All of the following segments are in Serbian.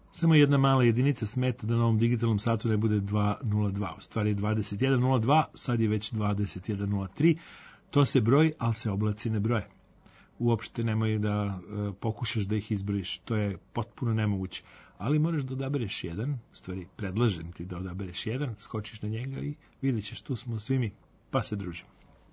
Samo jedna mala jedinica smeta da na ovom digitalnom satu ne bude 2:02. U stvari je 21:02, sad je već 21:03. To se broji, ali se oblaci ne broje. Uopšte nemoj da pokušaš da ih izbrojiš. To je potpuno nemoguće. Ali moraš da odabereš jedan, u stvari predlažem ti da odabereš jedan, skočiš na njega i vidjet ćeš, tu smo svi mi, pa se družimo.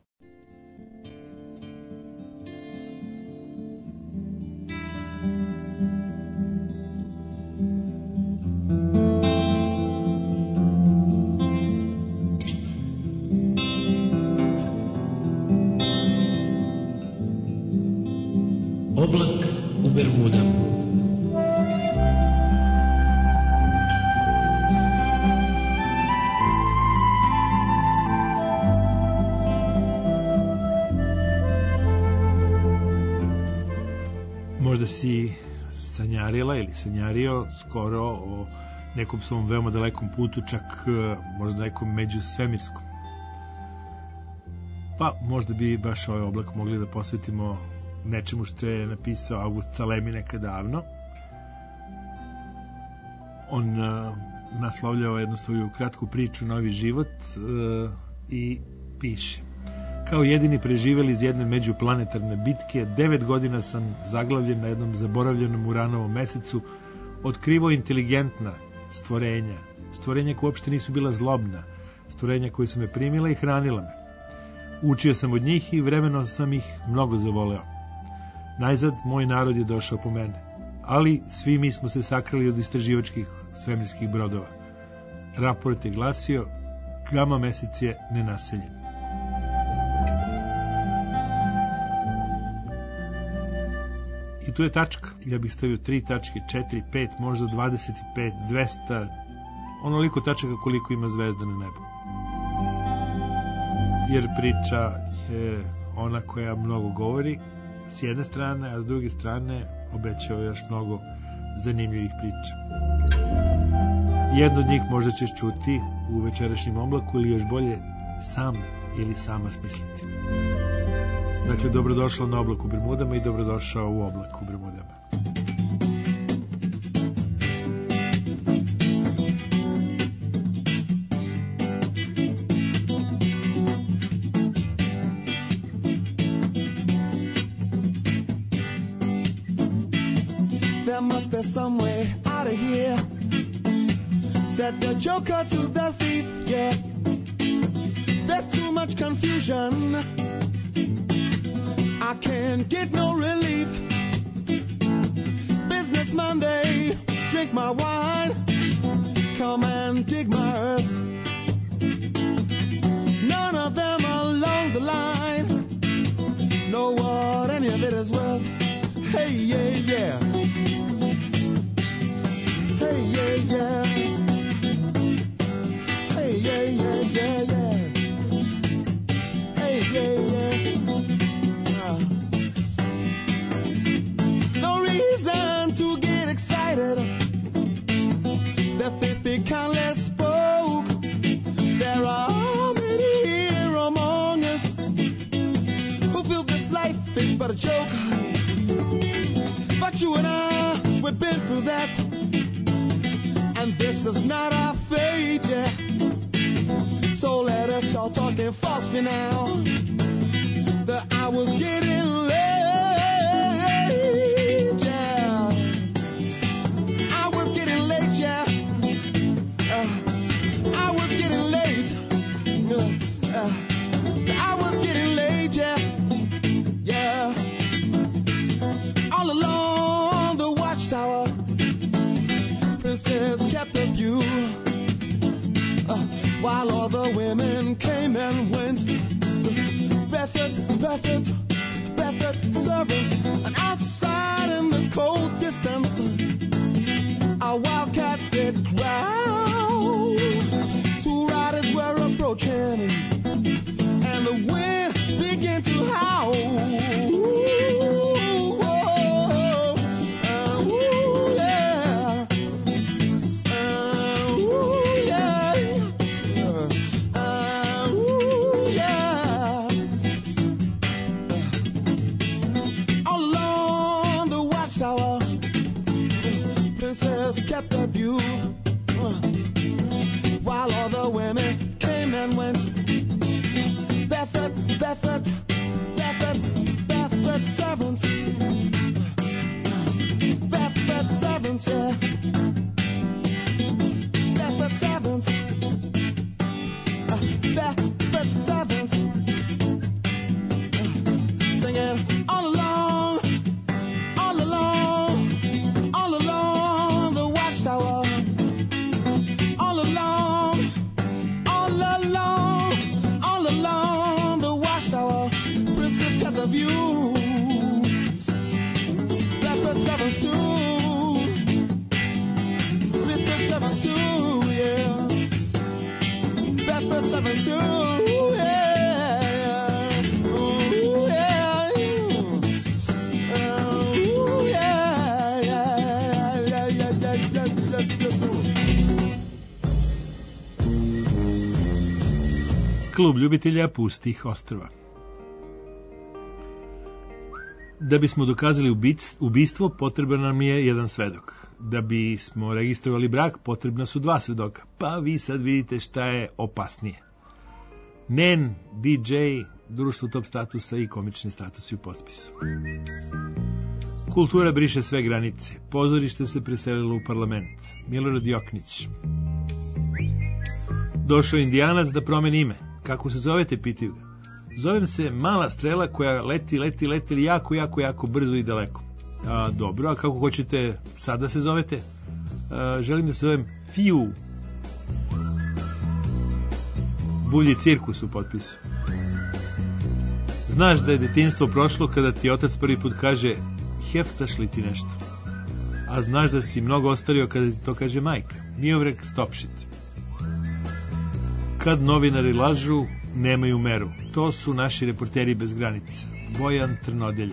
Oblak u Bermudama. Možda si sanjarila ili sanjario skoro o nekom svom veoma dalekom putu, čak možda nekom međusvemirskom. Pa možda bi baš ovaj oblak mogli da posvetimo nečemu što je napisao August Salemi nekad davno. On naslovljava jednu svoju kratku priču Novi život i piše: kao jedini preživeli iz jedne međuplanetarne bitke, 9 godina sam zaglavljen na jednom zaboravljenom Uranovom mesecu, otkrivao inteligentna stvorenja, stvorenja koja uopšte nisu bila zlobna, stvorenja koje su me primila i hranila me. Učio sam od njih i vremenom sam ih mnogo zavoleo. Najzad moj narod je došao po mene, ali svi mi smo se sakrili od istraživačkih svemirskih brodova. Raport je glasio: Gama mesec je nenaseljen. I tu je tačka. Ja bih stavio 3 tačke, 4, 5, možda 25, 200, onoliko tačaka koliko ima zvezda na nebu. Jer priča je ona koja mnogo govori s jedne strane, a s druge strane obećava još mnogo zanimljivih priča. Jedno od njih možda ćeš čuti u večerašnjem oblaku ili još bolje sam ili sama smisliti. Dakle, dobrodošla na Oblak u Bermudama i dobrodošao u Oblak u Bermudama. There must be some way out of here. Said the joker to the thief, yeah. There's too much confusion. I can't get no relief. Businessman, they drink my wine, come and dig my earth. None of them along the line know what any of it is worth. Hey, yeah, yeah. Hey, yeah, yeah. Hey, yeah, yeah, yeah, yeah. Hey, yeah, yeah. No reason to get excited. The fiffy kindly spoke. There are many here among us who feel this life is but a joke. But you and I, we've been through that. And this is not our fate, yeah. So let us start talking falsely now. The hour's getting late, yeah. I was getting late, yeah. I was getting late. I was getting late, yeah. Yeah. All along the watchtower, princess kept the view, while all the women came and went. Barefoot servants, and outside in the cold distance, a wildcat did growl. 2 riders were approaching, and the wind began to howl. sisters kept the view, while all the women came and went. Bedford, Bedford, Bedford, Bedford servants. Bedford servants, yeah. Bedford servants. Bedford servants. Singing all along, all along, all along the watchtower. All along, all along, all along the watchtower. Princess got the view. Bedford servants too. Princess servants too, yeah. Bedford servants too, yeah. Ooh, yeah. Ooh, yeah, yeah, yeah, yeah, yeah. Klub ljubitelja pustih ostrva. Da bismo dokazali ubistvo, potreban nam je jedan svedok. Da bismo registrovali brak, potrebna su dva svedoka. Pa vi sad vidite šta je opasnije. NEN, DJ, društvo top statusa i komični statusi u potpisu. Kultura briše sve granice. Pozorište se preselilo u parlament. Milorad Joknić. Došao Indijanac da promeni ime. Kako se zovete, pitaju ga. Zovem se Mala strela koja leti jako brzo i daleko. Dobro, a kako hoćete sad da se zovete? Želim da se zovem Fiu. Bulji cirkus u potpisu. Znaš da je detinjstvo prošlo kada ti otac prvi put kaže heftaš li ti nešto? A znaš da si mnogo ostario kada ti to kaže majka. Miovrek Stopšit. Kad novinari lažu, nemaju meru. To su naši reporteri bez granica. Bojan Trnodelja.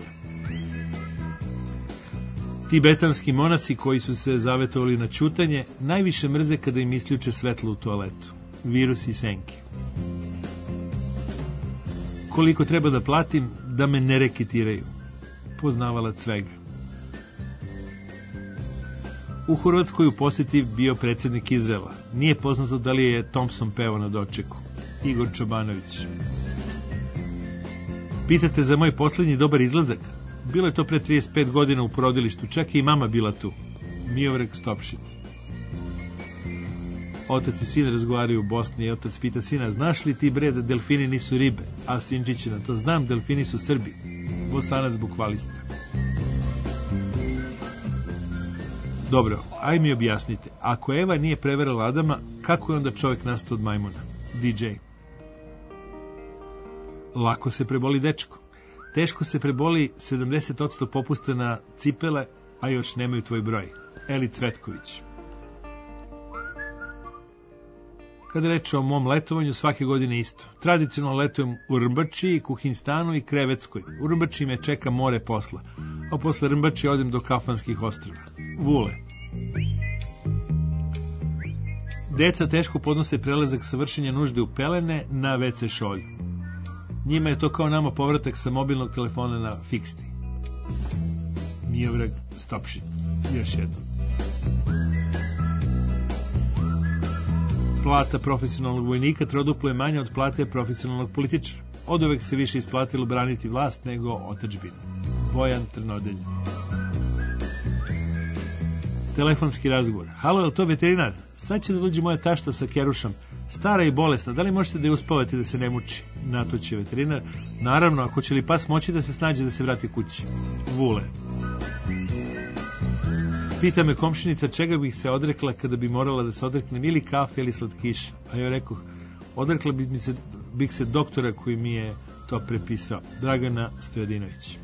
Tibetanski monasi koji su se zavetovali na ćutanje najviše mrze kada im isključe svetlo u toaletu. Virus i senke. Koliko treba da platim da me ne reketiraju? Poznavalac svega. U Hrvatskoj u posjeti bio predsjednik Izraela. Nije poznato da li je Thompson pevao na dočeku. Igor Čobanović. Pitate za moj posljednji dobar izlazak? Bilo je to pre 35 godina u porodilištu, čak i mama bila tu. Miovrek Stopšit. Otac i sin razgovaraju u Bosni i otac pita sina, znaš li ti bre da delfini nisu ribe? A sinčiće na to, znam, delfini su Srbi. Bosanac bukvalista. Dobro, aj mi objasnite, ako Eva nije prevarila Adama, kako je onda čovjek nastao od majmuna? DJ. Lako se preboli dečko. Teško se preboli 70% popuste na cipele, a još nemaju tvoj broj. Eli Cvetković. Kada reče o mom letovanju, svake godine isto. Tradicionalno letujem u Rmbači, Kuhinstanu i Krevetskoj. U Rmbači me čeka more posla, a posle Rmbači odem do Kafanskih ostrava. Vule. Deca teško podnose prelazak sa vršenja nužde u pelene na WC šolju. Njima je to kao nama povratak sa mobilnog telefona na fiksni. Miovrek Stopšit. Još jedno. Plata profesionalnog vojnika troduplo je manja od plate profesionalnog političara. Od uvek se više isplatilo braniti vlast nego otadžbinu. Bojan Trnodelja. Telefonski razgovor. Halo, je li to veterinar? Sad će da dođe moja tašta sa kerušom. Stara i bolesna, da li možete da je uspavate da se ne muči? Na to će veterinar. Naravno, ako će li pas moći da se snađe da se vrati kući? Vule. Pita me komšinica čega bih se odrekla kada bi morala da se odreknem ili kafe ili slatkiša. A ja rekoh, odrekla bih se doktora koji mi je to prepisao. Dragana Stojadinović.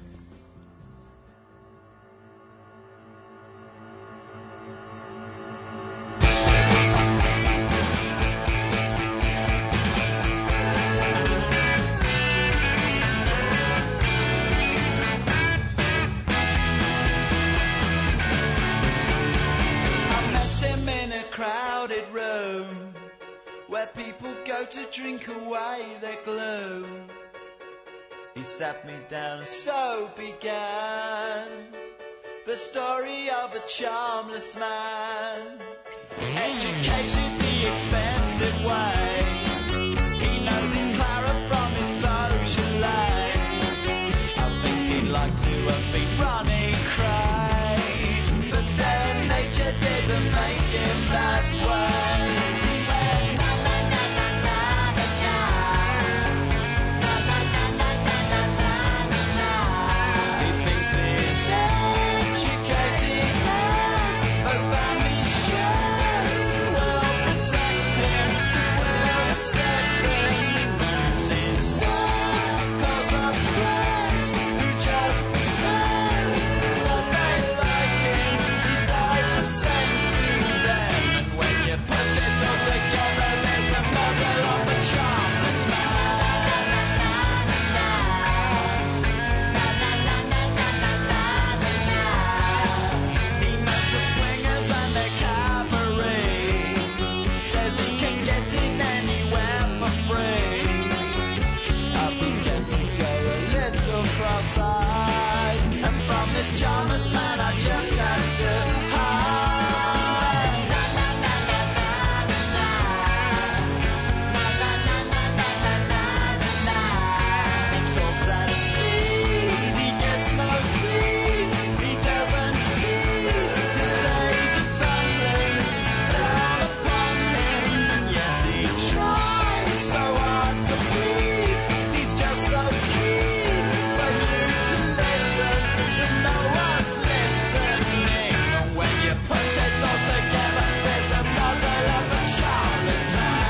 Drink away their gloom. He sat me down and so began the story of a charmless man, educated the expensive way. He knows his Clara from his Beaujolais. I think he'd like to have been running cray, but then nature didn't make him that way. Charmless man, I just had to hide. He talks at speed, he gets no sleep, he doesn't see his days are tumbling down upon him, and yet he tries so hard to please. He's just so keen for you to listen. No one's listening, and when you put it all together, there's the model of a charmless man.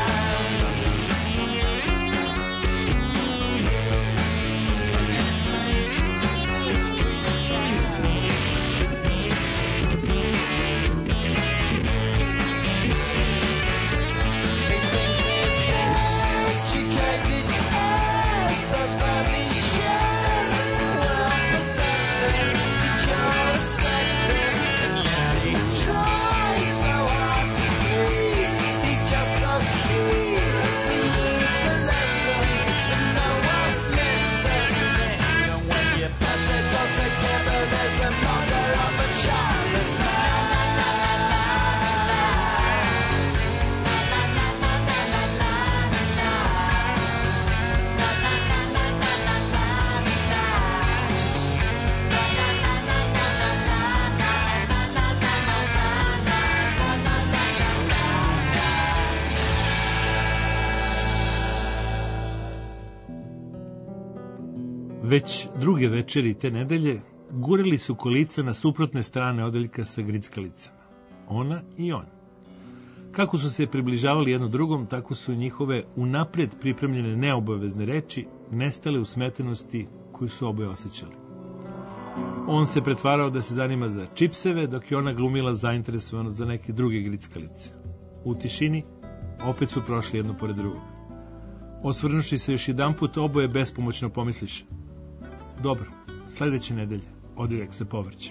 He thinks he's educated, yes, those family shares, well protected. You're respected, and yet he tries so hard to please. He's just so keen for you to listen, and no one's listening. And when you put it all together, there's the model of a charmless man. Već druge večeri te nedelje gurali su kolica na suprotne strane odeljka sa grickalicama. Ona i on. Kako su se približavali jedno drugom, tako su njihove unapred pripremljene neobavezne reči nestale u smetenosti koju su oboje osjećali. On se pretvarao da se zanima za čipseve, dok je ona glumila zainteresovanost za neke druge grickalice. U tišini opet su prošli jedno pored drugog. Osvrnuši se još jedanput, oboje bespomoćno pomisliše: dobro, sledeće nedelje odeljak se povrće.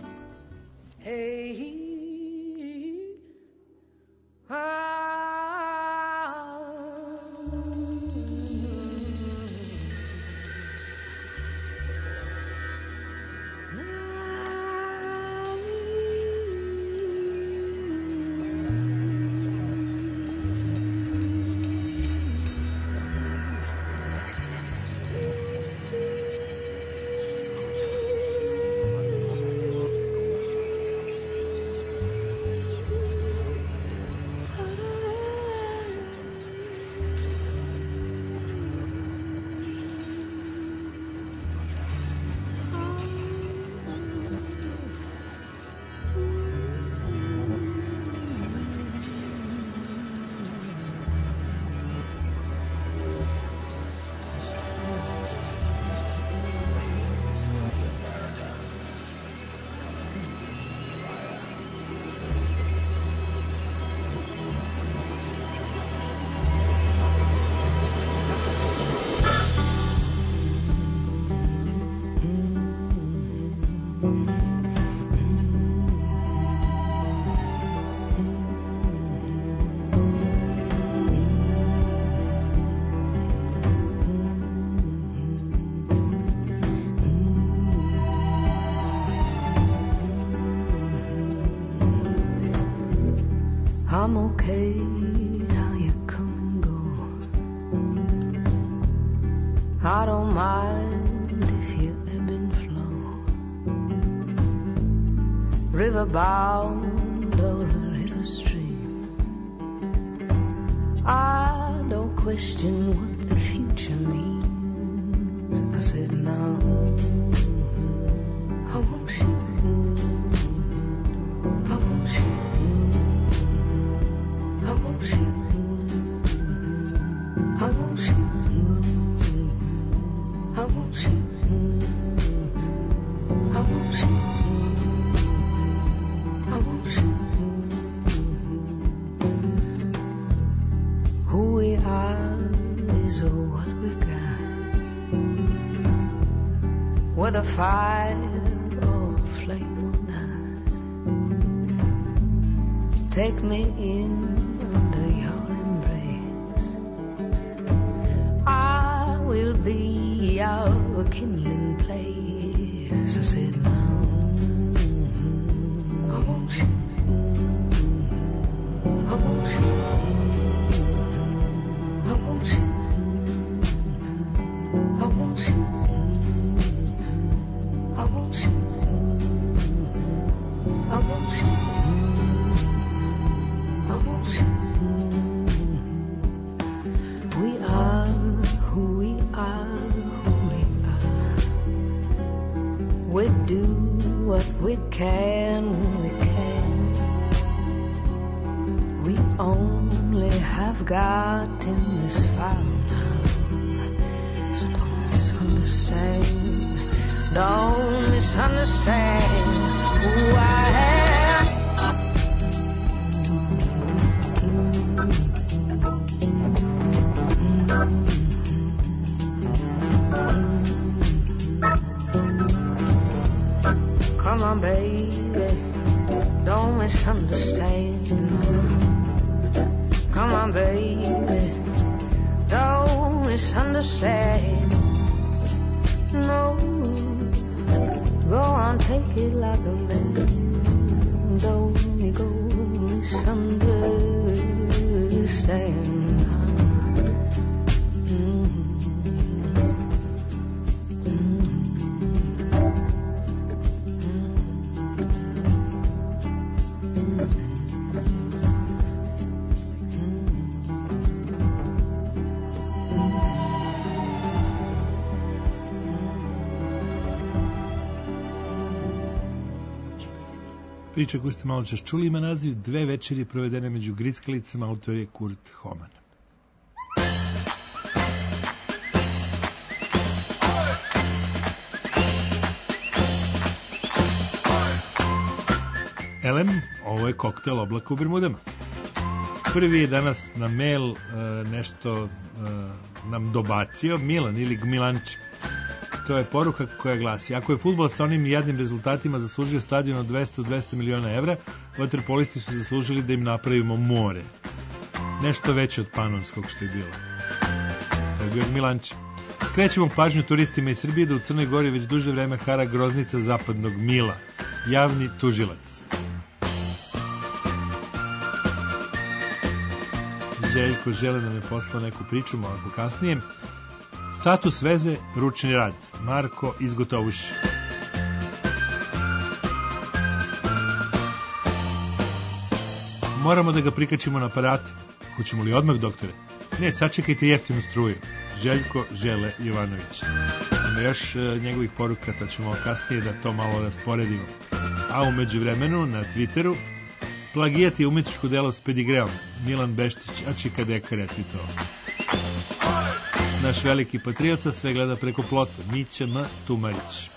I'm okay how you come and go. I don't mind if you ebb and flow, river bound or a river stream. I don't question what the future means. I said no, I won't shoot. I won't shoot. I won't shoot. I won't shoot. I won't shoot. I won't shoot. I won't shoot. Who we are is what we got. Whether fire or flame or not, take me in under your embrace. I will be our kindling place. I said no, I won't shoot. I won't shoot. I won't shoot. I won't shoot. I won't shoot. I won't shoot. I won't shoot. We are who we are, who we are. We do what we can when we can. We only have got in this farmhouse. So don't misunderstand. Don't misunderstand who I am. Come on, baby, don't misunderstand. Come on, baby, don't misunderstand. No, go on, take it like a man. Don't you go misunderstand. Priča koju ste malo čas čuli ima naziv Dve večeri provedene među grickalicama, autor je Kurt Homan. Elem, ovo je koktel Oblaka u Bermudama. Prvi je danas na mail nešto nam dobacio Milan ili Gmilanči. To je poruka koja glasi: ako je fudbal sa onim jadnim rezultatima zaslužio stadion od 200 miliona evra, vaterpolisti su zaslužili da im napravimo more. Nešto veće od panonskog što je bilo. To je bio Milanči. Skrećemo pažnju turistima iz Srbije da u Crnoj Gori već duže vreme hara groznica zapadnog Mila, javni tužilac. Željko žele da me poslao neku priču malo kasnije. Status veze, ručni rad. Marko izgotovuši. Moramo da ga prikačimo na aparate. Hoćemo li odmah, doktore? Ne, sačekajte jeftinu struju. Željko Žele Jovanović. Ima još njegovih poruka, to ćemo kasnije da to malo rasporedimo. A u međuvremenu na Twitteru plagijat je umetničko delo s pedigreom. Milan Beštić, a Čika Dekar je tweetovao. Naš veliki patriota sve gleda preko plota. Mića M. Tumarić.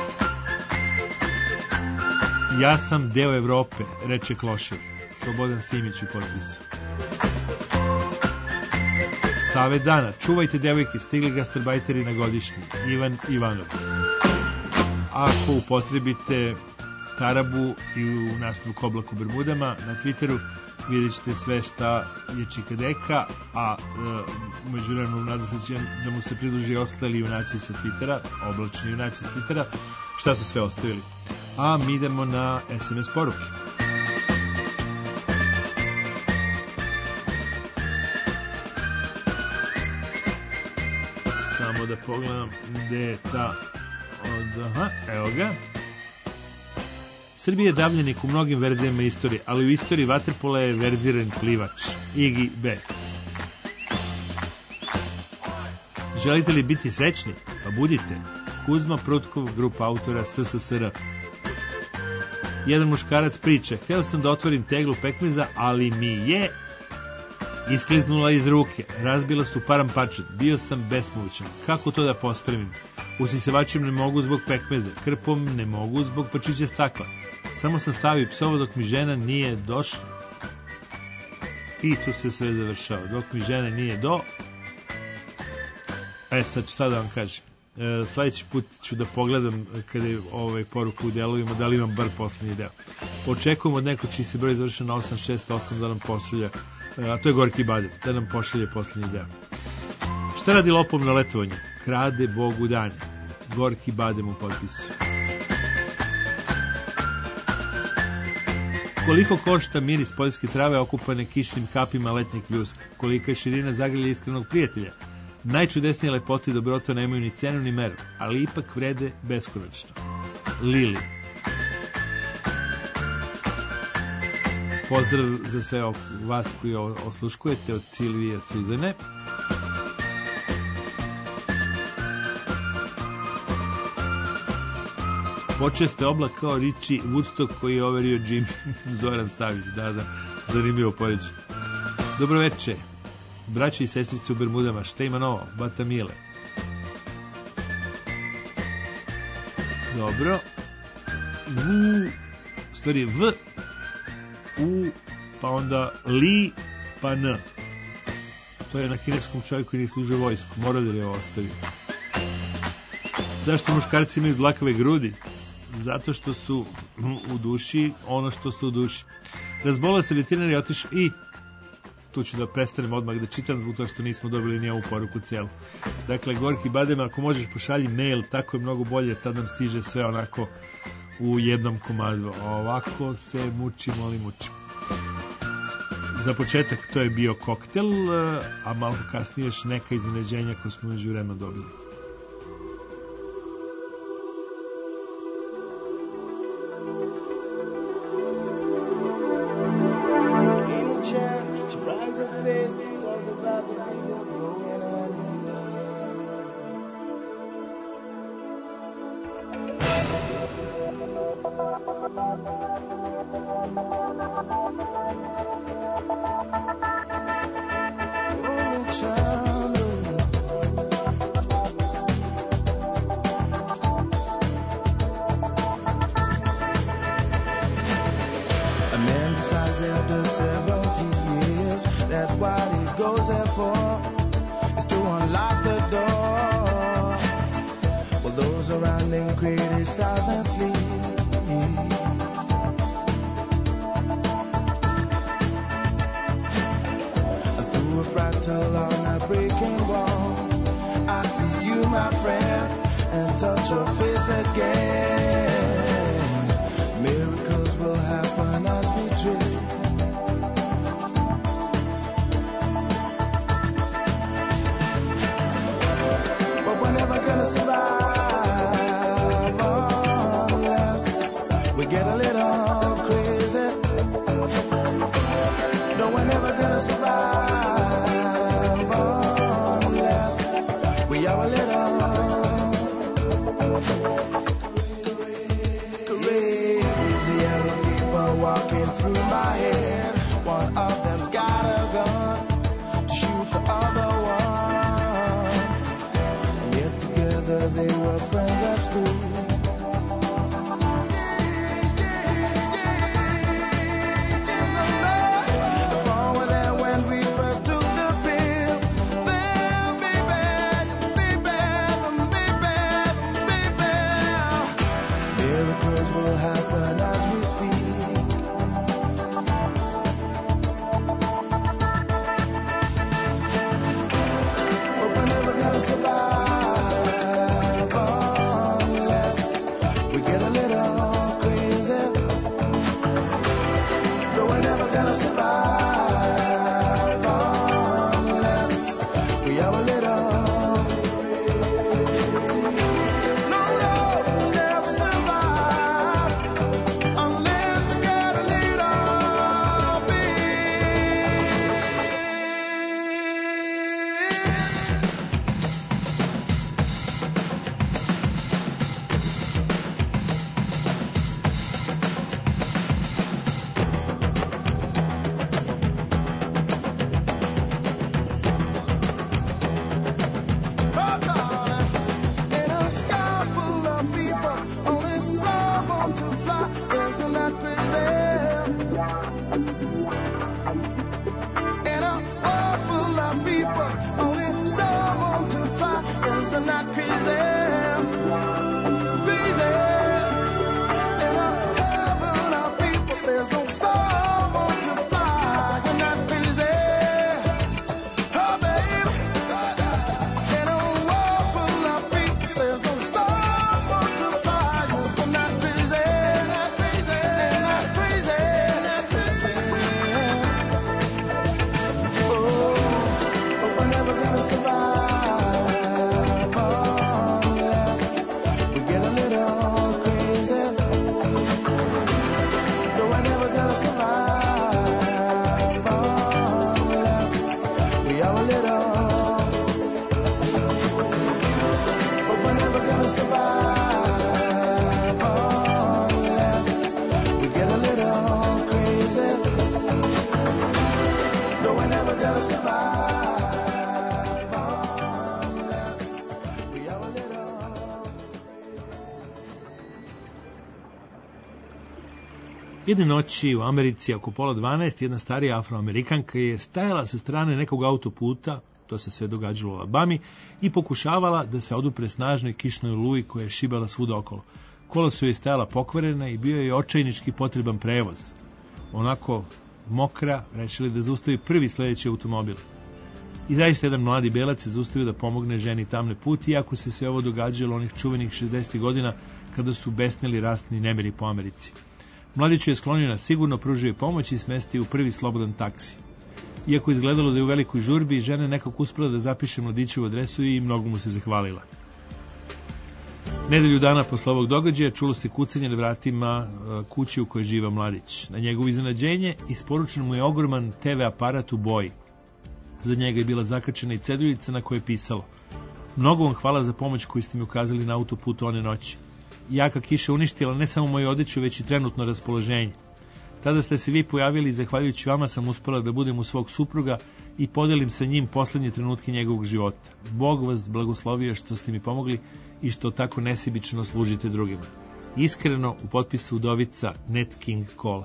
Ja sam deo Evrope, reče Klošev. Slobodan Simić u potpisu. Savet dana. Čuvajte devojke, stigli gastarbajteri na godišnji. Ivan Ivanov. Ako upotrebite tarabu i u nastavku Oblak u Bermudama na Twitteru, vidjet ćete sve šta je Čikadeka, a umeđu vremenu nadam se da mu se pridruži ostali junaci sa Twittera, oblačni junaci sa Twittera, šta su sve ostavili. A mi idemo na SMS poruke. Samo da pogledam gde je ta evo ga. Srbija je davljenik u mnogim verzijama istorije, ali u istoriji vaterpola je verziran plivač. Igi B. Želite li biti srećni? Pa budite. Kuzma Prutkov, grupa autora SSSR. Jedan muškarac priča: hteo sam da otvorim teglu pekmeza, ali mi je iskliznula iz ruke. Razbila su parampačet. Bio sam besmoćan. Kako to da pospremim? Usisavačem ne mogu zbog pekmeza. Krpom ne mogu zbog pačića stakla. Samo sam stavio psovo dok mi žena nije došla. I tu se sve završava. Dok mi žena nije do... sad ću sad da vam kažem. Sljedeći put ću da pogledam kada je poruku u delovima, da li imam bar poslednji deo. Očekujem od neko čiji se broj završen na 868 da nam pošalja, a to je Gorki Badem, da nam pošalje poslednji deo. Šta radi lopov na letovanju? Krade Bogu danje. Gorki Badem u potpisu. Koliko košta miris poljske trave okupane kišnim kapima letnjeg pljuska? Kolika je širina zagrlja iskrenog prijatelja? Najčudesnije lepote i dobrota nemaju ni cenu ni meru, ali ipak vrede beskonačno. Lili. Pozdrav za sve vas koji osluškujete od Silvije Suzane. Počeste oblak kao Richie Woodstock koji je overio Jim Zoran Savić. Da, zanimljivo poređenje. Dobro večer. Braći i sestrice u Bermudama, šta ima novo? Bata Mile. Dobro. Stvari V, U, pa onda Li, pa N. To je na kineskom čovjeku koji ne služe vojsku. Mora da je ovo ostavio. Zašto muškarci imaju dlakave grudi? Zato što su u duši ono što su u duši. Razbolao se veterinar i otišao i tu ću da prestanem odmah da čitam zbog toga što nismo dobili ni ovu poruku celu. Dakle, Gorki Badem, ako možeš pošalji mail, tako je mnogo bolje, tad nam stiže sve onako u jednom komadu. Ovako se mučimo. Za početak to je bio Koktel, a malo kasnije još neka iznenađenja koje smo među vremena dobili. Jedne noći u Americi oko 11:30 jedna starija afroamerikanka je stajala sa strane nekog autoputa, to se sve događalo u Alabami, i pokušavala da se odupre snažnoj kišnoj oluji koja je šibala svuda okolo. Kola su joj stajala pokvarena i bio je očajnički potreban prevoz. Onako mokra, rešili da zaustavi prvi sledeći automobil. I zaista jedan mladi belac se zaustavio da pomogne ženi tamne put, iako se sve ovo događalo onih čuvenih 60. godina kada su besnili rasni nemiri po Americi. Mladić je sklonio na sigurno, pružio je pomoć i smestio u prvi slobodan taksi. Iako izgledalo da je u velikoj žurbi, žena je nekako uspela da zapiše mladićevu adresu i mnogo mu se zahvalila. Nedelju dana posle ovog događaja čulo se kucanje na vratima kuće u kojoj živa mladić. Na njegovo iznenađenje isporučen mu je ogroman TV aparat u boji. Za njega je bila zakačena i ceduljica na kojoj je pisalo: "Mnogo vam hvala za pomoć koju ste mi ukazali na autoputu one noći. Jaka kiša uništila ne samo moju odeću, već i trenutno raspoloženje. Tada ste se vi pojavili i zahvaljujući vama sam uspela da budem u svog supruga i podelim sa njim poslednje trenutke njegovog života. Bog vas blagoslovio što ste mi pomogli i što tako nesebično služite drugima. Iskreno, u potpisu udovica Nat King Cole."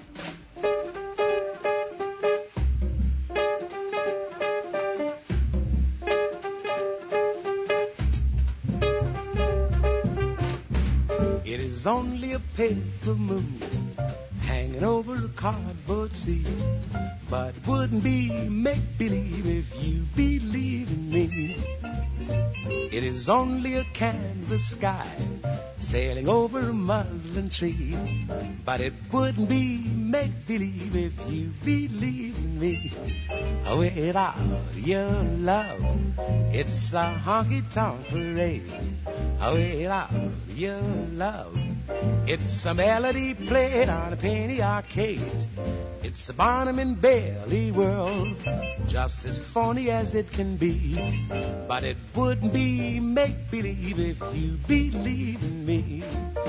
It is only a paper moon hanging over a cardboard sea, but it wouldn't be make-believe if you believe in me. It is only a canvas sky sailing over a muslin tree, but it wouldn't be make-believe if you believe in me. Without your love, it's a honky-tonk parade. Without your love, it's a melody played on a penny arcade. It's a Barnum and Bailey world, just as phony as it can be. But it wouldn't be make-believe if you believe in me.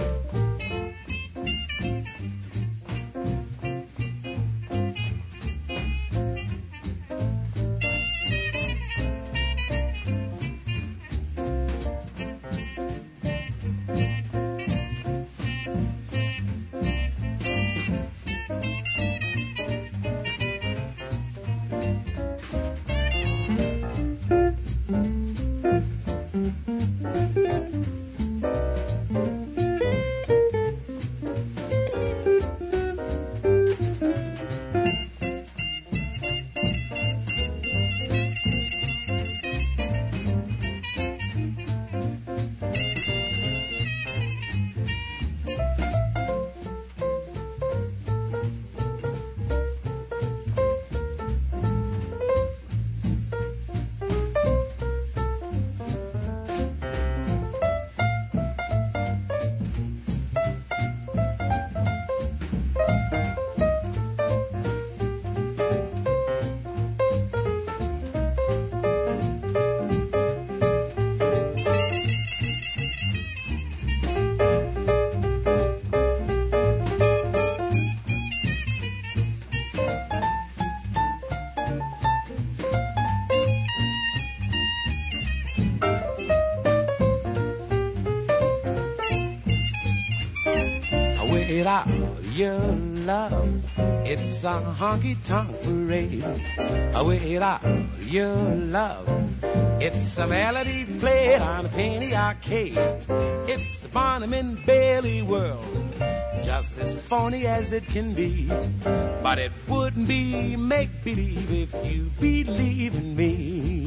Without your love, it's a honky-tonk parade. Without your love, it's a melody played on a penny arcade. It's a Barnum and Bailey world, just as phony as it can be. But it wouldn't be make-believe if you believe in me.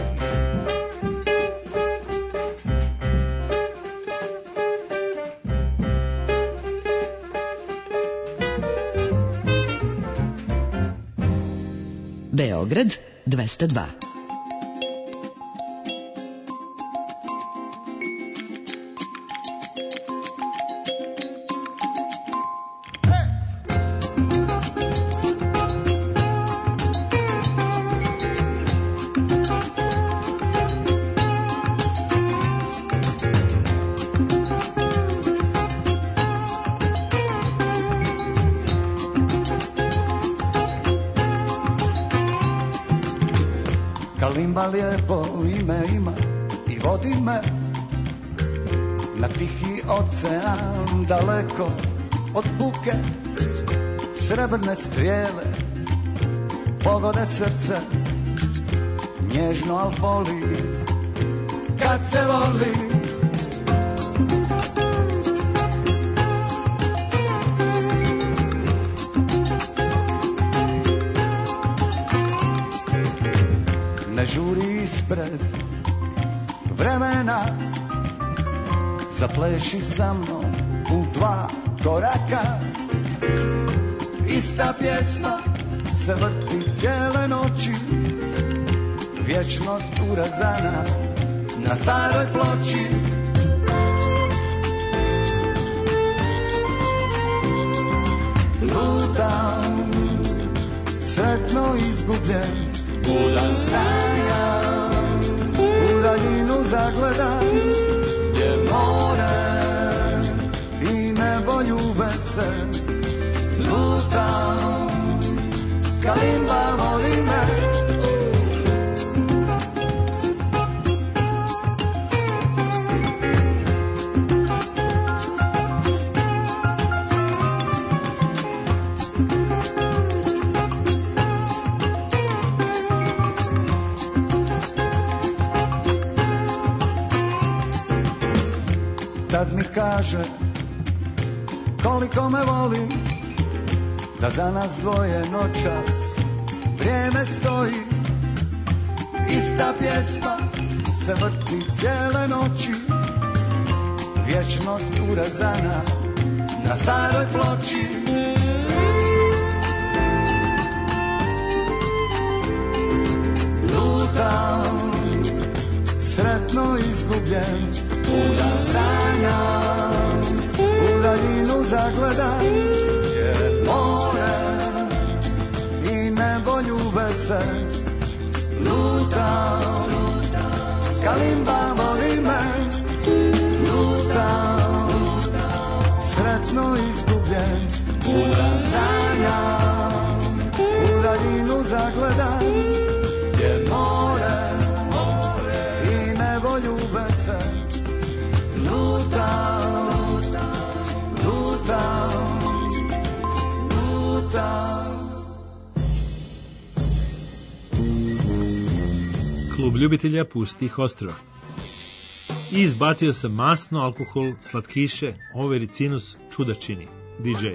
Beograd 202. Kalimba lijepo ime ima i vodi me na tihi ocean, daleko od buke srebrne strijele pogode srce, nježno al boli kad se voli. Ne žuri ispred vremena, zapleši sa mnom u 2 koraka. Ista pjesma se vrti cijele noći, vječnost urazana na staroj ploči. Lutam, sretno izgubljen, budan sanjam, u daljinu zagledam, gdje more i nebo ljube se. Lutam, kalimba voli me. Tad mi kaže koliko me voli, da za nas dvoje noćas vrijeme stoji. Ista pjesma se vrti cijele noći, vječnost urezana na staroj ploči. Lutam, sretno izgubljen, budan sanjam, u daljinu zagledam, gdje more i nebo ljube se. Lutam, kalimba voli me. Lutam, sretno izgubljen, budan sanjam, u daljinu zagledam, gdje more i nebo ljube se. Lutam, lutam, lutam. Klub ljubitelja pustih ostrva. I izbacio sam masno, alkohol, slatkiše, overi cinus, čuda čini. DJ.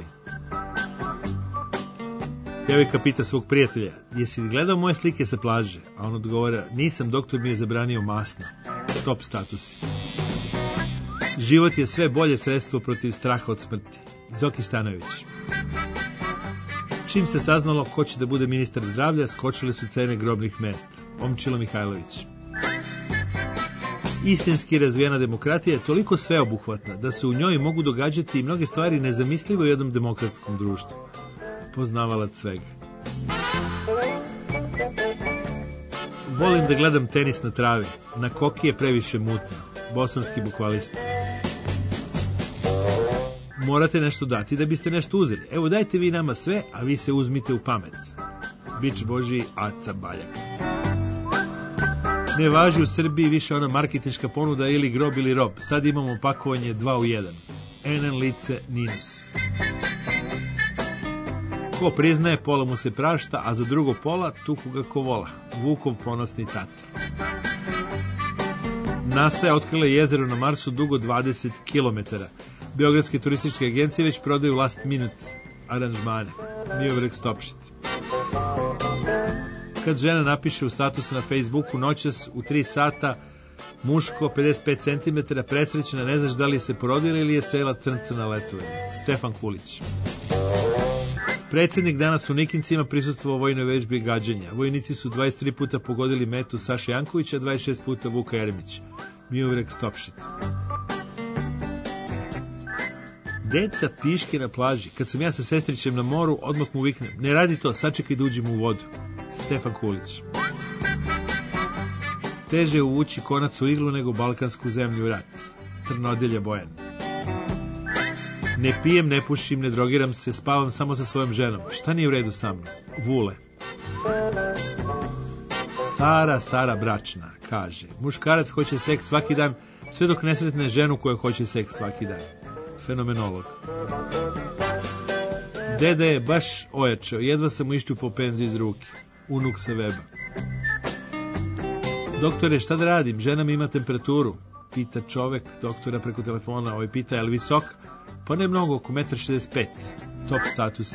Devojka pita svog prijatelja, jesi li gledao moje slike sa plaže? A on odgovara, nisam, doktor mi je zabranio masno. Top statusi. Život je sve bolje sredstvo protiv straha od smrti. Zoki Stanojević. Čim se saznalo ko će da bude ministar zdravlja, skočile su cene grobnih mesta. Momčilo Mihajlović. Istinski razvijena demokratija je toliko sveobuhvatna da se u njoj mogu događati i mnoge stvari nezamislivo u jednom demokratskom društvu. Poznavalac svega. Volim da gledam tenis na travi. Na koki je previše mutno. Bosanski bukvalista. Morate nešto dati da biste nešto uzeli. Evo dajte vi nama sve, a vi se uzmite u pamet. Bič Božji, Aca Baljak. Ne važi u Srbiji više ona marketinška ponuda ili grob ili rob. Sad imamo pakovanje 2 u 1. NN lice minus. Ko priznaje, pola mu se prašta, a za drugo pola tuku ga ko vola. Vukov ponosni tata. NASA je otkrila jezero na Marsu dugo 20 km. Beogradske turističke agencije već prodaju last minute aranžmane. Miovrek Stopšit. Kad žena napiše u statusu na Facebooku noćas u 3 sata, muško 55 cm, presrećena, ne znaš da li se porodila ili je sela crnca na letovanje. Stefan Kulić. Predsjednik danas u Nikincima prisustvovao vojnoj vežbi gađanja. Vojnici su 23 puta pogodili metu Saše Jankovića, 26 puta Vuka Jeremića. Miovrek Stopšit. Deca piške na plaži. Kad sam ja sa sestrićem na moru, odmah mu viknem, ne radi to, sačekaj da uđemo u vodu. Stefan Kulić. Teže je uvući konac u iglu nego balkansku zemlju u rat. Trnodelja Bojan. Ne pijem, ne pušim, ne drogiram se, spavam samo sa svojom ženom. Šta nije u redu sa mnom? Vule. Stara bračna, kaže. Muškarac hoće seks svaki dan, sve dok ne sretne ženu koja hoće seks svaki dan. Fenomenolog. Deda je baš ojačao, jedva sam mu iščupao penziju iz ruke. Unuk sa weba. Doktore, šta da radim? Žena mi ima temperaturu. Pita čovek doktora preko telefona. Ovaj pita, je li visok? Pa ne mnogo, oko 1,65 m. Top statusi.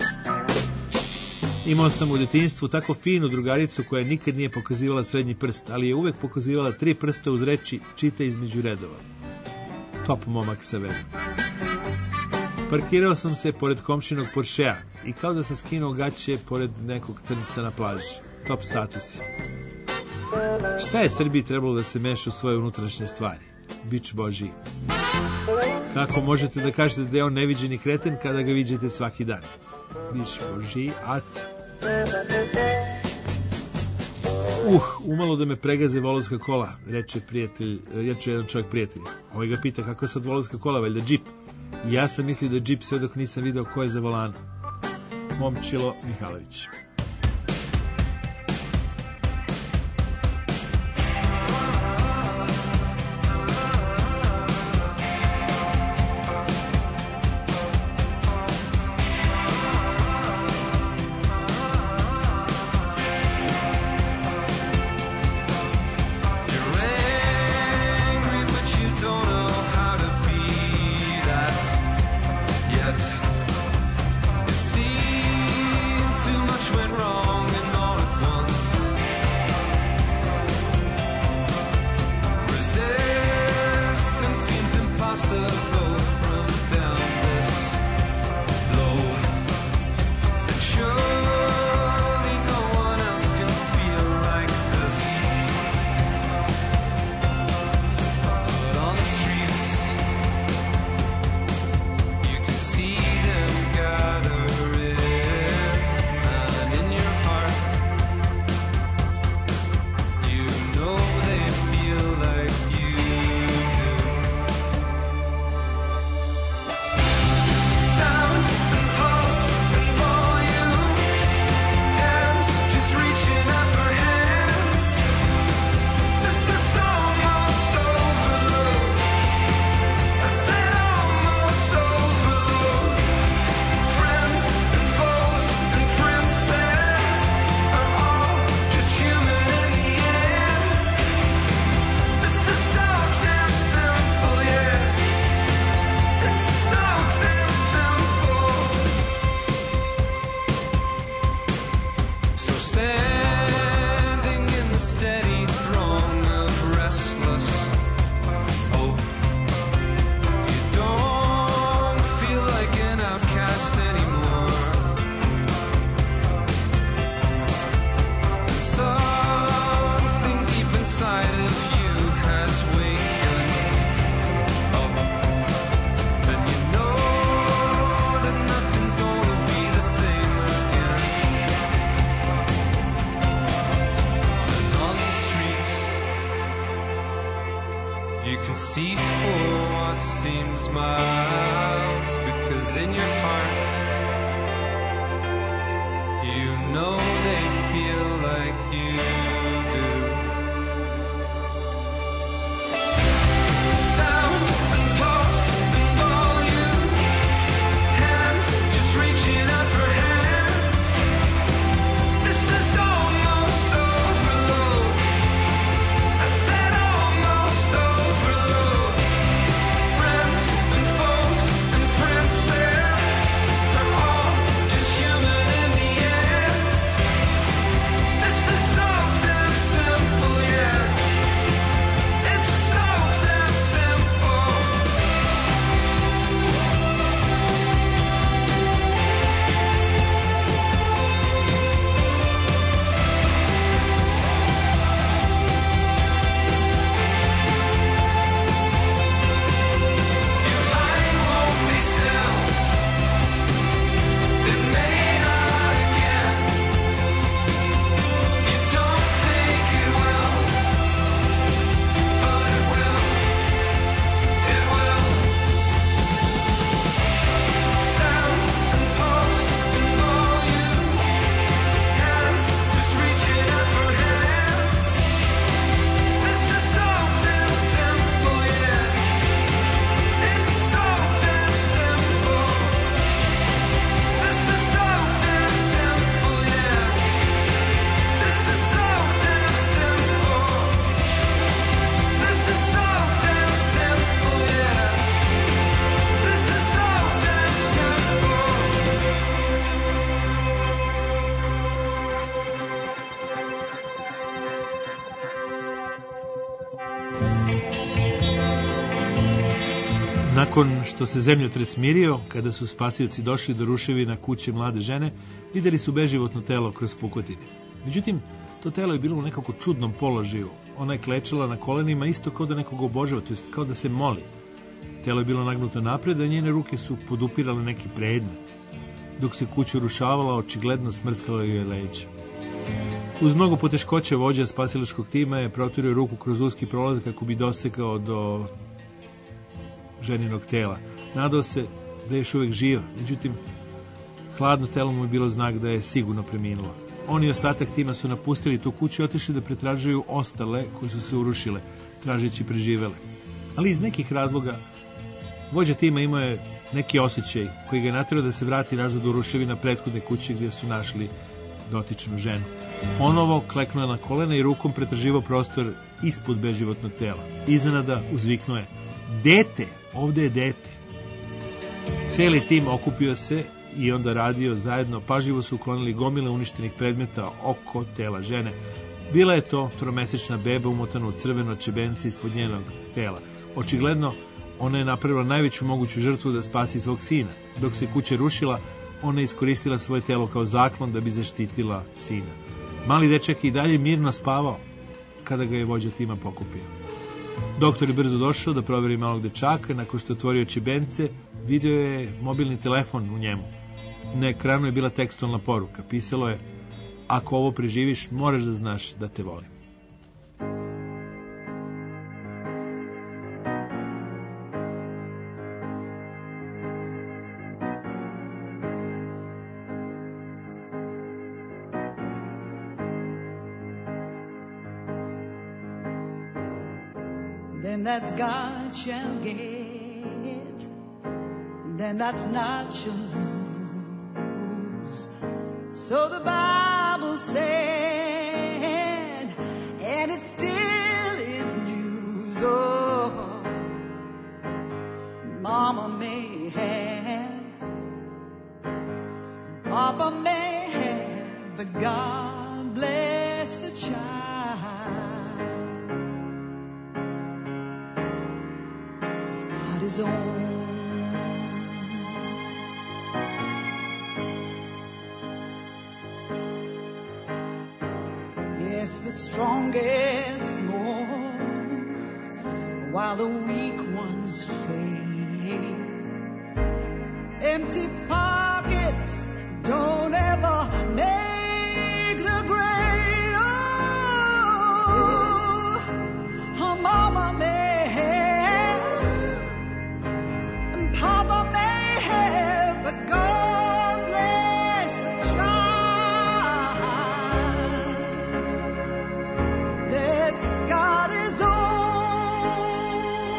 Imao sam u detinjstvu tako finu drugaricu koja nikad nije pokazivala srednji prst, ali je uvek pokazivala 3 prsta uz reči čita između redova. Top momak sa weba. Parkirao sam se pored komšinog Porschea i kao da sam skinuo gaće pored nekog crnca na plaži. Top statusi. Šta je Srbiji trebalo da se meša u svoje unutrašnje stvari? Bič Božiji. Kako možete da kažete da je on neviđeni kreten kada ga viđete svaki dan? Bič Božiji, aca. Umalo da me pregaze volovska kola, reče jedan čovjek prijatelj. Ovaj ga pita kako je sad volovska kola, valjda džip. Ja sam mislio da je džip sve dok nisam video ko je za volanom. Momčilo Mihalović. Nakon što se zemljotres smirio, kada su spasioci došli do ruševina kuće mlade žene, videli su beživotno telo kroz pukotine. Međutim, to telo je bilo u nekako čudnom položaju. Ona je klečala na kolenima isto kao da nekog obožava, to jest kao da se moli. Telo je bilo nagnuto napred, a njene ruke su podupirale neki predmet. Dok se kuća urušavala, očigledno smrskala joj je leđa. Uz mnogo poteškoća vođa spasilačkog tima je proturio ruku kroz uski prolaz kako bi dosekao do ženinog tela. Nadao se da je još uvek živa, međutim, hladno telo mu je bilo znak da je sigurno preminulo. Oni i ostatak tima su napustili tu kuću i otišli da pretražuju ostale koji su se urušile, tražeći preživele. Ali iz nekih razloga vođa tima imao je neki osjećaj koji ga je naterao da se vrati nazad u ruševina prethodne kuće gdje su našli dotičnu ženu. Ponovo kleknuo na kolena i rukom pretraživao prostor ispod beživotnog tela. Iznenada uzviknuo je: "Dete, ovde je dete." Cijeli tim okupio se i onda radio zajedno, pažljivo su uklonili gomile uništenih predmeta oko tela žene. Bila je to tromesečna beba umotana u crveno čebence ispod njenog tela. Očigledno, ona je napravila najveću moguću žrtvu da spasi svog sina. Dok se kuća rušila, ona je iskoristila svoje telo kao zaklon da bi zaštitila sina. Mali dečak je i dalje mirno spavao kada ga je vođa tima pokupio. Doktor je brzo došao da proveri malog dečaka. Nakon što je otvorio čebence, video je mobilni telefon u njemu. Na ekranu je bila tekstualna poruka. Pisalo je: "Ako ovo preživiš, moraš da znaš da te volim." Then that's God shall get, then that's not shall lose. So the Bible said, and it still is news. Oh, Mama may have, Papa may have, but God bless the child. His own. Yes, the strong get small while the weak ones fade. Empty pockets don't ever make the grade. Oh, her mama may Papa may have, but God bless the child that's got his own.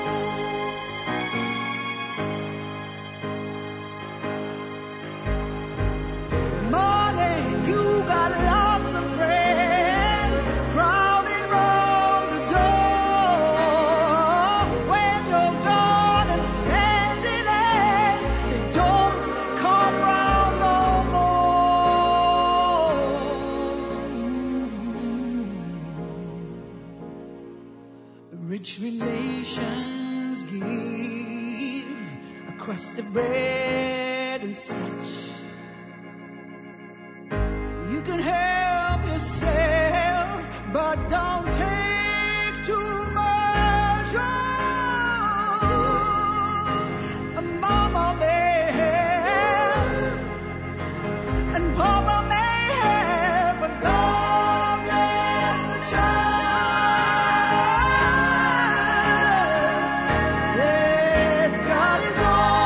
Money, you got lots of friends crowding round the door. When you're gone and spending it, they don't come round no more. Rich relations give a crust of bread and such. You can help yourself, but don't take too much. Oh, Mama may have, and Papa may have, but God bless the child that's got his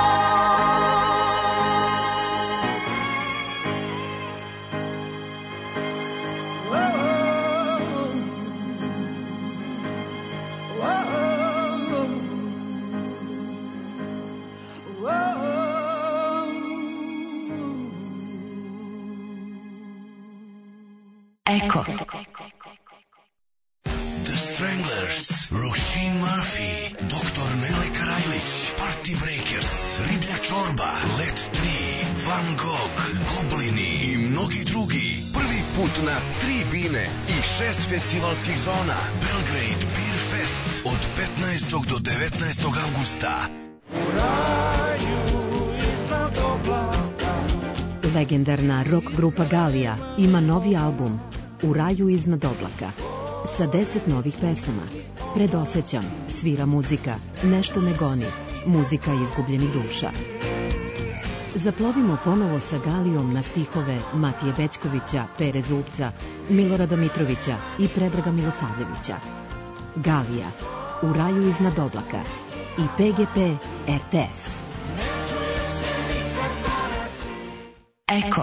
own. Whoa. Eko. The Stranglers, Roisin Murphy, Dr. Nele Karajlić, Party Breakers, Riblja čorba, Let 3, Van Gogh, Goblini i mnogi drugi. Prvi put na 3 bine i 6 festivalskih zona. Belgrade Beer Fest od 15. do 19. avgusta. Legendarna rock grupa Galija ima novi album U raju iznad oblaka sa 10 novih pesama. Predosećam, svira muzika, nešto me goni, muzika izgubljenih duša. Zaplovimo ponovo sa Galijom na stihove Matije Bećkovića, Pere Zupca, Milorada Mitrovića i Predraga Milosavljevića. Galija, U raju iznad oblaka i PGP RTS. Eko.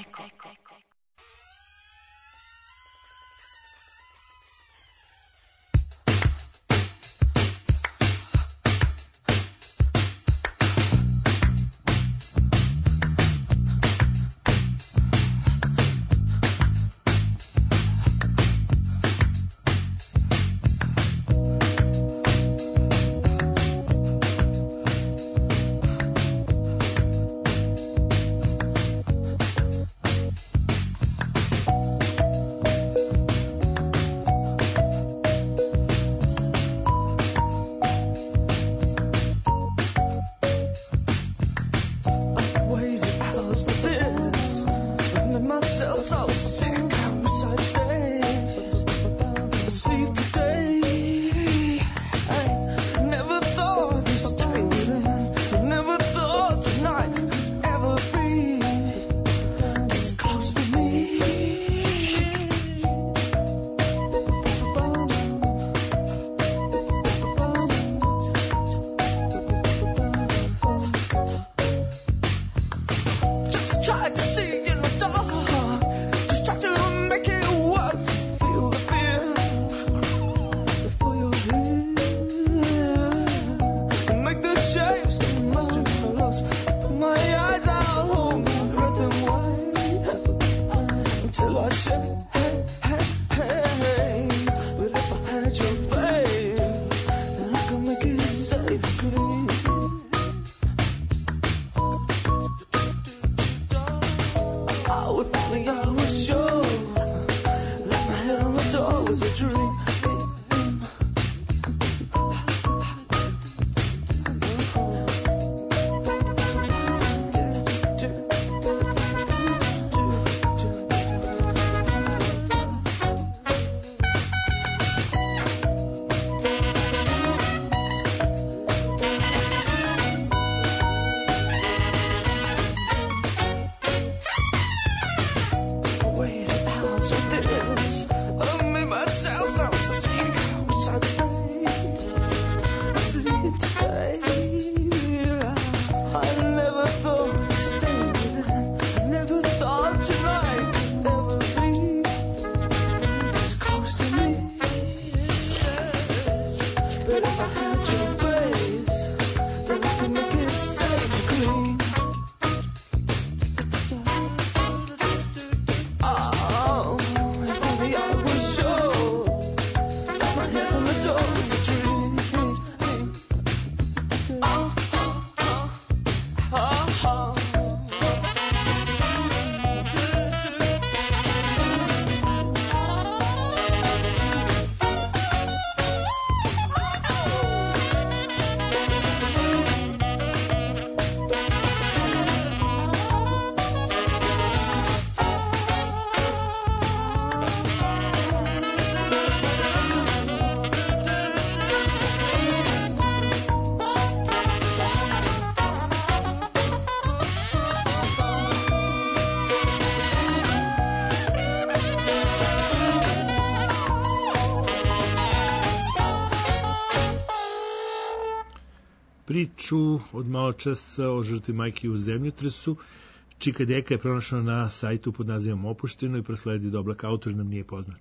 Priču od malo časa o žrtvi majke u zemljotresu Čika Deka je pronašao na sajtu pod nazivom Opušteno i prosledi do oblaka. Autor nam nije poznat.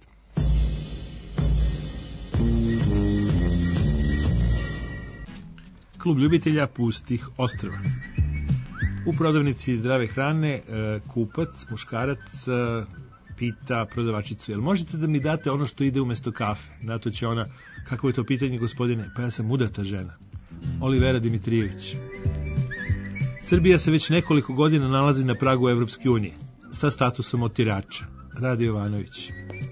Klub ljubitelja pustih ostrva. U prodavnici zdrave hrane kupac, muškarac, pita prodavačicu: jel možete da mi date ono što ide umesto kafe? Na to će ona: kako je to pitanje, gospodine? Pa ja sam udata žena. Olivera Dimitrijević. Srbija se već nekoliko godina nalazi na pragu Evropske unije sa statusom otirača. Rade Jovanović.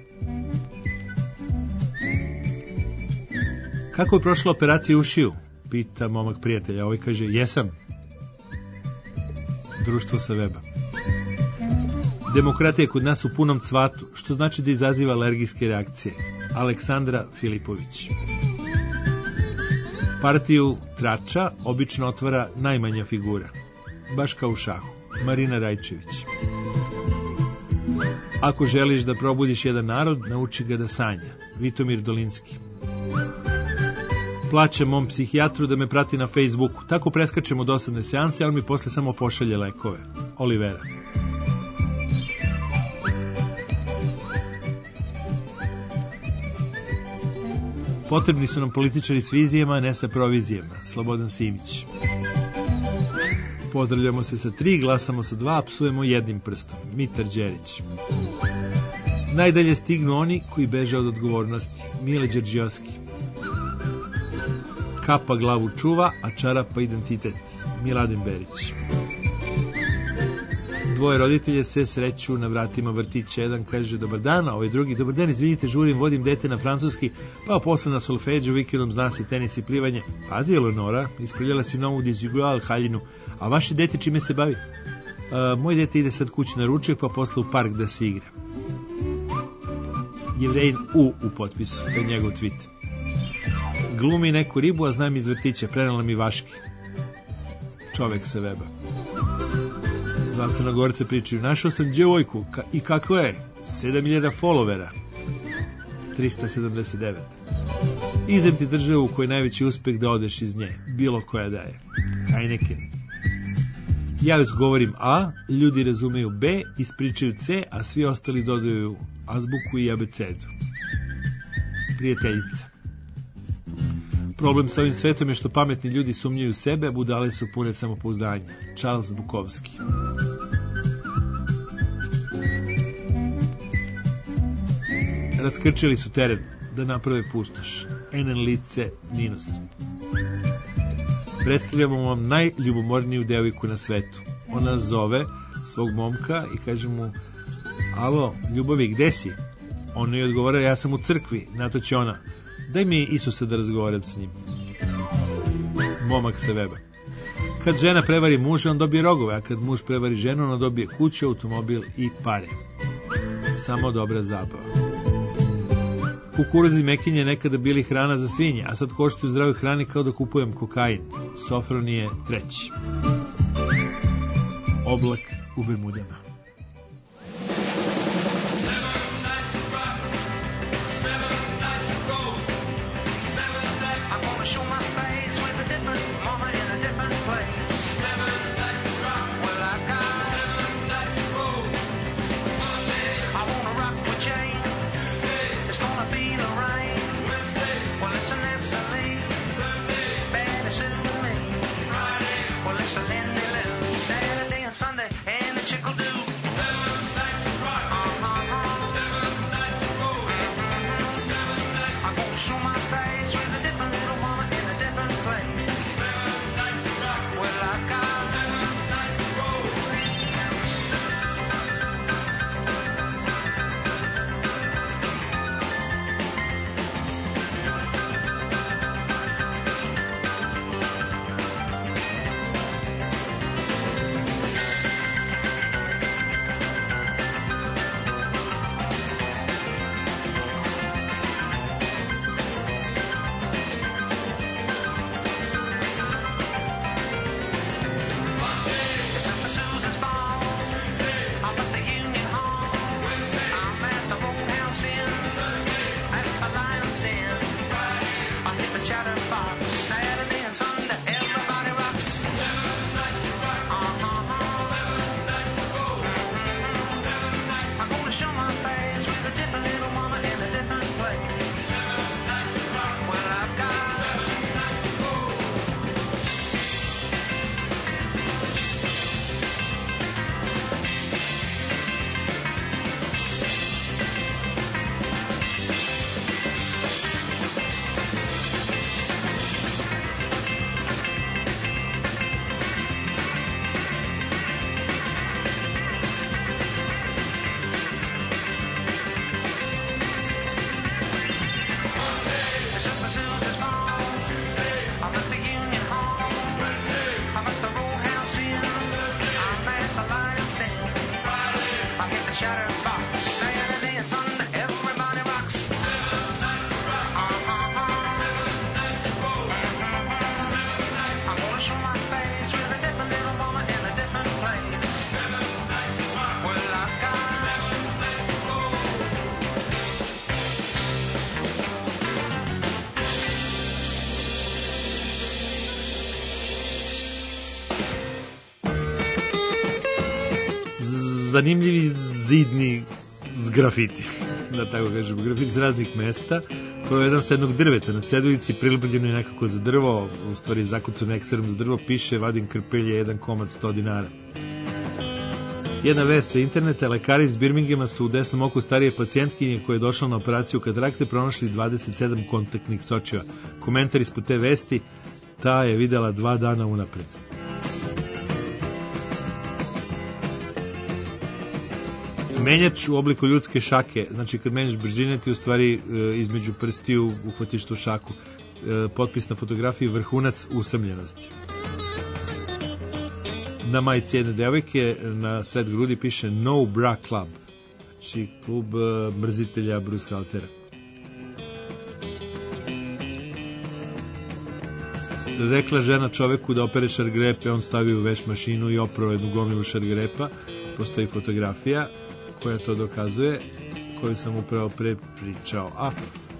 Kako je prošla operacija ušiju? Pita momak prijatelja. Ovaj kaže: jesam. društvo sa weba. Demokratija je kod nas u punom cvatu, što znači da izaziva alergijske reakcije. Aleksandra Filipović. Partiju trača obično otvara najmanja figura, baš kao u šahu. Marina Rajčević. Ako želiš da probudiš jedan narod, nauči ga da sanja. Vitomir Dolinski. Plaćam mom psihijatru da me prati na Facebooku. Tako preskačemo dosadne seanse, a on mi posle samo pošalje lekove. Olivera. Potrebni su nam političari s vizijama, ne sa provizijama. Slobodan Simić. Pozdravljamo se sa 3, glasamo sa 2, psujemo jednim prstom. Mitar Đerić. Najdalje stignu oni koji beže od odgovornosti. Mile Đerđijovski. Kapa glavu čuva, a čarapa identitet. Miladin Berić. Dvoje roditelje se sreću na vratima vrtića. Jedan kaže dobar dan, a ovaj drugi dobar dan, izvinite, žurim, vodim dete na francuski, pa posle na solfeđu, vikendom zna se tenis i plivanje. Pazi, Eleonora, ispravljala si novu dizigual haljinu, a vaše dete čime se bavi? Moj dete ide sad kući na ručak, pa posle u park da se igra. Jevrejin u potpisu, to je njegov tweet. Glumi neku ribu, a znam iz vrtića, prenala mi Vaški. Čovek sa weba. Dva Crnogorce pričaju, našao sam djevojku, i kako je? 7000 followera. 379. Izem ti državu u kojoj je najveći uspeh da odeš iz nje, bilo koja da je. Heineken. Ja govorim A, ljudi razumeju B, ispričaju C, a svi ostali dodaju azbuku i abecedu. Prijateljica. Problem sa ovim svetom je što pametni ljudi sumnjaju u sebe, a budale su pune samopouzdanja. Charles Bukovski. Raskrčili su teren da naprave pustoš. NN lice minus. Predstavljamo vam najljubomorniju devojku na svetu. Ona zove svog momka i kaže mu: alo, ljubavi, gde si? On joj odgovara: ja sam u crkvi. Na to će ona: daj mi Isusa da razgovaram s njim. Momak sa weba. Kad žena prevari muža, on dobije rogove, a kad muž prevari ženu, on dobije kuću, automobil i pare. Samo dobra zabava. Kukuruz i mekinje nekada bili hrana za svinje, a sad koštuju zdravoj hrani kao da kupujem kokain. Sofronije treći. Oblak u Bermudama. Sunday, and the chick will do zanimljivi zidni grafiti, da tako kažem, grafiti iz raznih mesta, provedan sa jednog drveta, na ceduljici prilupljeno je nekako za drvo, u stvari zakucan ekserom za drvo, piše vadim krpelje, jedan komad 100 dinara. Jedna vest sa interneta, lekari iz Birminghama su u desnom oku starije pacijentkinje koja je došla na operaciju katarakte pronašli 27 kontaktnih sočiva. Komentar ispod te vesti, ta je videla 2 dana unapred. Menjač u obliku ljudske šake, znači kad menjaš brzine ti u stvari između prstiju uhvatiš tu šaku. Potpis na fotografiji vrhunac usamljenosti. Na majici jedne devojke na sred grudi piše No Bra Club, znači klub mrzitelja brushaltera. Rekla žena čoveku da opere šargarepe, on stavio u veš mašinu i oprao jednu gomilu šargarepa. Postoji fotografija koja to dokazuje, koju sam upravo prepričao.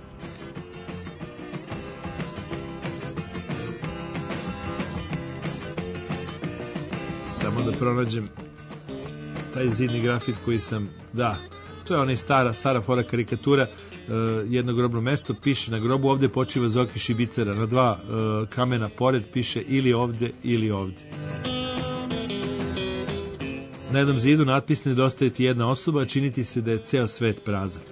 Samo da pronađem taj zidni grafit koji sam, da, to je onaj stara fora karikatura, jedno grobno mesto, piše na grobu ovde počiva Zoki Šibicera, na 2 kamena pored piše ili ovde. Na jednom zidu natpis nedostaje ti jedna osoba, činiti se da je ceo svet prazan.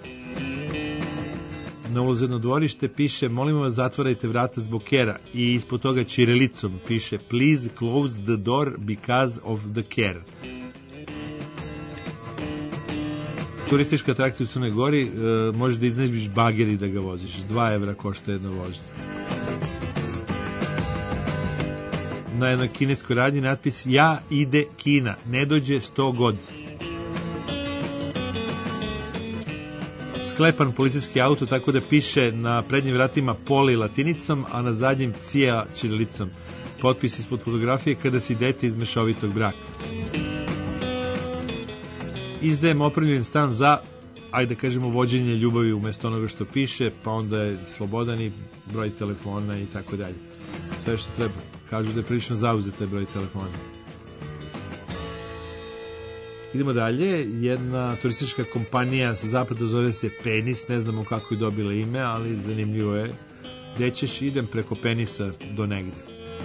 Na ulazu jedno dvorište piše molimo vas zatvarajte vrata zbog kera i ispod toga ćirilicom piše please close the door because of the care. Turistička atrakcija u Crnoj Gori, možeš da iznajmiš bager i da ga voziš. 2 evra košta jedna vožnja. Na jednoj kineskoj radnji natpis ja ide Kina, ne dođe 100 god. Sklepan policijski auto tako da piše na prednjim vratima poli latinicom, a na zadnjim cija ćirilicom. Potpis ispod fotografije kada si dete iz mešovitog braka. Izdajem opremljen stan za, ajde da kažemo, vođenje ljubavi umesto onoga što piše, pa onda je slobodan i broj telefona i tako dalje. Sve što treba. Kažu da je prilično zauzet taj broj telefona. Idemo dalje. Jedna turistička kompanija sa zapada zove se Penis, ne znamo kako je dobila ime, ali zanimljivo je. Gde ćeš, idem preko Penisa do negde.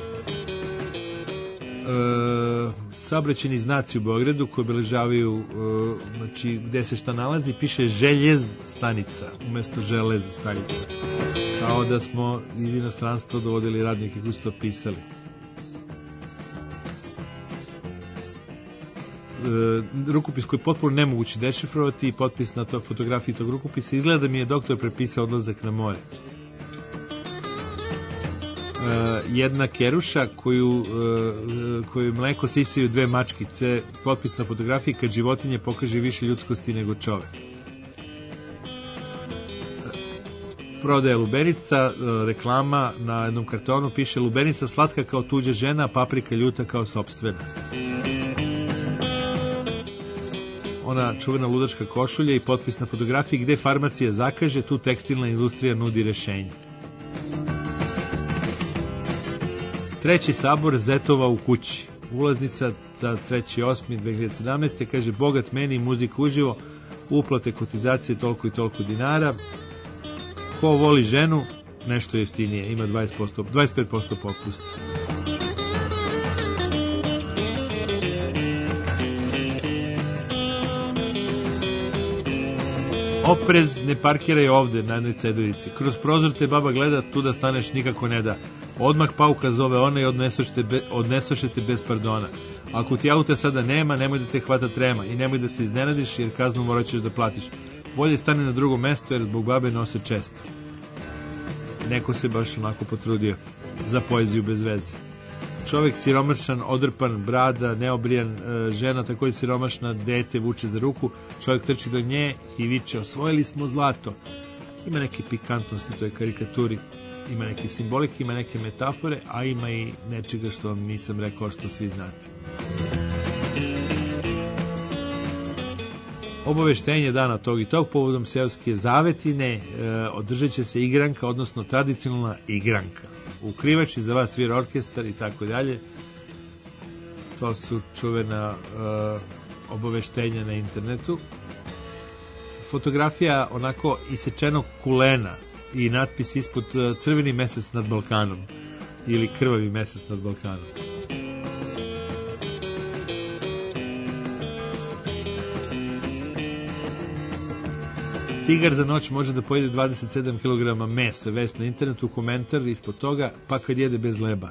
Saobraćajni znaci u Beogradu koji obeležavaju znači gde se šta nalazi, piše željez stanica umesto želez stanica, kao da smo iz inostranstva dovodili radnike koji su to pisali. Rukopis koji je potpuno nemoguće dešifrovati i potpis na toj fotografiji tog rukopisa, izgleda da mi je doktor prepisao odlazak na more. Jedna keruša koju mleko sisaju 2 mačkice, potpis na fotografiji kad životinje pokaže više ljudskosti nego čovek. Prodaja lubenica, reklama na jednom kartonu piše lubenica slatka kao tuđa žena, paprika ljuta kao sopstvena. Ona čuvena ludačka košulja i potpis na fotografiji gde farmacija zakaže, tu tekstilna industrija nudi rešenje. Treći sabor Zetova u kući. Ulaznica za 3.8.2017. kaže bogat meni, muzika uživo, uplate kotizacije toliko i toliko dinara. Ko voli ženu, nešto jeftinije, ima 25% popusta. Oprez, ne parkiraj ovde na jednoj ceduljici. Kroz prozor te baba gleda, tu da staneš nikako ne da. Odmah pauka zove ona i odnesoše te bez pardona. Ako ti auta sada nema, nemoj da te hvata trema i nemoj da se iznenadiš jer kaznu morat ćeš da platiš. Bolje stane na drugo mesto jer zbog babe nose često. Neko se baš onako potrudio za poeziju bez veze. Čovek siromašan, odrpan, brada, neobrijan, žena takođe siromašna, dete vuče za ruku, čovjek trči do nje i viče osvojili smo zlato. Ima neke pikantnosti u toj karikaturi, ima neke simbolike, ima neke metafore, a ima i nečega što vam nisam rekao što svi znate. Obaveštenje dana tog i tog povodom seoske zavetine održat će se igranka, odnosno tradicionalna igranka. U Krivači za vas svira orkestar i tako dalje. To su čuvena obaveštenja na internetu. Fotografija onako isečenog kulena i natpis ispod crveni mesec nad Balkanom ili krvavi mesec nad Balkanom. Tigar za noć može da pojede 27 kg mesa, vest na internetu, komentar ispod toga, pa kad jede bez leba.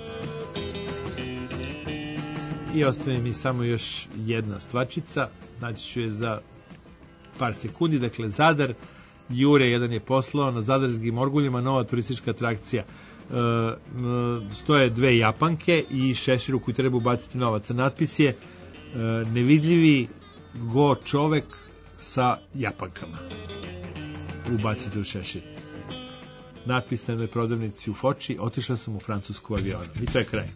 I ostaje mi samo još jedna stvačica, naći ću je za par sekundi. Dakle, Zadar, Jure jedan je poslao, na zadarskim orguljima nova turistička atrakcija. Stoje dve Japanke i šešir u koji treba ubaciti novac. Natpis je nevidljivi go čovek sa Japankama. Ubacite u šešir. Natpis na jednoj prodavnici u Foči, otišla sam u Francusku avionom. I to je kraj.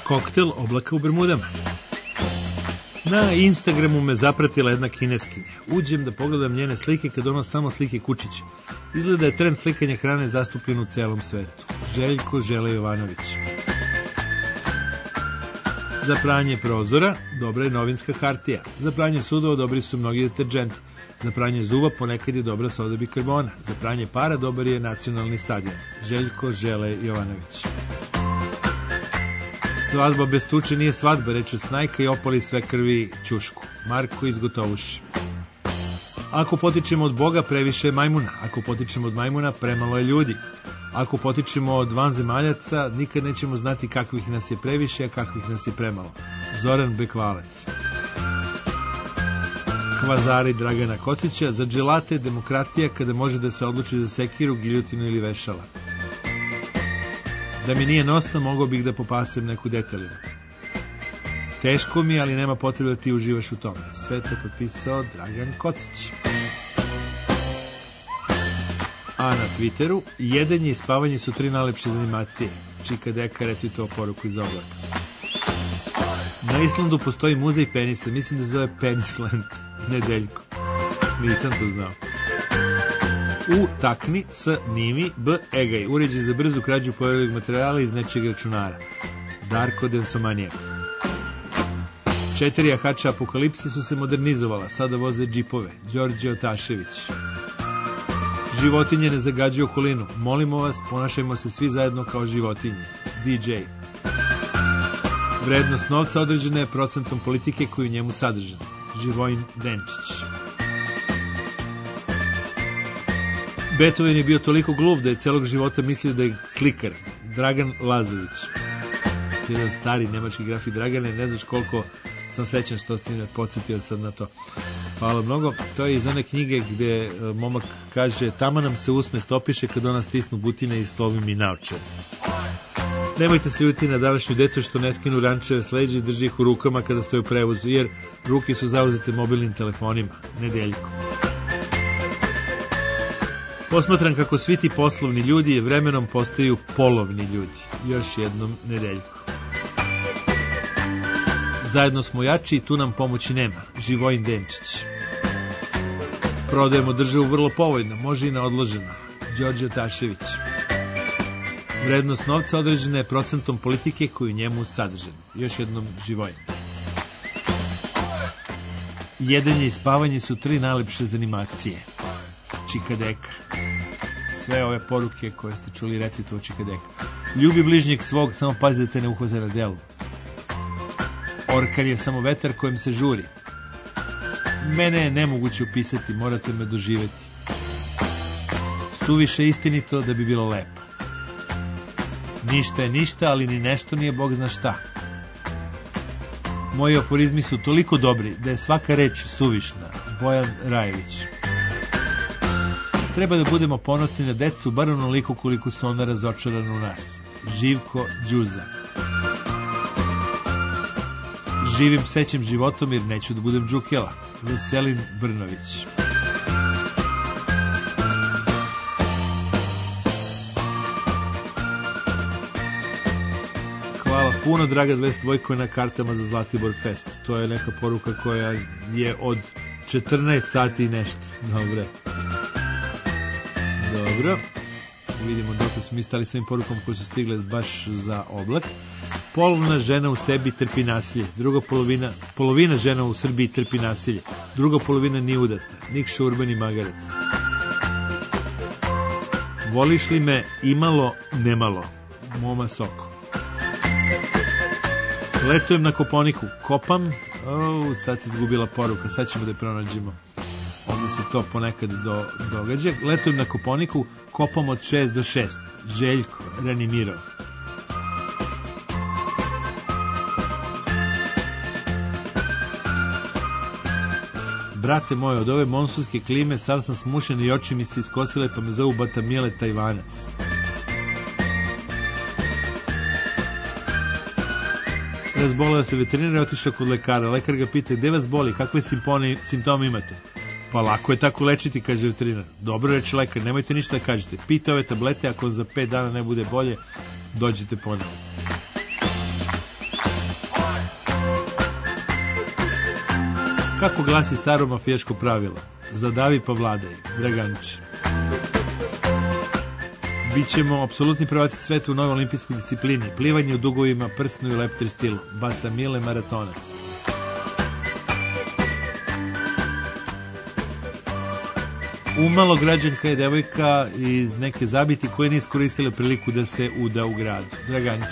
Koktel oblaka u Bermudama. Na Instagramu me zapratila jedna kineskinja. Uđem da pogledam njene slike kad ono samo slike kučića. Izgleda je trend slikanja hrane zastupljen u celom svetu. Željko Žele Jovanović. Za pranje prozora dobra je novinska hartija. Za pranje sudova dobri su mnogi deterđenti. Za pranje zuba ponekad je dobra soda bikarbona. Za pranje para dobar je nacionalni stadion. Željko Žele Jovanović. Svadba bez tuče nije svadba, reče Snajka i opali sve krvi ćušku. Marko iz Gotovuši. Ako potičemo od Boga, previše je majmuna. Ako potičemo od majmuna, premalo je ljudi. Ako potičemo od vanzemaljaca, nikad nećemo znati kakvih nas je previše, a kakvih nas je premalo. Zoran Bekvalac. Kvazari Dragana Kocića. Za dželate demokratija kada može da se odluči za sekiru, giljotinu ili vešala. Da mi nije nosa, mogao bih da popasem neku detelinu. Teško mi, ali nema potrebe da ti uživaš u tome. Sve to potpisao Dragan Kocić. A na Twitteru, jedenje i spavanje su 3 najlepše animacije. Čika Deka retweetovao poruku iz oblaka. Na Islandu postoji muzej penisa, mislim da se zove Penisland. Nedeljko. Nisam to znao. U Takni s Nimi B. Egaj. Uređaj za brzu krađu poverenog materijala iz nečeg računara. Darko Densomanijak. 4 jahača apokalipse su se modernizovala. Sada voze džipove. Đorđe Otašević. Životinje ne zagađuju okolinu. Molimo vas, ponašajmo se svi zajedno kao životinje. DJ. Vrednost novca određena je procentom politike koju njemu sadržana. Živojin Denčić. Beethoven je bio toliko glup da je celog života mislio da je slikar. Dragan Lazović. Jedan stari nemački grafik. Dragane, ne znaš koliko sam srećan što si me podsjetio sad na to. Hvala mnogo. To je iz one knjige gde momak kaže: tamo nam se usne stopiše kad ona stisnu butine i slovi mi naočare. Nemojte se ljuti na današnju decu što ne skinu rančeve s leđa i drži ih u rukama kada stoje u prevozu, jer ruke su zauzete mobilnim telefonima. Nedeljko. Posmatram kako svi ti poslovni ljudi vremenom postaju polovni ljudi. Još jednom Nedeljko. Zajedno smo jači i tu nam pomoći nema. Živojin Denčić. Prodajemo državu vrlo povoljno, može i na odloženo. Đorđe Tašević. Vrednost novca određena je procentom politike koju njemu sadržena. Još jednom Živojin. Jedenje i spavanje su 3 najlepše animacije. Čika Deka. Sve ove poruke koje ste čuli retweetovao Čika Deka. Ljubi bližnjeg svog, samo pazi da te ne uhvate na delu. Orkan je samo vetar kojem se žuri. Mene je nemoguće opisati, morate me doživeti. Suviše istinito da bi bilo lepo. Ništa je ništa, ali ni nešto nije Bog zna šta. Moji aforizmi su toliko dobri da je svaka reč suvišna. Bojan Rajević. Treba da budemo ponosni na decu, bar onoliko koliko su ona razočarana u nas. Živko Đuza. Živim psećim životom jer neću da budem džukela. Veselin Brnović. Hvala puno, draga 22 na kartama za Zlatibor Fest. To je neka poruka koja je od 14 sati i nešto. Dobro. Vidimo dok smo mi stali s ovim porukom koje su stigle baš za oblak. Polovna žena u sebi trpi nasilje. Druga polovina žena u Srbiji trpi nasilje. Druga polovina nije udata. Nikša Urbani Magarac. Voliš li me imalo, nemalo? Moma Soko. Letujem na Koponiku. Kopam. Sad se izgubila poruka. Sad ćemo da je pronađemo. Ovdje se to ponekad događa. Letujem na Koponiku. Kopam od 6 do 6. Željko Ranimirov. Brate moj, od ove monsunske klime sav sam smušen i oči mi se iskosile, pa me zovu Batamile Tajvanac. Razboleo se veterinar i otišao kod lekara. Lekar ga pita: gde vas boli, kakve simptome imate? Pa lako je tako lečiti, kaže veterinar. Dobro, reče lekar, nemojte ništa da kažete. Pijte ove tablete, ako za 5 dana ne bude bolje, dođite ponovno. Kako glasi staro mafijaško pravilo? Zadavi pa vladaj, Draganić. Bićemo apsolutni prvaci sveta u novoj olimpijskoj disciplini, plivanje u dugovima, prsnu i leptir stilu, Batamile maratonac. Umalo građanka je devojka iz neke zabiti koje nije iskoristila priliku da se uda u gradu, Draganić.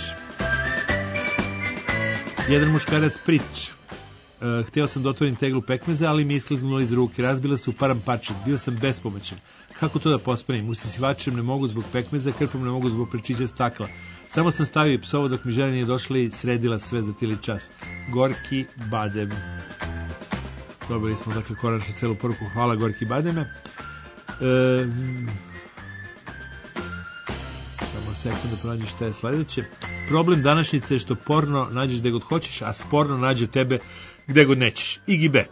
Jedan muškarac priča. Hteo sam da otvorim teglu pekmeza, ali mi je iskliznulo iz ruke, razbila se u paramparčet, bio sam bespomoćan. Kako to da pospanim? Usisivačem ne mogu zbog pekmeza, krpom ne mogu zbog prečiđa stakla. Samo sam stavio i psovo dok mi žena nije došla i sredila sve za tili čas. Gorki badem. Dobili smo dakle konačno celu poruku. Hvala Gorki bademe. Samo sekund da pronađeš šta je sledeće. Problem današnjice je što porno nađeš gde god hoćeš, a sporno nađe tebe gde god nećeš. Iggy B.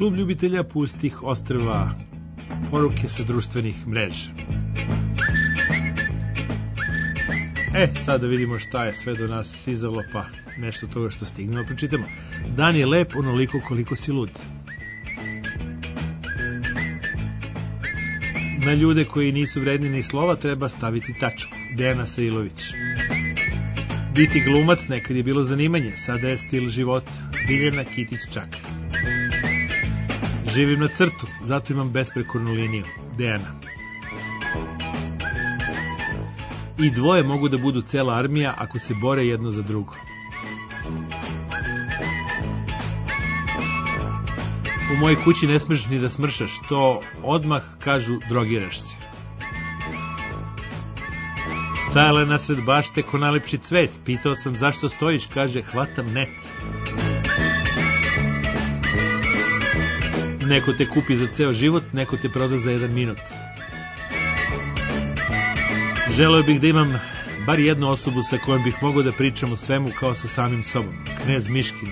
Klub ljubitelja pustih ostrva, poruke sa društvenih mreža. Sad da vidimo šta je sve do nas stizalo, pa nešto toga što stignemo pročitamo. Dan je lep onoliko koliko si lud. Na ljude koji nisu vredni ni slova treba staviti tačku. Dejana Sailović. Biti glumac nekad je bilo zanimanje, sada je stil života. Biljana Kitić-Čakar. Živim na crtu, zato imam besprekornu liniju. Dejana. I dvoje mogu da budu cela armija ako se bore jedno za drugo. U mojoj kući ne smeš ni da smršaš, to odmah kažu drogiraš se. Stajala je nasred bašte ko najlepši cvet, pitao sam zašto stojiš, kaže hvatam net. Neko te kupi za ceo život, neko te proda za 1 minut. Želeo bih da imam bar jednu osobu sa kojom bih mogao da pričam o svemu kao sa samim sobom. Knez Miškin.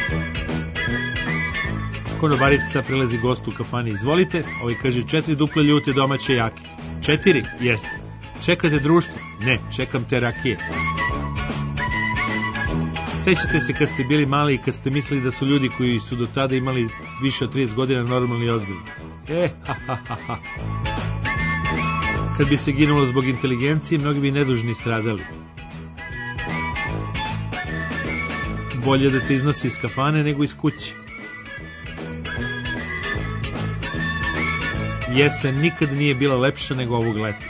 Konobarica prilazi gostu u kafani. Izvolite, ovaj kaže 4 duple ljute domaće jake. 4? Jeste. Čekate društvo? Ne, čekam te rakije. Sećate se kad ste bili mali i kad ste mislili da su ljudi koji su do tada imali više od 30 godina normalni i ozbiljni? Kad bi se ginulo zbog inteligencije, mnogi bi nedužni stradali. Bolje da te iznosi iz kafane nego iz kuće. Jesen nikad nije bila lepša nego ovog leta.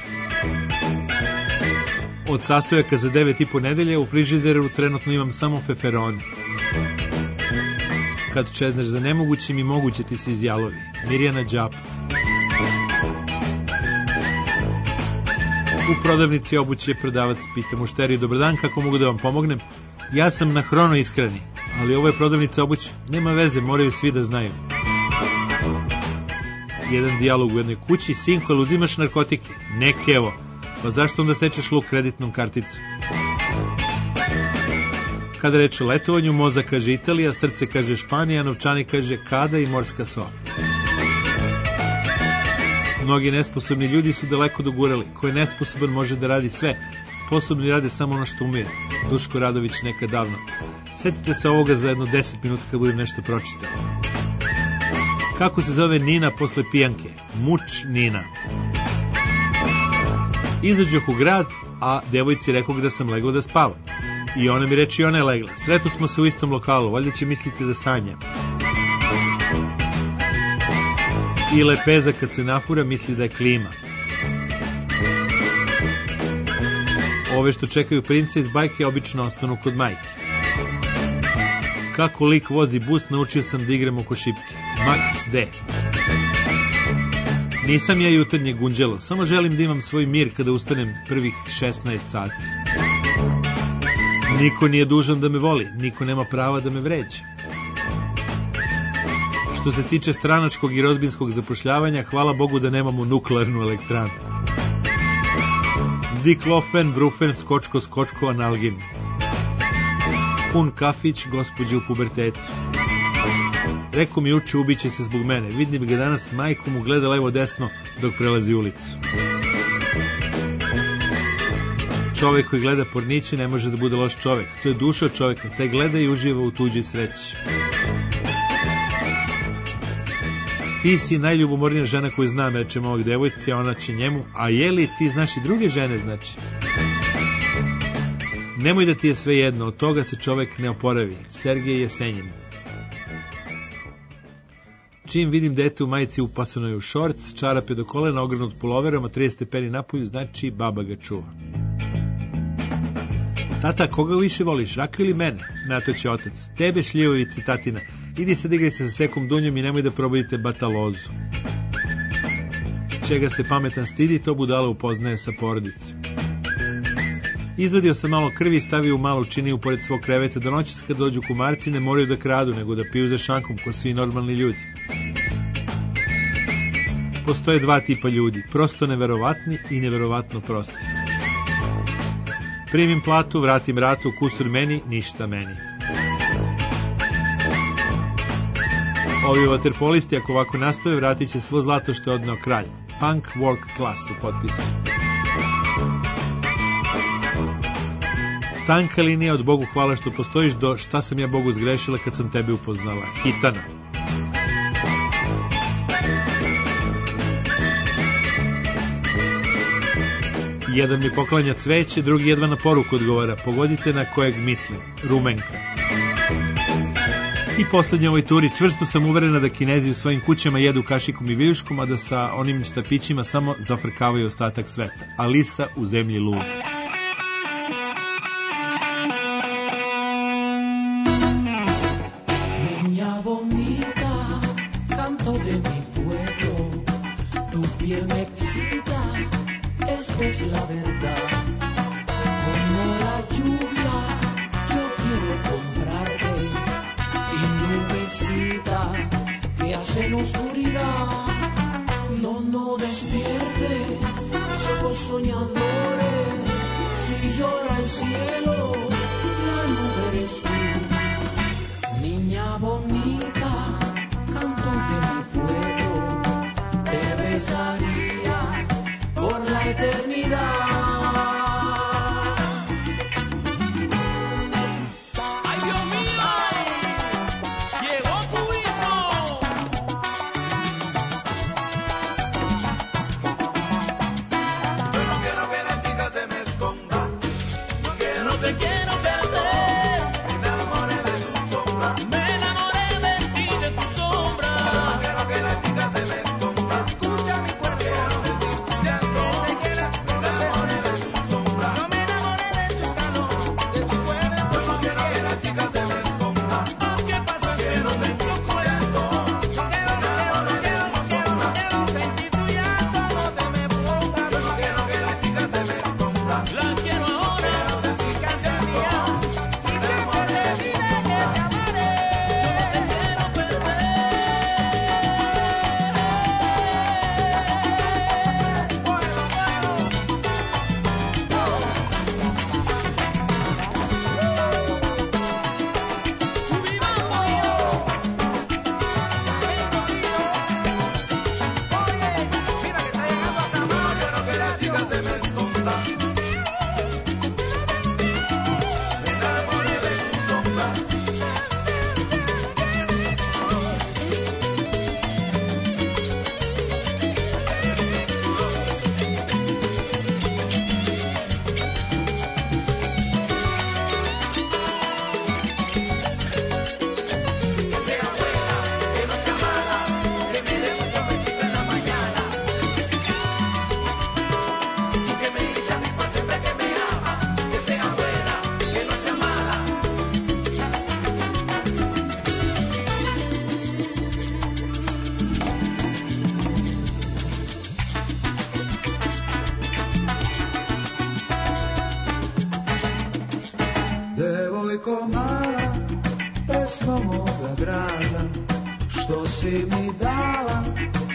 Od sastojaka za 9,5 nedelje u frižideru trenutno imam samo feferone. Kad čezneš za nemogućim i moguće ti se izjalovi. Mirjana Đapa. U prodavnici obuće prodavac pita mušteriju, dobar dan, kako mogu da vam pomognem? Ja sam na Hrono ishrani, ali ovo je prodavnica obuće. Nema veze, moraju svi da znaju. Jedan dijalog u jednoj kući, sinko, ali uzimaš narkotike? Ne, kevo. Pa zašto onda sečeš luk kreditnom karticom? Kada reče o letovanju, mozak kaže Italija, srce kaže Španija, novčani kaže kada i morska so. Mnogi nesposobni ljudi su daleko dogurali. Ko je nesposoban može da radi sve. Sposobni rade samo ono što umije. Duško Radović nekad davno. Setite se ovoga za jedno 10 minuta kad budem nešto pročitao. Kako se zove Nina posle pijanke? Muč Nina. Izađoh u grad, a devojci rekao da sam legao da spavam. I ona mi reče i ona je legla. Sretno smo se u istom lokalu, valjda će misliti da sanjam. I lepeza kad se napura misli da je klima. Ove što čekaju princa iz bajke obično ostanu kod majke. Kako lik vozi bus, naučio sam da igram oko šipke. Max D. Nisam ja jutarnje gunđelo, samo želim da imam svoj mir kada ustanem prvih 16 sati. Niko nije dužan da me voli, niko nema prava da me vređa. Što se tiče stranačkog i rodbinskog zapošljavanja, hvala Bogu da nemamo nuklearnu elektranu. Diklofen, brufen, skočko, analgin. Pun kafić, gospođe u pubertetu. Rekao mi uče, ubiće se zbog mene. Vidim ga danas, majku mu gleda levo desno dok prelazi ulicu. Čovek koji gleda porniće ne može da bude loš čovek. To je duša čoveka, taj gleda i uživa u tuđoj sreći. Ti si najljubomornija žena koju znam, reče ovog devojci, a ona će njemu, a je li ti znaš i druge žene, znači? Nemoj da ti je sve jedno, od toga se čovek ne oporavi. Sergej Jesenjin. Čim vidim dete u majici upasanoj u šorc, čarape do kolena, ogrnut puloverom, a 30 stepeni napolju, znači baba ga čuva. Tata, koga više voliš, Raku ili mene? Na to će otac. Tebe, šljivovice, tatina. Idi sad igraj se sa sekom dunjom i nemoj da probudite batalozu. Čega se pametan stidi, to budala upoznaje sa porodicom. Izvadio sam malo krvi i stavio u malu činiju pored svog kreveta. Do noći kad dođu kumarci ne moraju da kradu, nego da piju za šankom ko svi normalni ljudi. Postoje 2 tipa ljudi, prosto neverovatni i neverovatno prosti. Primim platu, vratim ratu, kusur meni, ništa meni. Ovi vaterpolisti, ako ovako nastave, vratit će svo zlato što je odneo kralj. Punk Work Class u potpisu. Tanka linija od Bogu hvala što postojiš do šta sam ja Bogu zgrešila kad sam tebe upoznala. Hitana. Jedan mi poklanja cveće, drugi jedva na poruku odgovara. Pogodite na kojeg mislim. Rumenka. I poslednje ovoj turi, čvrsto sam uverena da Kinezi u svojim kućama jedu kašikom i viljuškom, a da sa onim štapićima samo zafrkavaju ostatak sveta. Alisa u zemlji luda. En oscuridad, no despierte, somos soñadores, si llora el cielo, la nube eres tú, niña bonita, canto de mi fuego, te besaría por la eternidad. Devojko mala, pesmo moga grada, što si mi dala,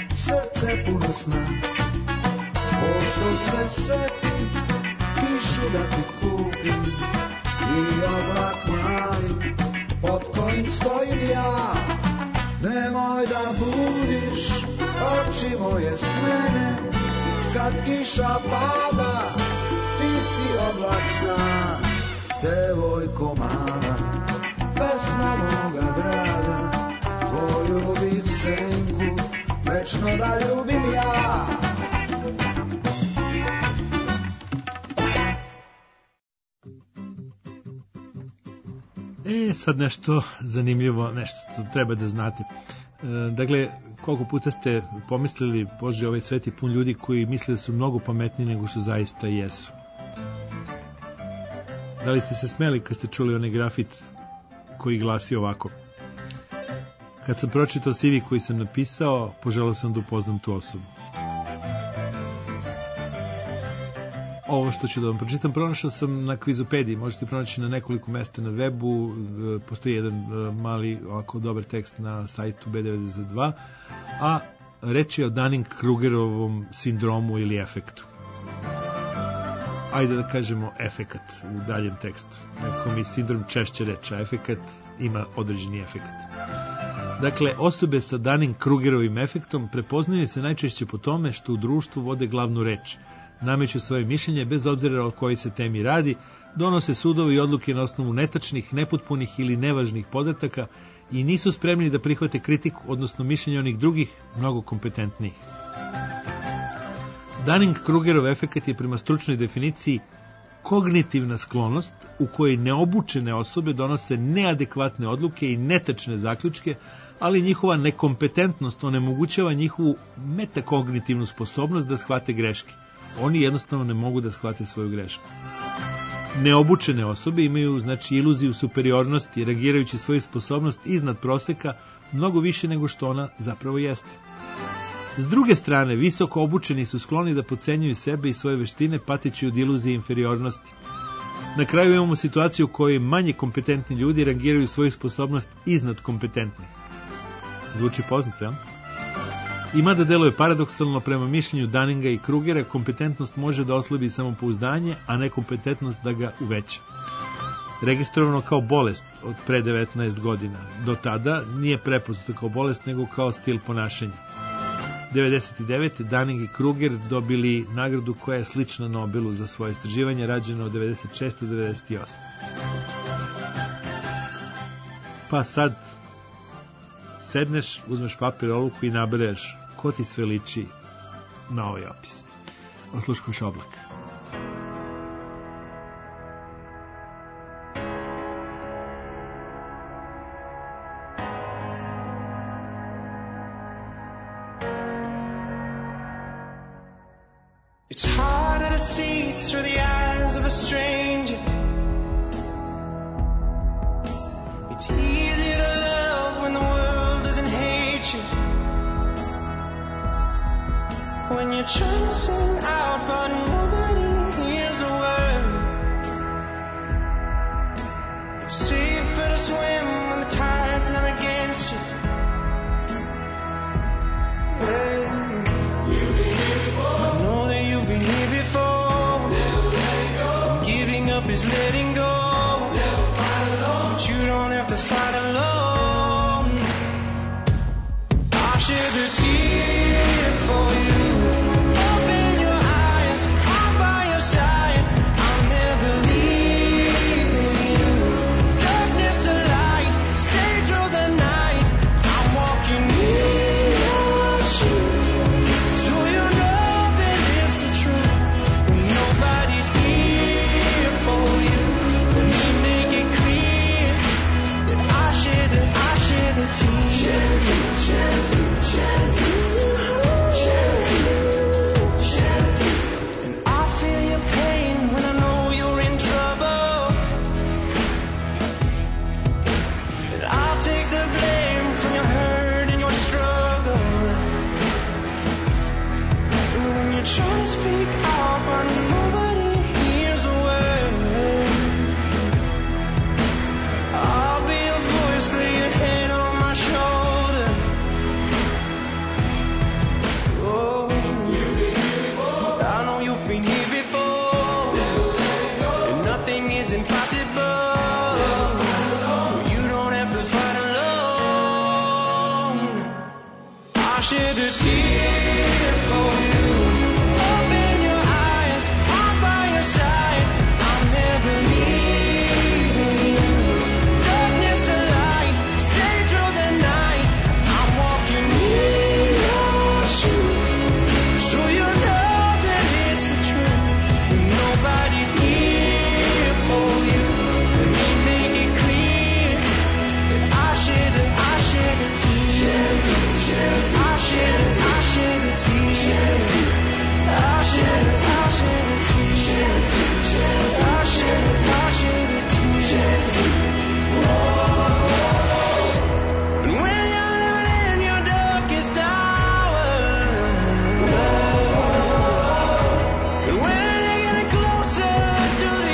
srce puno sna. Pošto se setim, kišu da ti kupim, i oblak mali, pod kojim stojim ja. Nemoj da budiš oči moje s mene, kad kiša pada, ti si oblak sam. Devojko mala, pesma moga grada, tvoju bih senku, večno da ljubim ja. Sad nešto zanimljivo, nešto treba da znate. Dakle, koliko puta ste pomislili, Bože, ovaj svet je pun ljudi koji misle da su mnogo pametniji nego što zaista jesu. Da li ste se smeli kad ste čuli onaj grafit koji glasi ovako: kad sam pročitao CV koji sam napisao, poželao sam da upoznam tu osobu. Ovo što ću da vam pročitam, pronašao sam na Kvizopediji, možete pronaći na nekoliko mesta na webu, postoji jedan mali, ovako dobar tekst na sajtu B92, a reč je o Dunning-Krugerovom sindromu ili efektu. Ajde da kažemo efekat u daljem tekstu. Neko mi sindrom češće reče, a efekat ima određeni efekat. Dakle, osobe sa Dunning-Krugerovim efektom prepoznaju se najčešće po tome što u društvu vode glavnu reč, nameću svoje mišljenje bez obzira o kojoj se temi radi, donose sudovi i odluke na osnovu netačnih, nepotpunih ili nevažnih podataka i nisu spremni da prihvate kritiku, odnosno mišljenje onih drugih, mnogo kompetentnijih. Dunning-Krugerov efekat je prema stručnoj definiciji kognitivna sklonost u kojoj neobučene osobe donose neadekvatne odluke i netačne zaključke, ali njihova nekompetentnost onemogućava njihovu metakognitivnu sposobnost da shvate greške. Oni jednostavno ne mogu da shvate svoju grešku. Neobučene osobe imaju iluziju superiornosti, rangirajući svoju sposobnost iznad proseka mnogo više nego što ona zapravo jeste. S druge strane, visoko obučeni su skloni da podcenjuju sebe i svoje veštine pateći od iluzije inferiornosti. Na kraju imamo situaciju u kojoj manje kompetentni ljudi rangiraju svoju sposobnost iznad kompetentnih. Zvuči poznato, ja? Ima da deluje paradoksalno, prema mišljenju Dunninga i Krugera, kompetentnost može da oslabi samopouzdanje, a nekompetentnost da ga uveća. Registrovano kao bolest od pre 19 godina. Do tada nije prepoznato kao bolest, nego kao stil ponašanja. 1999. Dunning i Kruger dobili nagradu koja je slična Nobelu za svoje istraživanje, rađeno od 96. do 98. Pa sad sedneš, uzmeš papir, oluku i nabereš ko ti sve liči na ovaj opis. Osluškuš oblak. It's harder to see through the eyes of a stranger. It's easy to love when the world doesn't hate you. When you're trying to sing out but nobody hears a word. It's safer to swim when the tide's not against you. Hey. I know that you've been here before. Never let go. Giving up is letting go. Never fight alone. But you don't have to fight alone. I shed a tear for you. Open your eyes, I'm by your side. I'll never leave you. Darkness to light, stay through the night. I'm walking in your shoes. So you know that it's the truth. When nobody's here for you. Let me make it clear that I shed a tear. Shed a tear, shed a tear, shed a tear, shed a tear, shed a tear. And I feel your pain when I know you're in trouble. And I'll take the blame from your hurt and your struggle. And when you're trying to speak out but nobody hears a word, I'll be a voice, lay your head on my shoulder. Oh, you've been here before. I know you've been here before. Never let go. And nothing is impossible. Never fight alone. You don't have to fight alone. I shed a tear for you. Open your eyes, I'm by your side. I'll never leave you. Darkness to light, stay through the night. I'm walking in your shoes. So you know that it's the truth. When nobody's here for you. Let me make it clear that I shed a tear. Shed a tear, shed a tear. I shed a tear. Shed a tear. I shed a tear. Shed a tear. I shed a tear. Shed a tear. And when you're living in your darkest hour, and when you're getting closer to the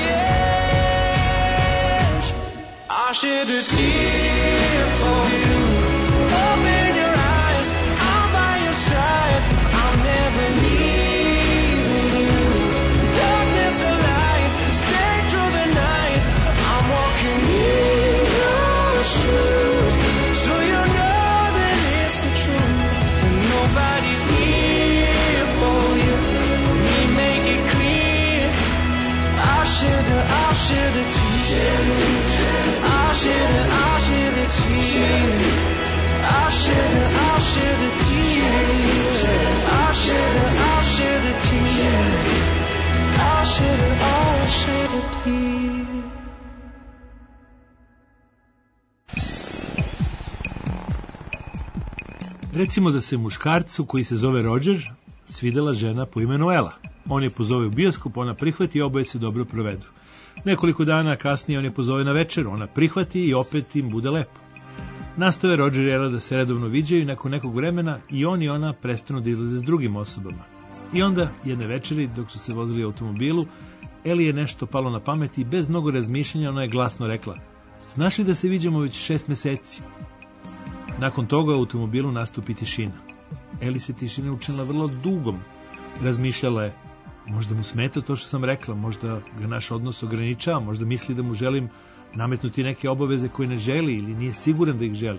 edge, I shed a tear for you. Open your eyes, I'm by your side. I'll never leave you. Darkness or light, stay through the night. I'm walking in your shoes. So you know shed a tear. I'll shed a tear. I'll shed a tear. I'll shed a tear. I'll shed a tear. Recimo da se muškarcu koji se zove Roger svidela žena po imenu Ela. On je pozove u bioskop, ona prihvati i oboje se dobro provedu. Nekoliko dana kasnije on je pozove na večer, ona prihvati i opet im bude lepo. Nastave Roger i Ela da se redovno viđaju i nakon nekog vremena i on i ona prestanu da izlaze s drugim osobama. I onda, jedne večeri, dok su se vozili u automobilu, Eli je nešto palo na pamet i bez mnogo razmišljanja ona je glasno rekla: znaš li da se viđamo već 6 meseci? Nakon toga u automobilu nastupi tišina. Eli se tišina učinila vrlo dugom. Razmišljala je, možda mu smeta to što sam rekla, možda ga naš odnos ograničava, možda misli da mu želim nametnuti neke obaveze koje ne želi ili nije siguran da ih želi.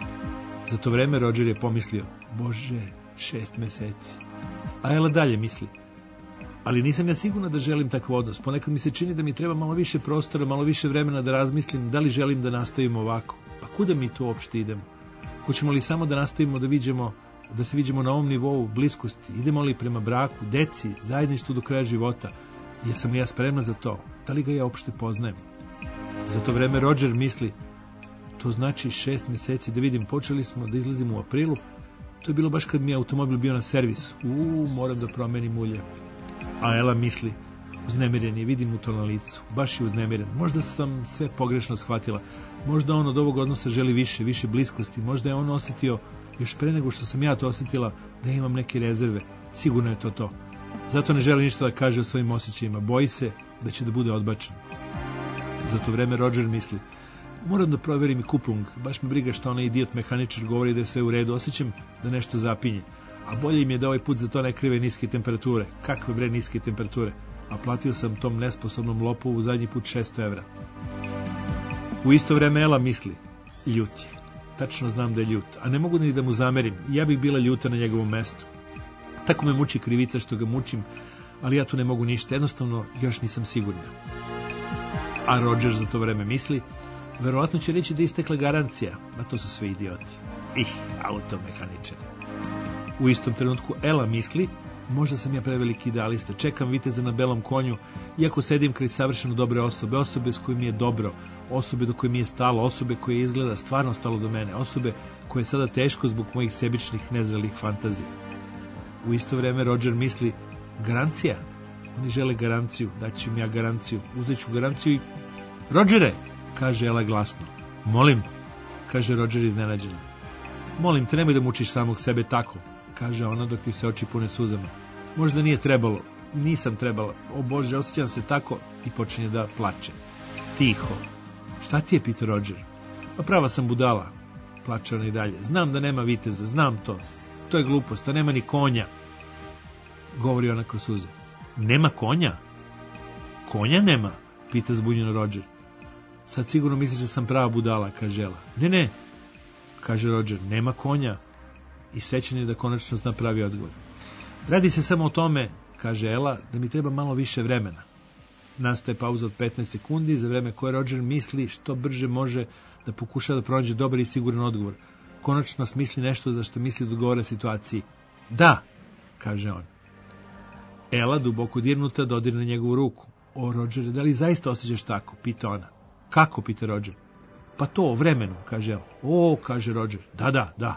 Za to vreme Roger je pomislio, Bože, 6 meseci. A Ela dalje misli, ali nisam ja sigurna da želim takav odnos. Ponekad mi se čini da mi treba malo više prostora, malo više vremena da razmislim da li želim da nastavimo ovako. Pa kuda mi to uopšte idemo? Hoćemo li samo da nastavimo da se viđemo na ovom nivou bliskosti? Idemo li prema braku, deci, zajedništvu do kraja života? Jesam li ja spremna za to? Da li ga ja uopšte poznajem? Za to vreme Roger misli, to znači 6 meseci, da vidim, počeli smo da izlazimo u aprilu, to je bilo baš kad mi je automobil bio na servisu. Moram da promenim ulje. A Ela misli, uznemiren je, vidim mu to na licu, baš je uznemiren. Možda sam sve pogrešno shvatila. Možda on od ovog odnosa želi više bliskosti. Možda je on osjetio, još pre nego što sam ja to osjetila, da imam neke rezerve. Sigurno je to. Zato ne želi ništa da kaže o svojim osjećajima. Boji se da će da bude odbačen. Za to vreme Roger misli, moram da proverim i kuplung. Baš me briga što onaj idiot mehaničar govori da je sve u redu. Osjećam da nešto zapinje. A bolje im je da ovaj put za to ne krive niske temperature. Kakve bre niske temperature? A platio sam tom nesposobnom lopovu zadnji put 600 evra. U isto vreme Ela misli, ljut je. Tačno znam da je ljut, a ne mogu ni da mu zamerim. Ja bih bila ljuta na njegovom mestu. Tako me muči krivica što ga mučim, ali ja tu ne mogu ništa. Jednostavno, još nisam sigurna. A Roger za to vreme misli, verovatno će reći da je istekla garancija, a to su sve idioti. Automehaničari. U istom trenutku Ela misli, možda sam ja preveliki idealista, čekam viteza na belom konju, iako sedim kraj savršeno dobre osobe s kojim mi je dobro, osobe do koje mi je stalo, osobe koje izgleda stvarno stalo do mene, osobe koje je sada teško zbog mojih sebičnih, nezrelih fantazija. U isto vreme Roger misli, garancija? Oni žele garanciju, daću im ja garanciju, uzet ću garanciju i... Rogere, kaže Ela glasno. Molim, kaže Roger iznenađeno. Molim te, nemoj da mučiš samog sebe tako, kaže ona dok joj se oči pune suzama. Možda nije trebalo, nisam trebala, o Bože, osjećam se tako, i počinje da plače. Tiho. Šta ti je, pita Roger? Pa prava sam budala, plače ona i dalje. Znam da nema viteza, znam to. To je glupost, a nema ni konja, govori ona kroz suze. Nema konja? Konja nema, pita zbunjeno Roger. Sad sigurno misliš da sam prava budala, kaže Ela. Ne, kaže Roger, nema konja, i srećan je da konačno zna pravi odgovor. Radi se samo o tome, kaže Ela, da mi treba malo više vremena. Nastaje pauza od 15 sekundi, za vreme koje Roger misli što brže može da pokuša da pronađe dobar i siguran odgovor. Konačno smisli nešto za što misli da odgovara situaciji. Da, kaže on. Ela, duboko dirnuta, dodirne njegovu ruku. O, Roger, da li zaista osjećaš tako? Pita ona. Kako, pita Roger. Pa to, o vremenu, kaže Ela. O, kaže Roger. Da.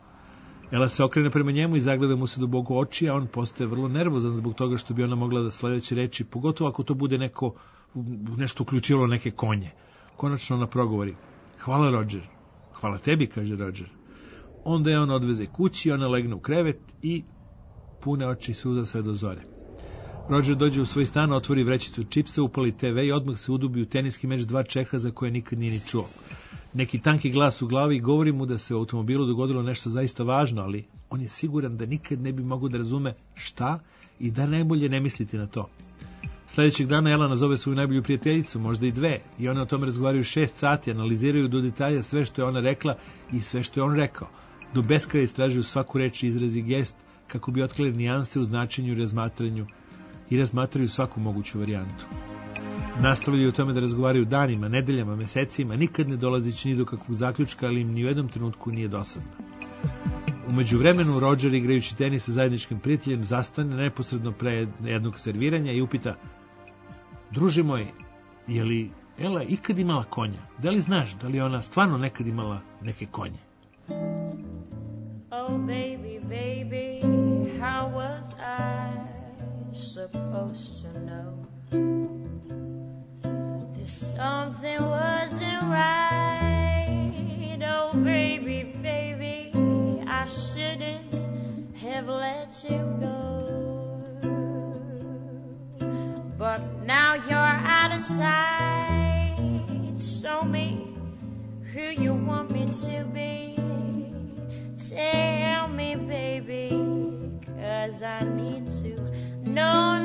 Ela se okrene prema njemu i zagleda mu se duboko u oči, a on postaje vrlo nervozan zbog toga što bi ona mogla da sledeće reči, pogotovo ako to bude nešto uključivalo neke konje. Konačno ona progovori. Hvala, Roger. Hvala tebi, kaže Roger. Onda je on odveze kući, ona legne u krevet i pune oči suza sve do zore. Roger dođe u svoj stan, otvori vrećicu čipsa, upali TV i odmah se udubi u teniski meč dva Čeha za koje nikad nije ni čuo. Neki tanki glas u glavi govori mu da se u automobilu dogodilo nešto zaista važno, ali on je siguran da nikad ne bi mogao da razume šta i da najbolje ne misliti na to. Sljedećeg dana Ela nazove svoju najbolju prijateljicu, možda i dve, i one o tome razgovaraju 6 sati, analiziraju do detalja sve što je ona rekla i sve što je on rekao. Do beskraja istražuju svaku reč, izraz i gest, kako bi otkrili nijanse u značenju i razmatraju svaku moguću varijantu. Nastavljaju o tome da razgovaraju danima, nedeljama, mesecima, nikad ne dolazići ni do kakvog zaključka, ali im ni u jednom trenutku nije dosadno. Umeđu vremenu Roger, igrajući tenis sa zajedničkim prijateljem, zastane neposredno pre jednog serviranja i upita: druže moj, je li Ela ikad imala konja? Da li znaš da li ona stvarno nekad imala neke konje? Oh baby, baby, how was I supposed to know that something wasn't right? Oh baby, baby, I shouldn't have let you go. But now you're out of sight. Show me who you want me to be. Tell me, baby, 'cause I need to know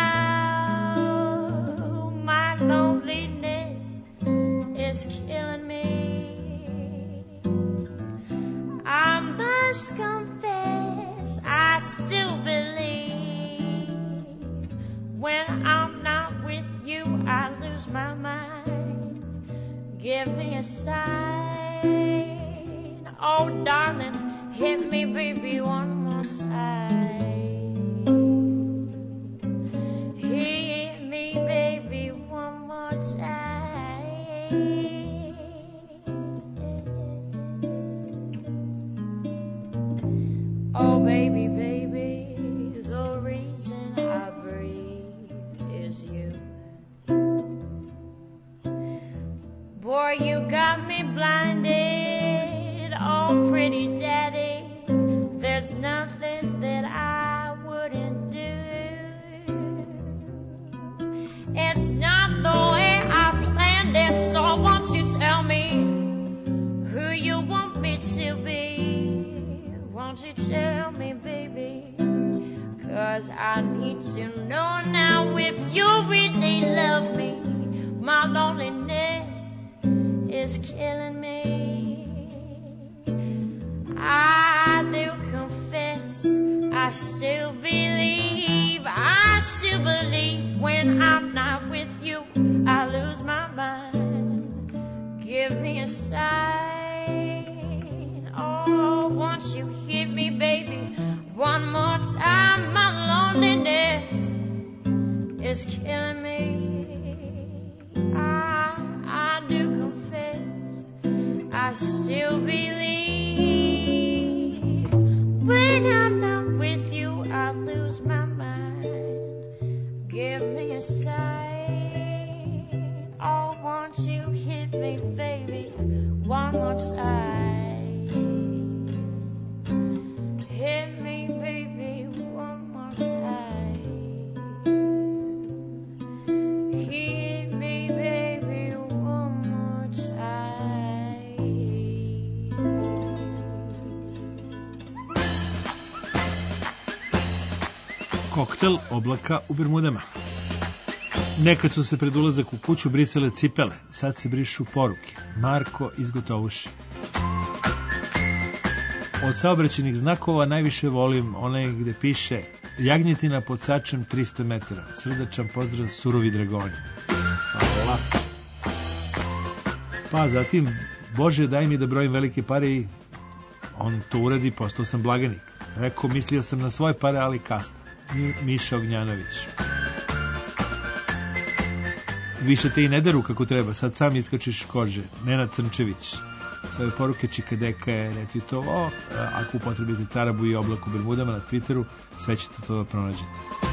now. My loneliness is killing me. I must confess, I still believe when I'm not with you, I lose my mind. Give me a sign. Oh, darling, hit me, baby, one more time. Hit me, baby, one more time. Oh, baby, baby, the reason I breathe is you. Boy, you got me blinded. Oh, pretty daddy, there's nothing that I wouldn't do. It's not the way I planned it, so won't you tell me who you want me to be? Won't you tell me, baby? 'Cause I need to know now if you really love me. My loneliness is killing me. I do confess, I still believe when I'm not with you, I lose my mind. Give me a sign. Oh, won't you hit me, baby, one more time? My loneliness is killing me. I do confess, I still believe when I'm not with you, I lose my mind. Give me a sign. Oh, won't you hit me, baby, one more time? Hit me, baby, one more time. Hit me, baby, one more time. Koktel oblaka u Bermudama. Nekad su se pred ulazak u kuću brisale cipele, sad se brišu poruke. Marko iz Gotovuše. Od saobraćajnih znakova najviše volim onaj gde piše jagnjetina pod sačem 300 metara. Srdačan pozdrav, Surovi dragoni. Hvala. Pa zatim, Bože, daj mi da brojim velike pare, i on to uradi, postao sam blaganik. Rekao, mislio sam na svoje pare, ali kasno. Miša Ognjanović. Više te i ne deru kako treba, sad sam iskačiš kože. Nenad Crnčević. Sve poruke Čikadeka je retvitovao. Ako upotrebite Tarabu i oblak u Bermudama na Twitteru, sve ćete to da pronađete.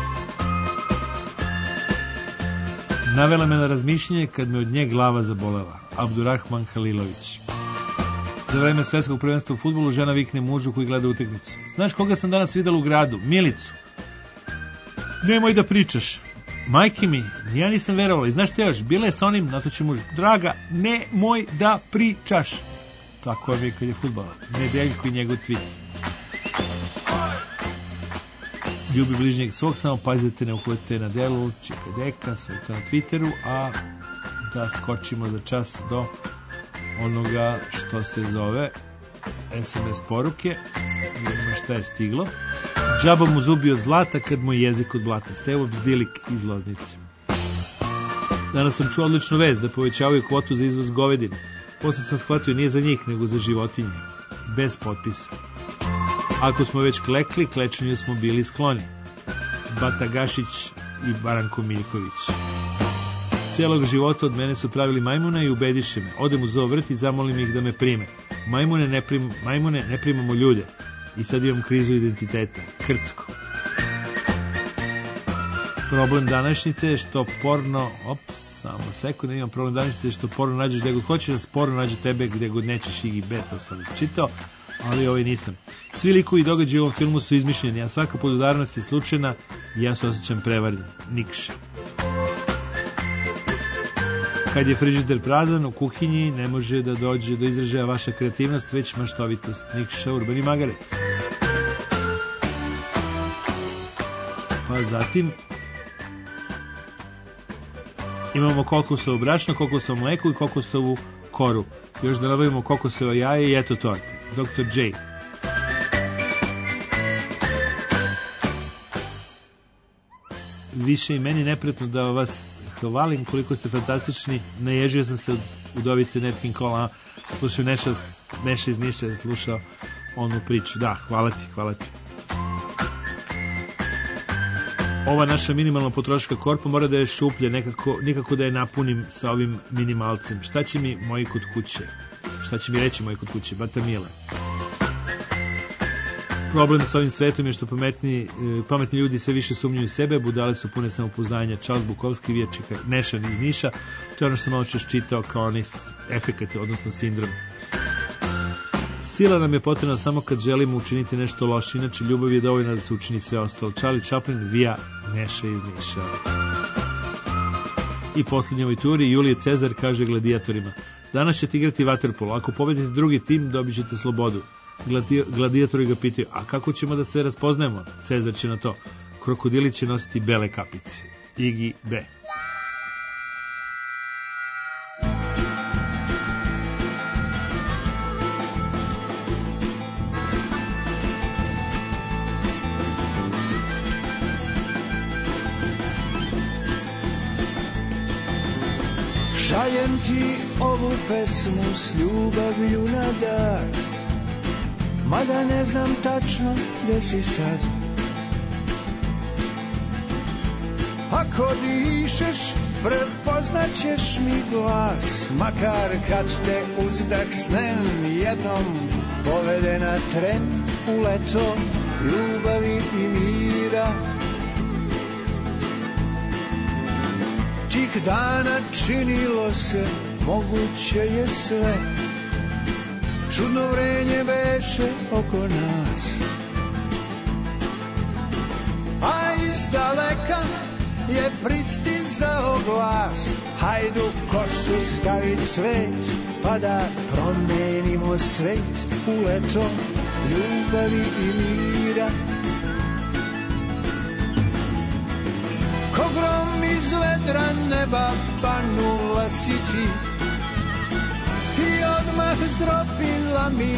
Navela me na razmišljanje kad me od nje glava zabolela. Abdurrahman Halilović. Za vreme svetskog prvenstva u fudbalu žena vikne mužu koji gleda utakmicu: znaš koga sam danas videla u gradu? Milicu. Nemoj da pričaš. Majke mi, ja nisam verovala. I znaš te još, bila je s onim, na to će muž: draga, nemoj da pričaš. Tako je kad je fudbala. Nedeljko i njegov tweet. Ljubi bližnjeg svog, samo pazite, ne uhvatite na delu. Čikadeka, sve to na Twitteru. A da skočimo za čas do onoga što se zove SMS poruke. Vidimo šta je stiglo. Džaba mu zubi od zlata kad mu je jezik od blata. Stevo Bzdilik iz Loznice. Danas sam čuo odličnu vest da povećavaju kvotu za izvoz govedine. Posle sam shvatio nije za njih, nego za životinje. Bez potpisa. Ako smo već klekli, klečenju smo bili skloni. Bata Gašić i Baranko Miljković. Cijelog života od mene su pravili majmuna i ubediše me. Odem u zoo vrt i zamolim ih da me prime. Majmune ne primamo ljude. I sad imam krizu identiteta. Krcko. Problem današnjice je što porno... Samo sekund, imam problem današnjice je što porno nađeš gde god hoćeš, da porno nađe tebe gde god nećeš i be, to sam čitao, ali ovaj nisam. Svi likovi i događaji u ovom filmu su izmišljeni, a svaka podudarnost je slučajna i ja se osjećam prevarjen. Nikša. Kad je frižider prazan u kuhinji, ne može da dođe do izražaja vaša kreativnost, već maštovitost. Nikša, Urbani Magarec. Pa zatim imamo kokosovo brašno, kokosovo mleko i kokosovu koru. Još da nabavimo kokosovo jaje i eto torte. Dr. J. Više i meni neprijatno da vas hvalim koliko ste fantastični. Naježio sam se od udovice Netkin Kola. Slušao Neša iz Niša, slušao onu priču. Da, hvala ti. Ova naša minimalna potroška korpa mora da je šuplje, nikako da je napunim sa ovim minimalcem. Šta će mi moji kod kuće? Šta će mi reći moji kod kuće? Bata Mile. Problem sa ovim svetom je što pametni ljudi sve više sumnjuju sebe, budale su pune samopouzdanja. Charles Bukowski, Vječika, Nešan iz Niša, to je ono što sam malo češ čitao kao onaj efekat, odnosno sindrom. Sila nam je potrebna samo kad želimo učiniti nešto loše, inače ljubav je dovoljna da se učini sve ostalo. Charlie Chaplin, Vija, Neša iz Niša. I posljednjoj ovoj turi, Julije Cezar kaže gladijatorima: danas ćete igrati vaterpolo, ako pobedite drugi tim, dobit ćete slobodu. Gladijatori ga pitaju: a kako ćemo da se raspoznajemo? Cezar će na to: krokodili će nositi bele kapice. Igi B. Šaljem ti ovu pesmu s ljubavlju na dar, mada ne znam tačno gde si sad. Ako dišeš, prepoznaćeš mi glas, makar kad te uzdah snen jednom povede na tren u leto ljubavi i mira. Tih dana činilo se moguće je sve, čudno vrenje beše oko nas. A iz daleka je pristizao glas: hajdu kosu stavit cvet, pa da promenimo svet u leto ljubavi i mira. Ko grom iz vedra neba panula si ti i odmah zdropila mi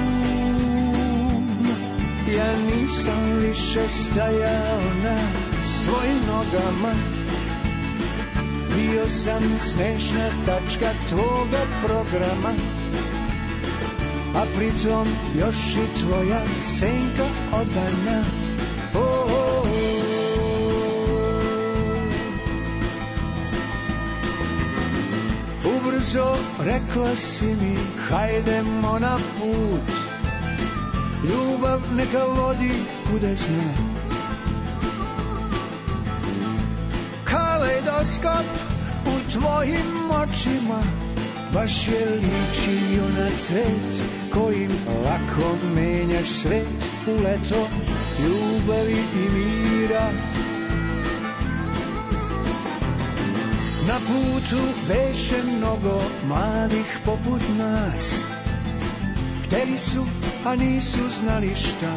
Ja nisam više stajao na svojim nogama, bio sam smešna tačka tvoga programa, a pritom još i tvoja senka odana. Ubrzo rekla si mi hajdemo na put, ljubav neka vodi kuda zna. Kaleidoskop u tvojim očima baš je ličio na cvet kojim lako menjaš svet u leto ljubavi i mira. Na putu beše mnogo mladih poput nas, hteli su, a nisu znali šta.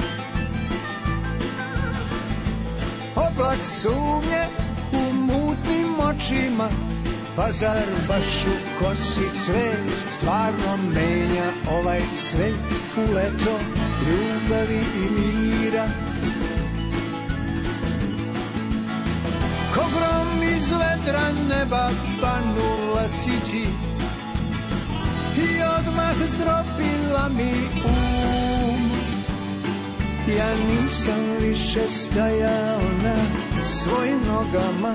Oblak sumnje u mutnim očima, pa zar baš u kosi cvet stvarno menja ovaj svet u leto ljubavi i mira. Ko grom iz iz vedra neba panula si ti i odmah zdropila mi ja nisam više stajao na svojim nogama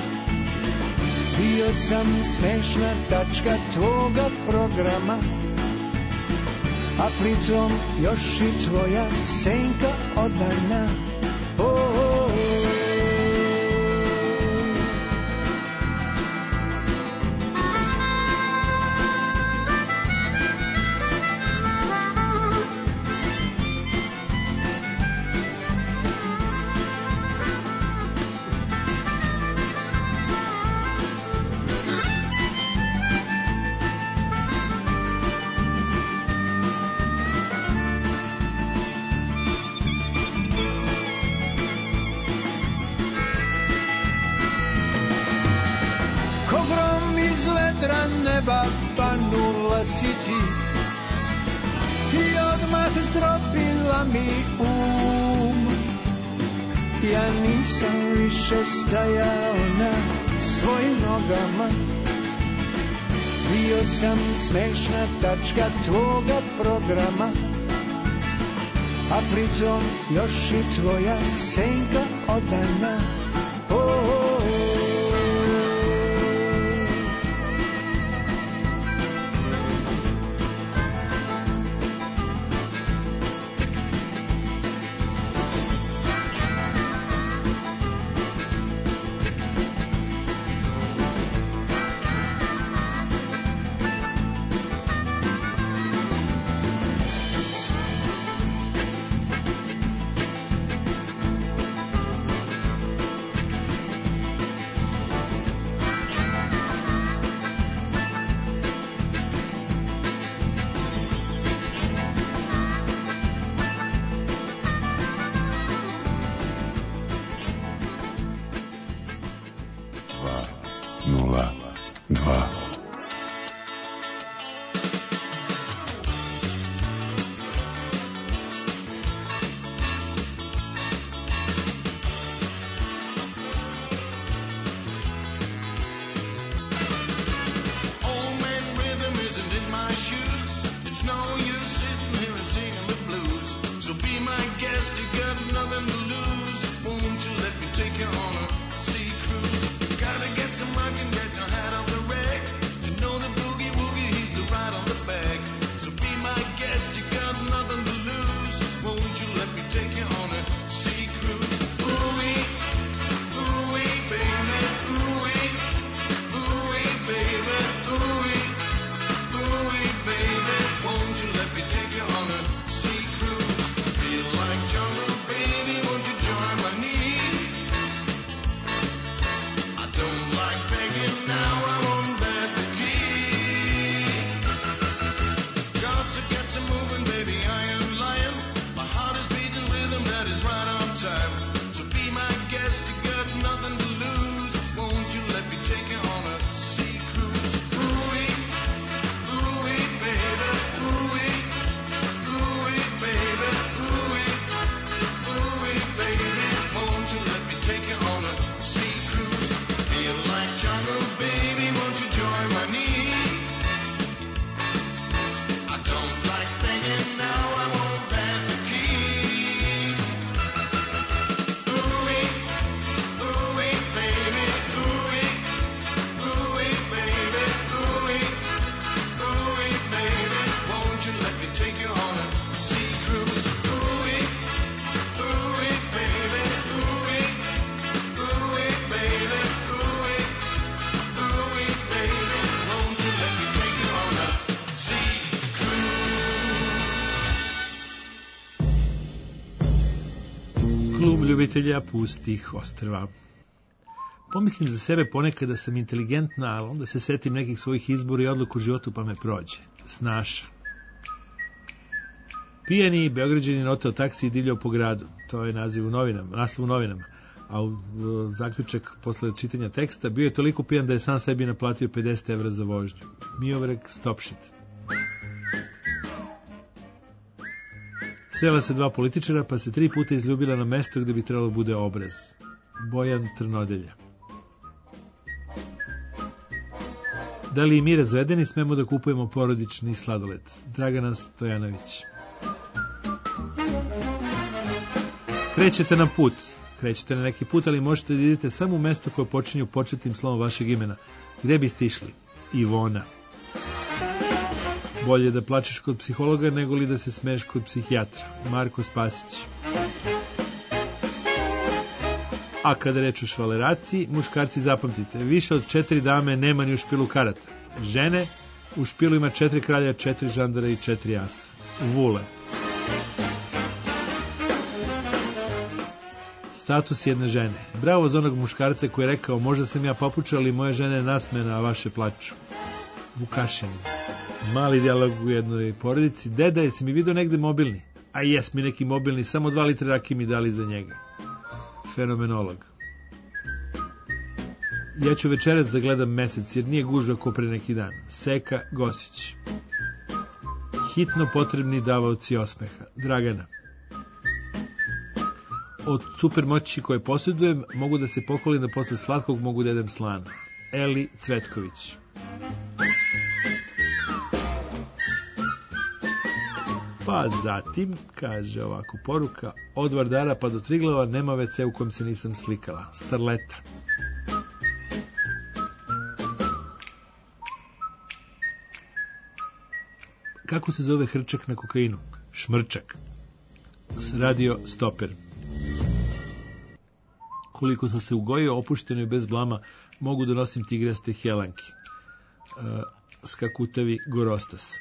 bio sam smešna tačka tvoga programa a pritom još i tvoja senka odana panula si ti i odmah zdropila mi ja nisam više stajao na svojim nogama bio sam smešna tačka tvoga programa a pritom još i tvoja senka odana ljubitelja pustih ostrva. Pomislim za sebe ponekad da sam inteligentna, ali onda se setim nekih svojih izbora i odluka u životu pa me prođe. Snaša. Pijani Beograđanin oteo taksi i divljao po gradu. To je naslov u novinama. A u zaključak posle čitanja teksta bio je toliko pijan da je sam sebi naplatio 50 evra za vožnju. Miovrek Stopšit. Srela se dva političara pa se 3 puta izljubila na mesto gde bi trebalo bude obraz. Bojan Trnodelja. Da li i mi razvedeni smemo da kupujemo porodični sladoled? Dragana Stojanović. Krećete na put. Krećete na neki put, ali možete da idete samo u mesto koje počinju početnim slovom vašeg imena. Gde biste išli? Ivona. Bolje da plačeš kod psihologa nego li da se smeješ kod psihijatra. Marko Spasić. A kada reč o švaleraciji, muškarci zapamtite, više od 4 dame nema ni u špilu karata. Žene, u špilu ima 4 kralja, 4 žandara i 4 asa. Vule. Status jedne žene. Bravo za onog muškarca koji je rekao, možda sam ja papuča, ali moje žene je nasmena, a vaše plaču. Vukašin. Mali dijalog u jednoj porodici. Deda, jesi mi vidio negde mobilni? A jes mi neki mobilni, samo 2 litre raki mi dali za njega. Fenomenolog. Ja ću večeras da gledam Mesec, jer nije gužva ko pre neki dan. Seka Gosić. Hitno potrebni davaoci osmeha. Dragana. Od supermoći koje posjedujem mogu da se pohvalim da posle slatkog mogu da jedem slano. Eli Cvetković. Pa zatim, kaže ovako poruka, od Vardara pa do Triglava nema WC u kojem se nisam slikala. Starleta. Kako se zove hrčak na kokainu? Šmrčak. Radio Stoper. Koliko sam se ugojio, opušteno i bez blama, mogu da nosim tigraste helanke. Skakutavi Gorostas.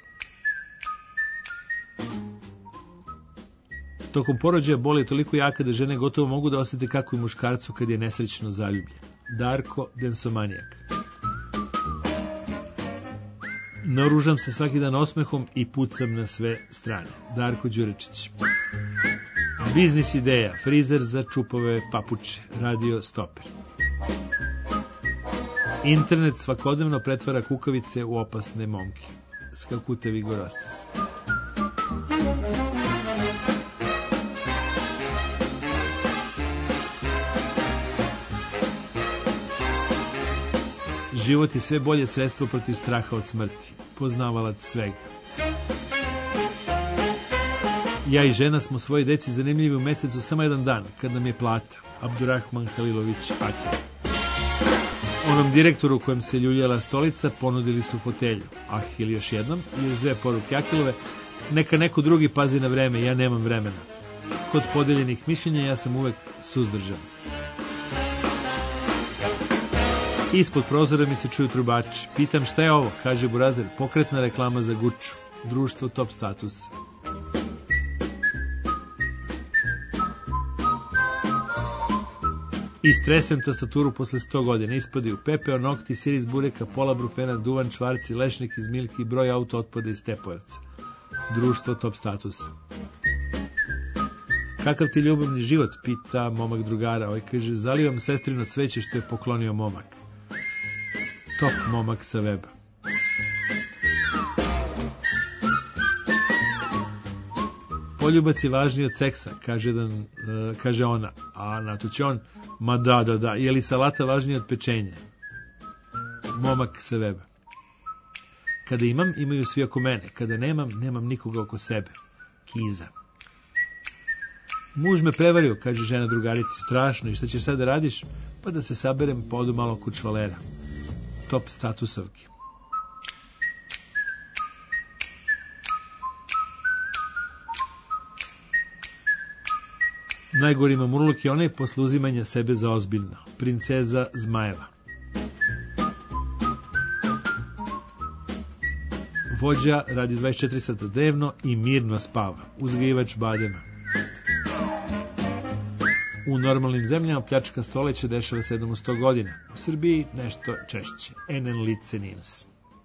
Tokom porođaja bol je toliko jaka da žene gotovo mogu da osjete kako i muškarcu kad je nesrećno zaljubljen. Darko Densomanijak. Naoružam se svaki dan osmehom i pucam na sve strane. Darko Đurečić. Biznis ideja, frizer za čupove papuče. Radio Stoper. Internet svakodnevno pretvara kukavice u opasne momke. Skakutevi Gorostas. Život je sve bolje sredstvo protiv straha od smrti. Poznavalac svega. Ja i žena smo svoji deci zanimljivi u mesecu samo jedan dan, kad nam je plata. Abdurrahman Halilović Akil. Onom direktoru kojem se ljuljala stolica ponudili su fotelju. Ahil još jednom i još 2 poruke Akilove. Neka neko drugi pazi na vreme, ja nemam vremena. Kod podeljenih mišljenja ja sam uvek suzdržan. Ispod prozora mi se čuju trubači. Pitam šta je ovo, kaže Burazer, pokretna reklama za Guču. Društvo top statusa. Istresem tastaturu posle 100 godina. Ispadaju pepeo, nokti, sir iz bureka, pola brufena, duvan, čvarci, lešnik iz Milki, broj auto otpada iz Tepojevca. Društvo top statusa. Kakav ti ljubavni život, pita momak drugara. Ovaj kaže, zalivam sestrino cveće što je poklonio momak. Top momak sa weba. Poljubac je važniji od seksa, kaže ona. A na to će on, ma da, je li salata važnija od pečenja? Momak sa weba. Kada imam, imaju svi oko mene. Kada nemam, nemam nikoga oko sebe. Kiza. Muž me prevario, kaže žena drugarici, strašno, i šta ćeš sad da radiš? Pa da se saberem, pa odu malo kod švalera. Top statusovki. Najgori mamurluk je onaj posle uzimanja sebe za ozbiljno. Princeza Zmajeva. Vođa radi 24 sata dnevno i mirno spava. Uzgajivač badema. U normalnim zemljama pljačka stoleća dešava se jednom u 100 godina. U Srbiji nešto češće. Enen lice ninus.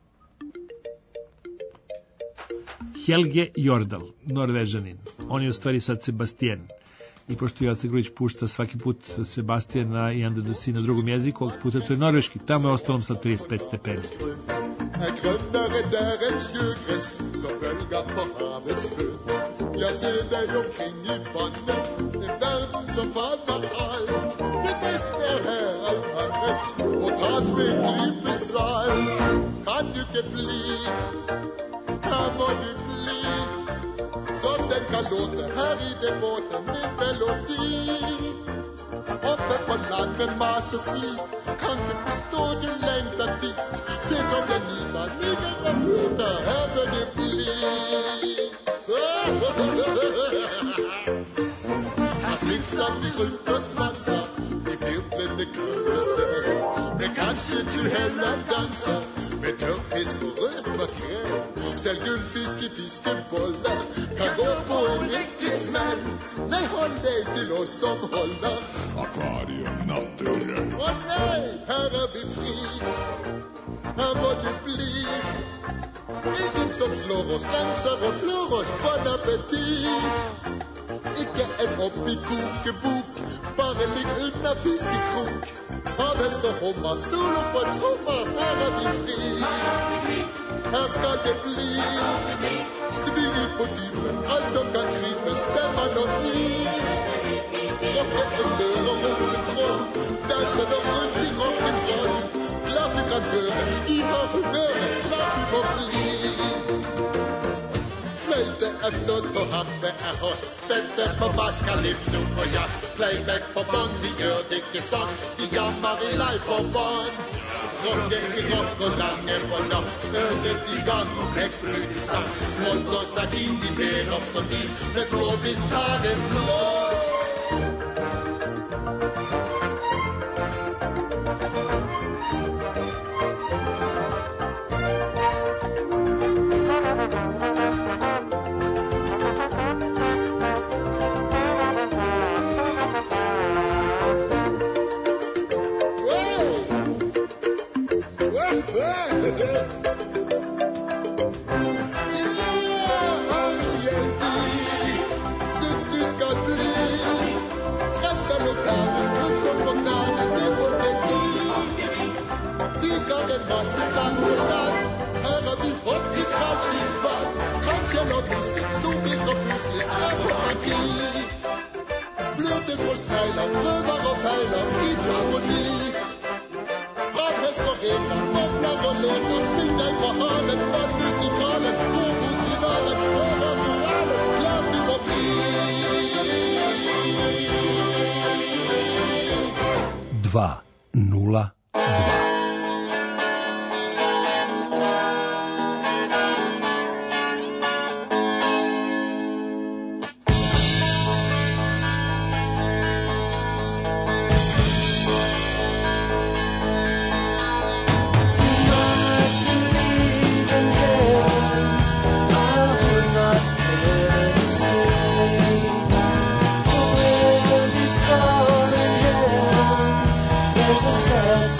Helge Jordal, Norvežanin. On je u stvari sad Sebastian. I pošto Jacek Grujić pušta svaki put Sebastijana i Under the Sea na drugom jeziku, ovog puta to je norveški. Tamo je ostalom sa 35 stepeni. Grønnere der enn sjøgress som bølger på havets bunn. Jeg ser deg omkring i vannet, en verden som favner alt. Det beste er her alt annet, og tas med en klype salt. Kan du gebli, må du bli. Så den kan låte her i det våte min melodi. Oppe på landet mas og slit, kan ikke forstå du lengter dit. Se som den liker og flyter, her må du bli. Her slipser de rundt og svanser, de virvlende krøser. Men kanskje du heller danser, med tørrfisk og rødt makrel. Selv gullfisk i fiskeboller, kan gå på en riktig smell. Nei, hold deg til oss som holder akvarium naturlig. Å nei, her er vi fri, her må du bli. Ingen som slår oss grenser og flår oss bon appétit. Ikke en oppi kokebok, bare ligg unna fiskekrok. Havhest og hummer, sol opp og trommer, her er vi fri. Her skal det bli, sving ut på dypen, alt som kan krype, stemmer og bli. Rocken og slør og rock'n'roll, danser og rundt i rock'n'roll. Klart du kan høre, de har humøret, klart du må bli. Fløyte er flott og harpe er hot, støtte på bass, calypso og jazz. Playback på bånd, de gjør det ikke sånn, de jammer i live på bånd. Rocke i rock og lange boller, øret i gang og blekksprut i sang. Smålt og sardin, de ber opp som de, med blåfisk tar en blå. There's a sad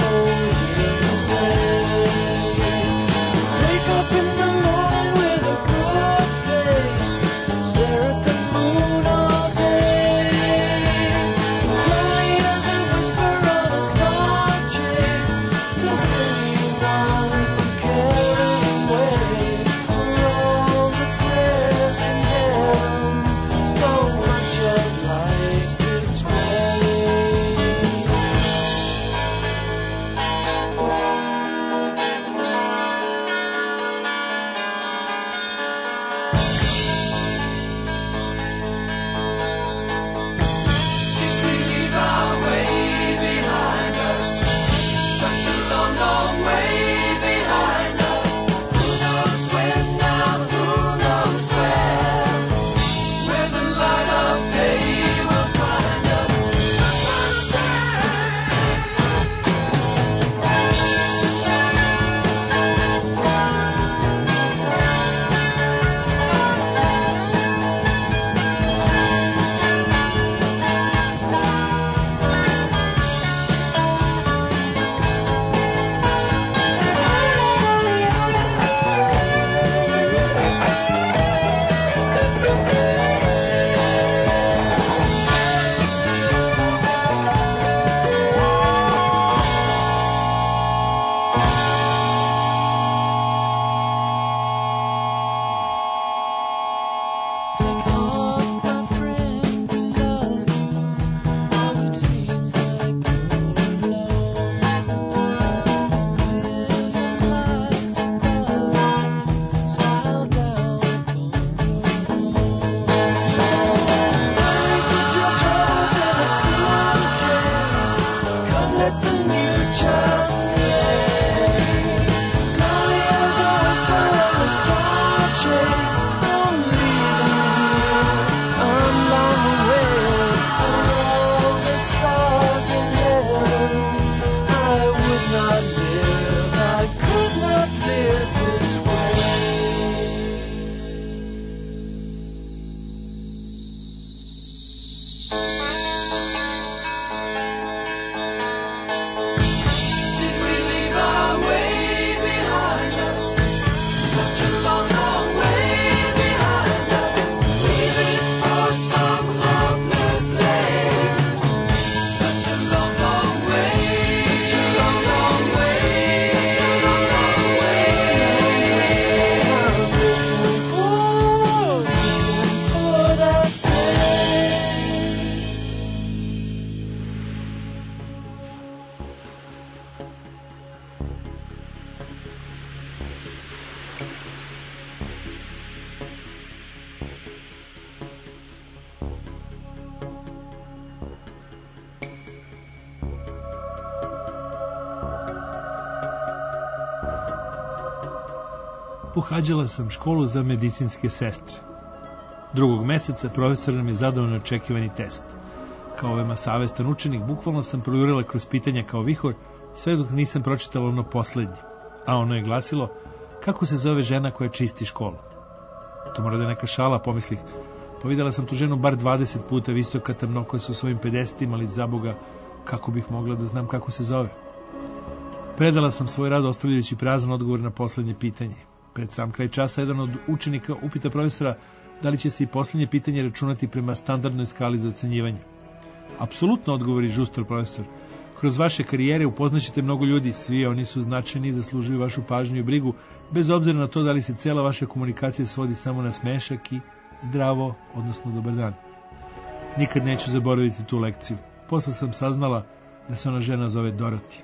Pohađala sam školu za medicinske sestre. 2. meseca profesor nam je zadao neočekivani test. Kao veoma savestan učenik, bukvalno sam projurila kroz pitanja kao vihor, sve dok nisam pročitala ono poslednje. A ono je glasilo, kako se zove žena koja čisti školu? To mora da je neka šala, pomislih. Pa videla sam tu ženu bar 20 puta, visoka, tamno, koja su u svojim 50-im, ali za Boga, kako bih mogla da znam kako se zove? Predala sam svoj rad ostavljajući prazan odgovor na poslednje pitanje. Pred sam kraj časa jedan od učenika upita profesora da li će se i poslednje pitanje računati prema standardnoj skali za ocenjivanje. Apsolutno, odgovori žustor profesor. Kroz vaše karijere upoznaćete mnogo ljudi, svi oni su značajni i zaslužuju vašu pažnju i brigu, bez obzira na to da li se cela vaša komunikacija svodi samo na smešak i zdravo, odnosno dobar dan. Nikad neću zaboraviti tu lekciju. Posle sam saznala da se ona žena zove Dorothy.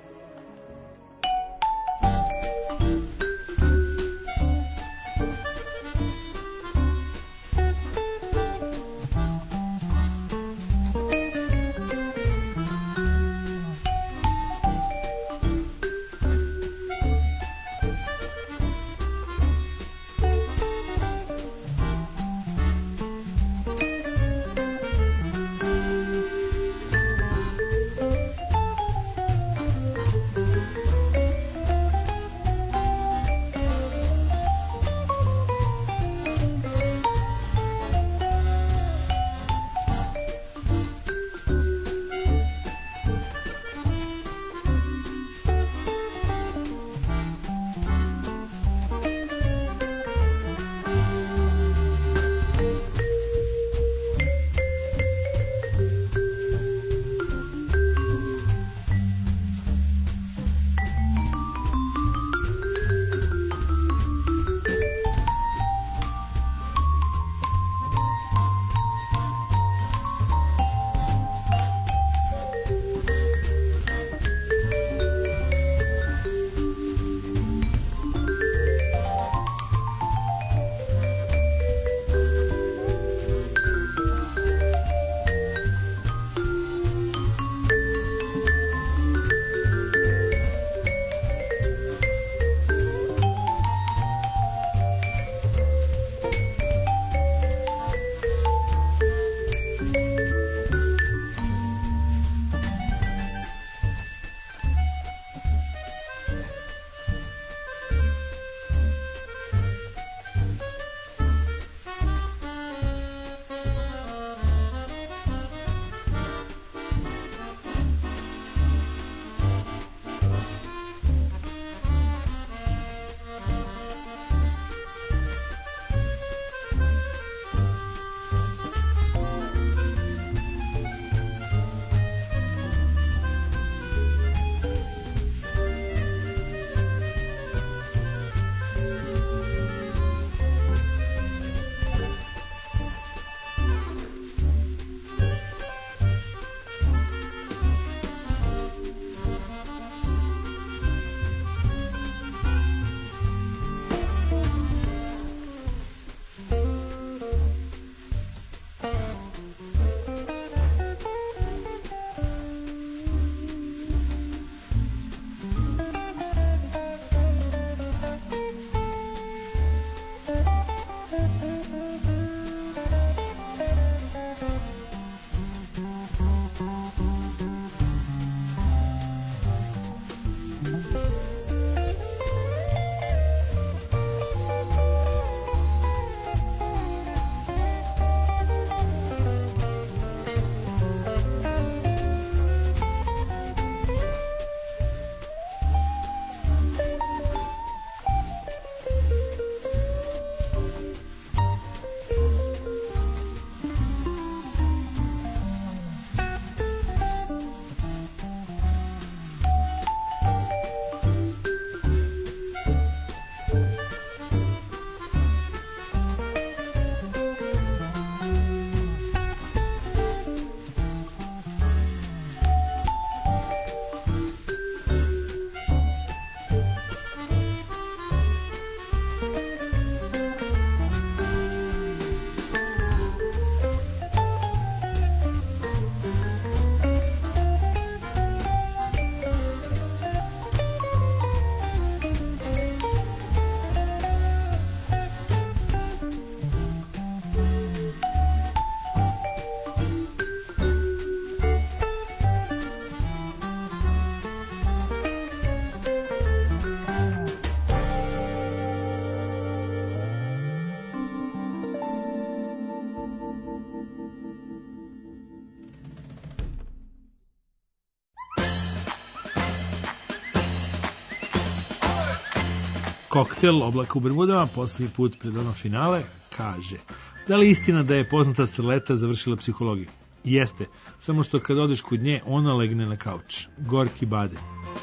Koktel oblaka u Bermudama, posljednji put pred ono finale, kaže: da li je istina da je poznata starleta završila psihologiju? Jeste, samo što kad odeš kod nje, ona legne na kauč. Gorki Baden.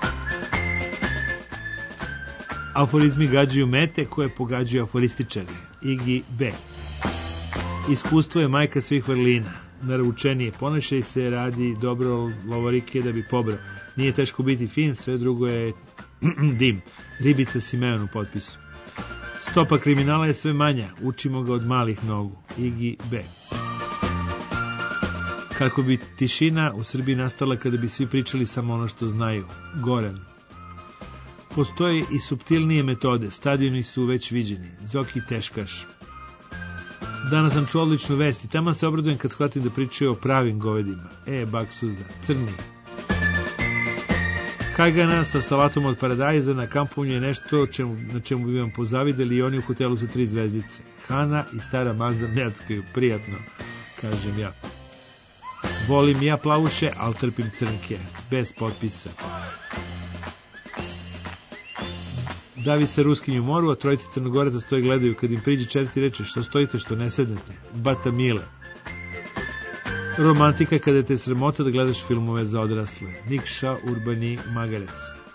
Aforizmi gađaju mete koje pogađaju aforističari. Igi B. Iskustvo je majka svih vrlina. Naručenije, ponašaj se, radi dobro lovorike da bi pobrao. Nije teško biti fin, sve drugo je dim. Ribica Simeon u potpisu. Stopa kriminala je sve manja, učimo ga od malih nogu. Igi B. Kako bi tišina u Srbiji nastala kada bi svi pričali samo ono što znaju. Goran. Postoje i suptilnije metode, stadioni su već viđeni. Zoki Teškaš. Danas sam čuo odličnu vest i tamo se obradujem kad shvatim da pričaju o pravim govedima. Baksuza, crni. Kajgana sa salatom od paradajza na kampovanju je nešto na čemu bi vam pozavideli i oni u hotelu sa 3 zvezdice. Hana i stara Mazda neckaju, prijatno, kažem ja. Volim ja plavuše, ali trpim crnke, bez potpisa. Davi se ruskinju moru, a trojice Crnogoraca stoje gledaju. Kad im priđe četvrti reče: što stojite, što ne sednete? Bata Mile. Romantika je kada te sramota da gledaš filmove za odrasle. Nikša Urbani Magarec.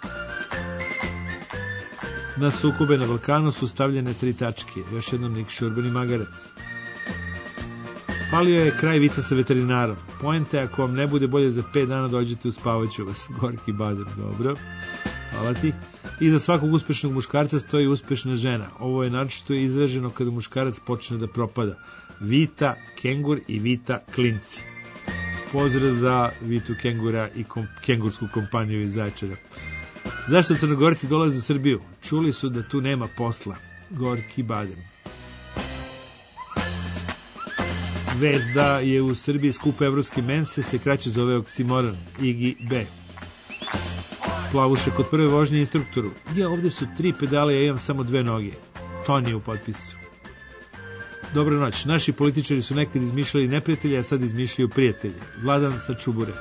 Na sukobe na Balkanu su stavljene 3 tačke. Još jednom Nikša Urbani Magarec. Palio je kraj vica sa veterinarom. Poenta je, ako vam ne bude bolje za 5 dana, dođete, uspavaću vas. Gorki Baden, dobro. Hvala ti. Iza svakog uspešnog muškarca stoji uspešna žena. Ovo je naročito izraženo kada muškarac počne da propada. Vita Kengur i Vita Klinci. Pozdrav za Vitu Kengura i kengursku kompaniju iz Zaječara. Zašto Crnogorci dolaze u Srbiju? Čuli su da tu nema posla. Gorki Baden. Vest da je u Srbiji skup evropske mense se kraće zove oksimoron. Igi B. Plavuše kod prve vožnje instruktoru. Ja, ovdje su 3 pedale, ja imam samo 2 noge. Toni u potpisu. Dobra noć. Naši političari su nekad izmišljali neprijatelje, a sad izmišljaju prijatelje. Vladan sa Čubure.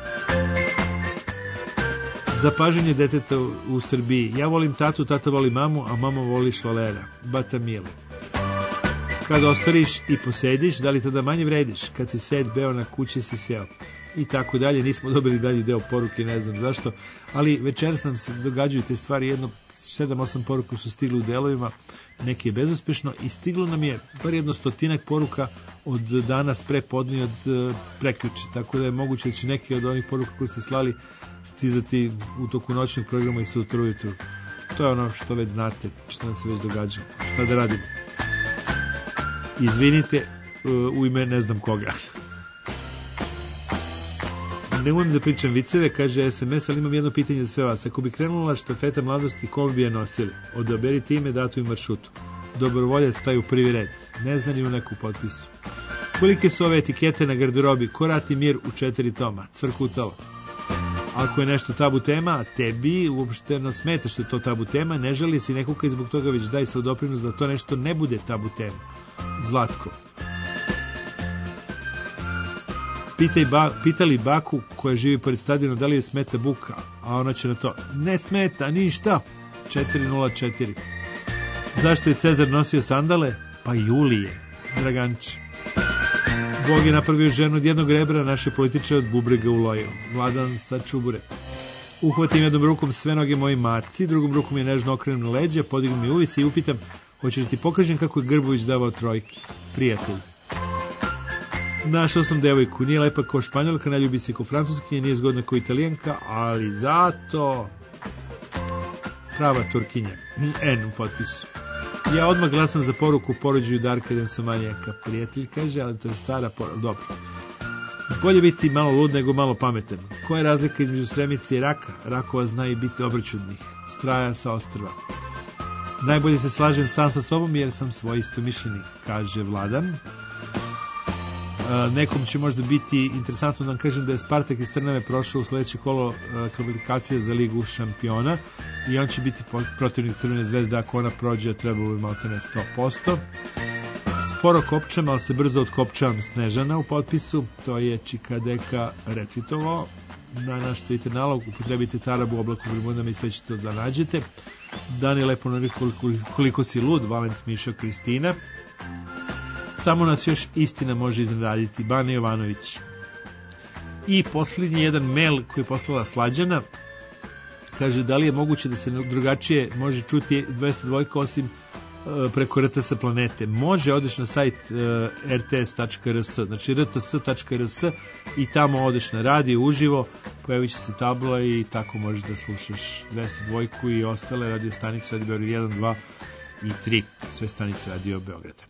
Zapaženje deteta u Srbiji. Ja volim tatu, tata voli mamu, a mama voli švalera. Bata Mile. Kad ostariš i posediš, da li tada manje vrediš? Kad si sed beo na kući si seo. I tako dalje. Nismo dobili dalji deo poruke, ne znam zašto, ali večeras nam se događaju te stvari. Jedno 7-8 poruka su stigli u delovima, neke je bezuspešno i stiglo nam je bar jedno 100 poruka od danas prepodne, od prekjuče, tako da je moguće da će neke od onih poruka koje ste slali stizati u toku noćnog programa i sutra ujutru. To je ono što već znate, što nam se već događa. Šta da radimo? Izvinite u ime ne znam koga. Ne umem da pričam viceve, kaže SMS, ali imam jedno pitanje za sve vas. Ako bi krenula štafeta mladosti, kome bi je nosili? Odaberite ime, datu i maršrutu. Dobrovoljac staje u prvi red. Ne zna ni u neku potpisu. Kolike su ove etikete na garderobi? Ko rati mir u 4 toma? Cvrkutalo. Ako je nešto tabu tema, a tebi uopšteno smeta što je to tabu tema, ne žali si nekoga i zbog toga već daj svoj doprinos da to nešto ne bude tabu tema. Zlatko. Pitali baku koja živi pored stadiona da li je smeta buka, a ona će na to: ne smeta ništa. 404. Zašto je Cezar nosio sandale? Pa Julije. Draganče. Bog je napravio ženu od jednog rebra, naše političare od bubrega u loju. Vladan sa Čubure. Uhvatim jednom rukom sve noge mojoj matci, drugom rukom je nežno okrenem na leđa, podignem mi uvis i upitam: hoćeš da ti pokažem kako je Grbović davao trojke? Prijatelj. Našao sam devojku, nije lepa kao Španjolka, ne ljubi se kao Francuskinja, nije zgodna kao Italijanka, ali zato prava Turkinja. N u potpisu. Ja odmah glasam za poruku porođuju Darka Densomanjaka. Prijatelj kaže, ali to je stara poruka. Dobro. Bolje biti malo lud nego malo pametan. Koja je razlika između Sremice i Raka? Rakova zna i biti obročudnih. Straja sa ostrva. Najbolje se slažem sam sa sobom jer sam svoj istomišljenik, kaže Vladan. Nekom će možda biti interesantno da vam kažem da je Spartak iz Trnave prošao u sledeće kolo kvalifikacije za Ligu šampiona i on će biti protivnik Crvene zvezde ako ona prođe, a trebalo bi maltene 100%. Sporo kopčam, ali se brzo otkopčavam. Snežana u potpisu, to je Čikadeka retvitovao. Na naš Twitter nalog upotrebite tarabu u oblaku Bermudama i sve ćete da nađete. Dani lepo narekao koliko si lud, Valent Mišo, Kristina. Samo nas još istina može iznenaditi, Bane Jovanović. I posljednji jedan mail koji je poslala Slađana, kaže da li je moguće da se drugačije može čuti 202 osim preko RTS planete. Može, odeš na sajt rts.rs, znači rts.rs i tamo odeš na radio uživo, pojavit će se tabla i tako možeš da slušaš 202 i ostale radio stanice, Radio Beograd 1, 2 i 3, sve stanice Radio Beograda.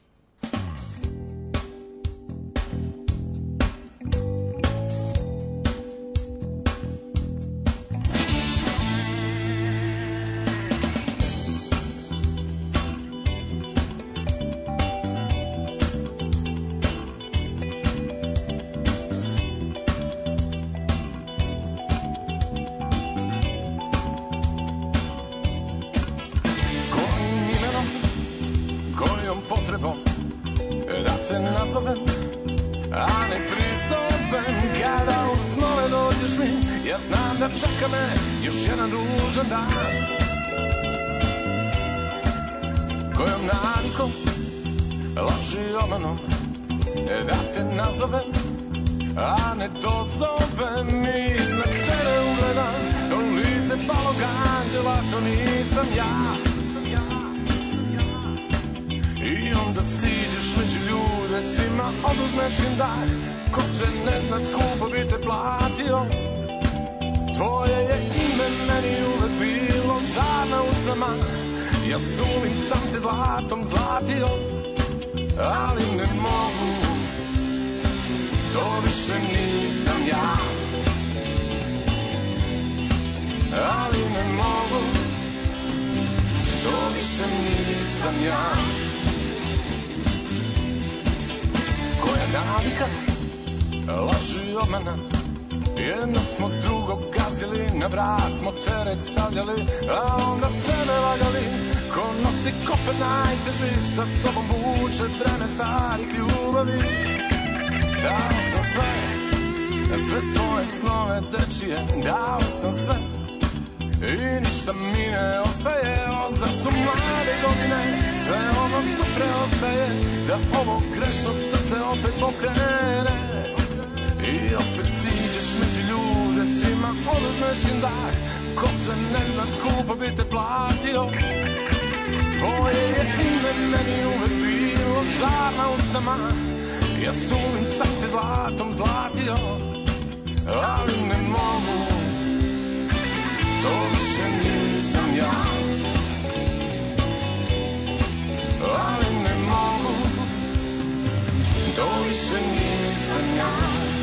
Sa sobom vuče breme starih ljubavi. Dao sam sve svoje snove dečije, dao sam sve i ništa mi ne ostaje. Zar su mlade godine sve ono što preostaje, da ovo grešno srce opet pokrene. I opet siđeš među ljude, svima oduzmeš im dah. Ko te ne zna, skupo bi te platio. Tvoje je ime meni uvek bilo žar na usnama. Ja sumim sam te zlatom zlatio, ali ne mogu, to više nisam ja. Ali ne mogu, to više nisam ja.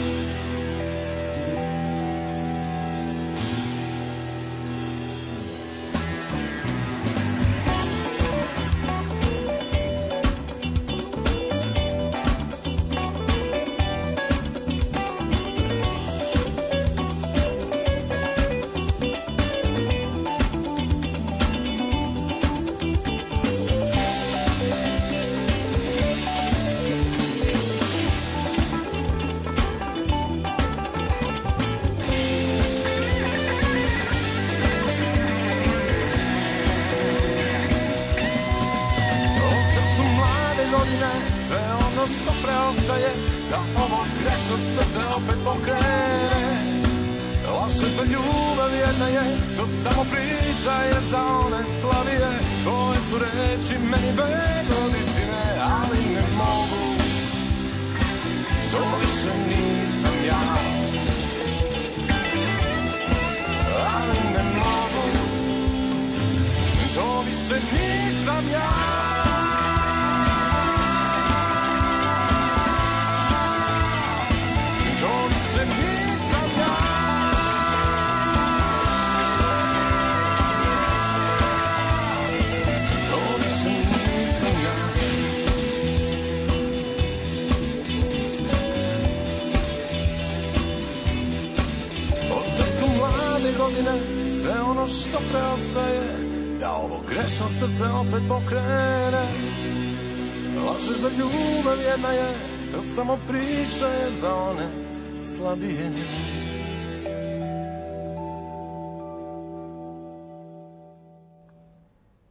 Srce opet pokrene. Lažeš da ljubav jedna je, to samo priče za one slabije.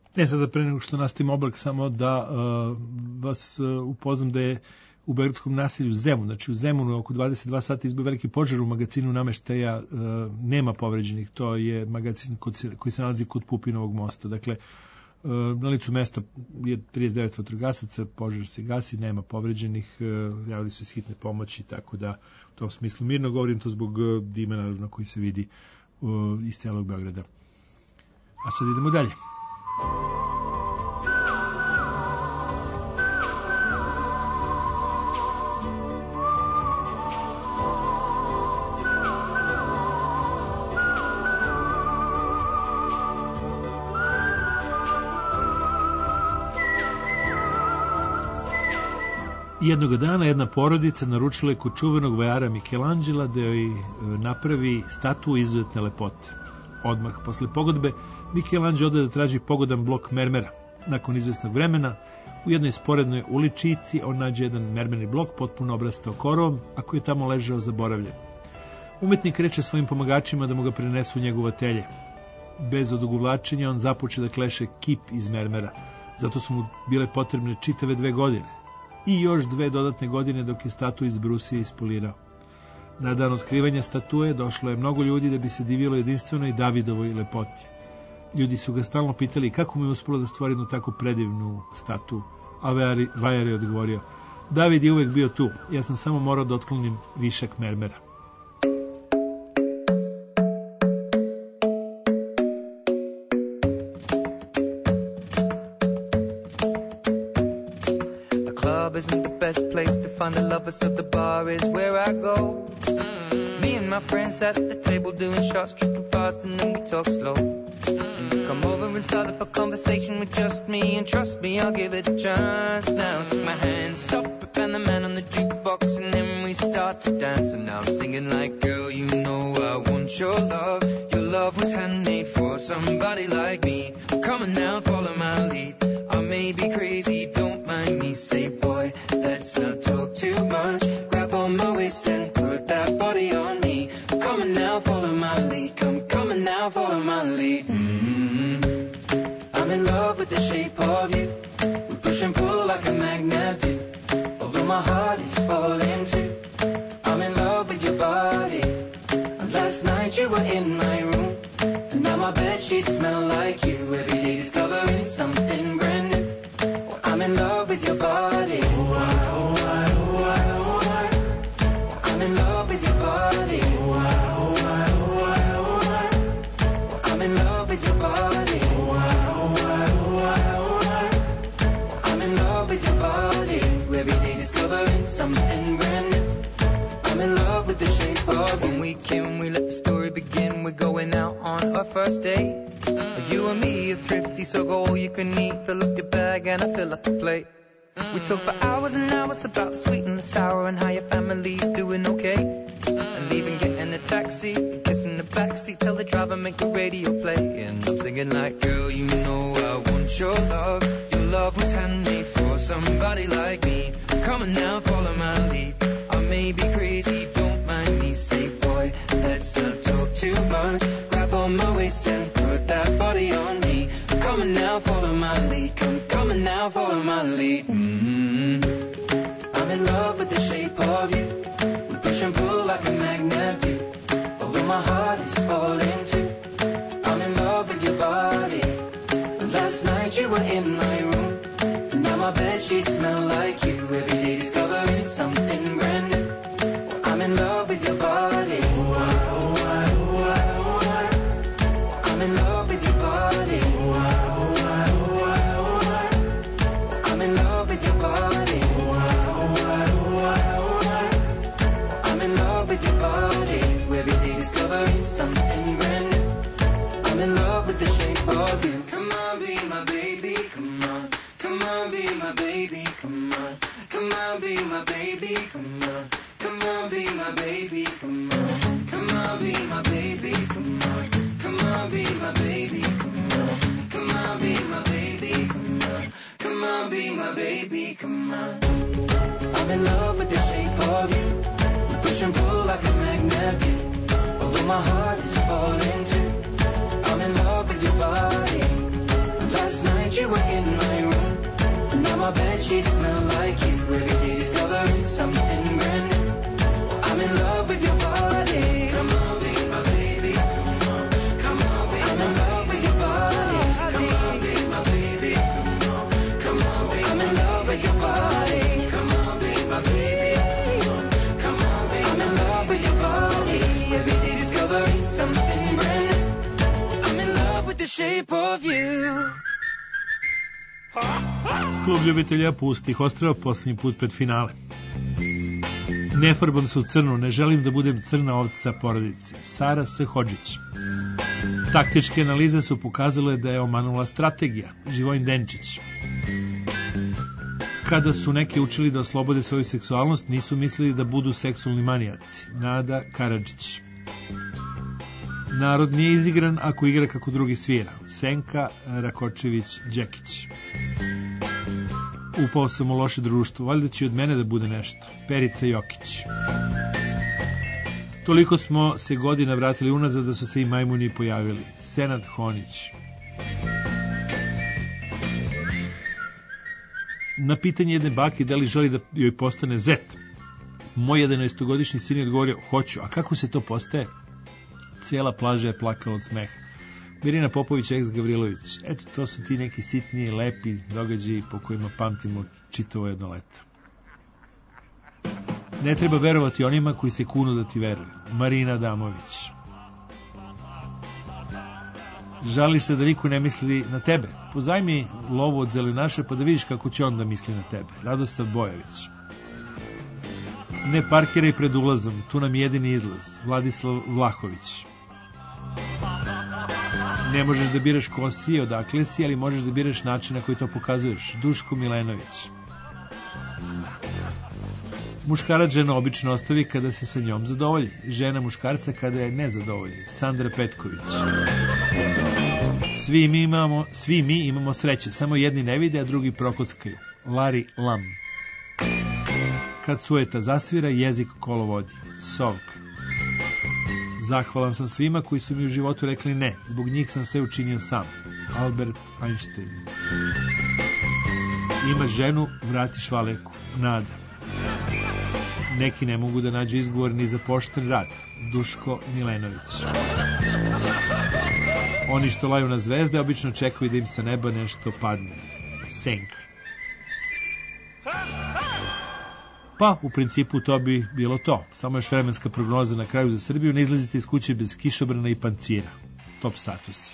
Sada pre nego što nastavim oblak, samo da vas upoznam da je u beogradskom naselju Zemun, znači u Zemunu oko 22 sata izbio veliki požar u magazinu nameštaja, nema povređenih, to je magazin koji se nalazi kod Pupinovog mosta. Dakle, na licu mesta je 39 vatrogasaca, požar se gasi, nema povređenih, javili su iz hitne pomoći, tako da u tom smislu mirno govorim, to zbog dima naravno koji se vidi iz celog Beograda. A sad idemo dalje. Jednoga dana jedna porodica naručila je kod čuvenog vajara Michelangela da joj napravi statu izuzetne lepote. Odmah posle pogodbe Michelangelo ode da traži pogodan blok mermera. Nakon izvesnog vremena u jednoj sporednoj uličici on nađe jedan mermerni blok potpuno obrastao korovom, a koji je tamo ležao zaboravljen. Umetnik reče svojim pomagačima da mu ga prenesu u njegovo atelje. Bez odugovlačenja on započe da kleše kip iz mermera. Zato su mu bile potrebne čitave 2 godine. I još 2 dodatne godine dok je statu iz brusije ispolirao. Na dan otkrivanja statue došlo je mnogo ljudi da bi se divilo jedinstvenoj Davidovoj lepoti. Ljudi su ga stalno pitali kako mu je uspelo da stvori jednu tako predivnu statu, a vajar je odgovorio: David je uvek bio tu, ja sam samo morao da otklonim višak mermera. Isn't the best place to find the lovers, so the bar is where I go. Me and my friends at the table doing shots, tripping fast, and then we talk slow. And you come over and start up a conversation with just me, and trust me, I'll give it a chance. Now take my hand, stop it, and the man on the jukebox, and then we start to dance. And now I'm singing like, girl, you know I want your love. Your love was handmade for somebody like me. Come on now, follow my lead. I may be crazy, don't mind me. Say, boy, let's not talk too much. Grab on my waist and put that body on me. Come on now, follow my lead. Come on now, follow my lead. I'm in love with the shape of you. We push and pull like a magnet do. Although my heart is falling too. I'm in love with your body. Last night you were in my room, and now my bedsheets smell like you. Every day discovering something brand new. I'm in love with your body. Oh, I. I'm in love with your body. Oh, I. I'm in love with your body. Oh, I. I'm in love with your body. Every day discovering something brand new. I'm in love with the shape of you. When we came, we let the story begin. We're going out on our first date. You and me are thrifty, so go all you can eat. Fill up your bag and I fill up the plate. We talk for hours and hours about the sweet and the sour and how your family's doing okay. And leaving, getting a taxi, kissing the backseat, tell the driver make the radio play. And I'm singing like, girl, you know I want your love. Your love was handmade for somebody like me. Come on now, follow my lead. I may be crazy, don't mind me. Say, boy, let's not talk too much. Grab on my waist and put that body on me. Come on now, follow my lead. Come on now, follow my lead. I'm in love with the shape of you. We push and pull like a magnet do. Although my heart is falling too. I'm in love with your body. Last night you were in my room, and now my bedsheets smell like you. Every day discovering something brand new. I'm in love with your body. Oh, I. I'm in love with your body. Oh, I. I'm in love with your body. Oh, I. I'm in love with your body. Every day discovering something brand new. I'm in love with the shape of you. Come on, be my baby. Come on. Come on, be my baby. Come on. Come on, be my baby. Come on. Come on, be my baby. Come on. Come on, be my baby. Come on. Come on, be my baby. Come on. Come on, be my baby. Come on. Come on, be my baby. Come on. I'm in love with the shape of you. We push and pull like a magnet do. Although my heart is falling too. I'm in love with your body. Last night you were in my room. Now my bedsheets smell like you. Every day discovering something brand new. I'm in love with your body. Come on, be my baby. Come on, come on, be I'm in love with your body. Come on, be my baby. Come on, come on, be I'm in love with your body. Come on, be my baby. Come on, be I'm in love with your body. Every day discovering something brand new. I'm in love with the shape of you. Klub ljubitelja pustih ostrava posljednji put pred finale. Nefarban su crno, ne želim da budem crna ovca porodice. Sara S. Hodžić. Taktičke analize su pokazale da je omanula strategija. Živojin Denčić. Kada su neki učili da oslobode svoju seksualnost, nisu mislili da budu seksualni manijaci. Nada Karadžić. Narod nije izigran ako igra kako drugi svira. Senka Rakočević-Đekić. Upao sam u loše društvo, valjda će od mene da bude nešto. Perica Jokić. Toliko smo se godina vratili unazad da su se i majmuni pojavili. Senad Honić. Na pitanje jedne bake da li želi da joj postane zet, moj 11-godišnji sin je odgovorio, hoću, a kako se to postaje? Cijela plaža je plakala od smeha. Mirina Popović, ex Gavrilović. Eto, to su ti neki sitniji, lepi događaji po kojima pamtimo čitavo jedno leto. Ne treba verovati onima koji se kunu da ti veruju. Marina Adamović. Žališ se da niko ne misli na tebe. Pozajmi lovu od zelenaša pa da vidiš kako će on da misli na tebe. Radosav Bojević. Ne parkiraj pred ulazom, tu nam je jedini izlaz. Vladislav Vlahović. Ne možeš da biraš ko si i odakle si, ali možeš da biraš način na koji to pokazuješ. Duško Milenović. Muškarac žena obično ostavi kada se sa njom zadovolji. Žena muškarca kada je ne zadovolji. Sandra Petković. Svi mi imamo sreće, samo jedni ne vide, a drugi prokockaju. Larry Lam. Kad sueta zasvira, jezik kolo vodi. Sovka. Zahvalan sam svima koji su mi u životu rekli ne. Zbog njih sam sve učinio sam. Albert Einstein. Imaš ženu, vrati švaleku. Nada. Neki ne mogu da nađu izgovor ni za pošten rad. Duško Milenović. Oni što laju na zvezde obično čekaju da im sa neba nešto padne. Senka. Pa, u principu to bi bilo to. Samo još vremenska prognoza na kraju za Srbiju. Ne izlazite iz kuće bez kišobrana i pancira. Top status.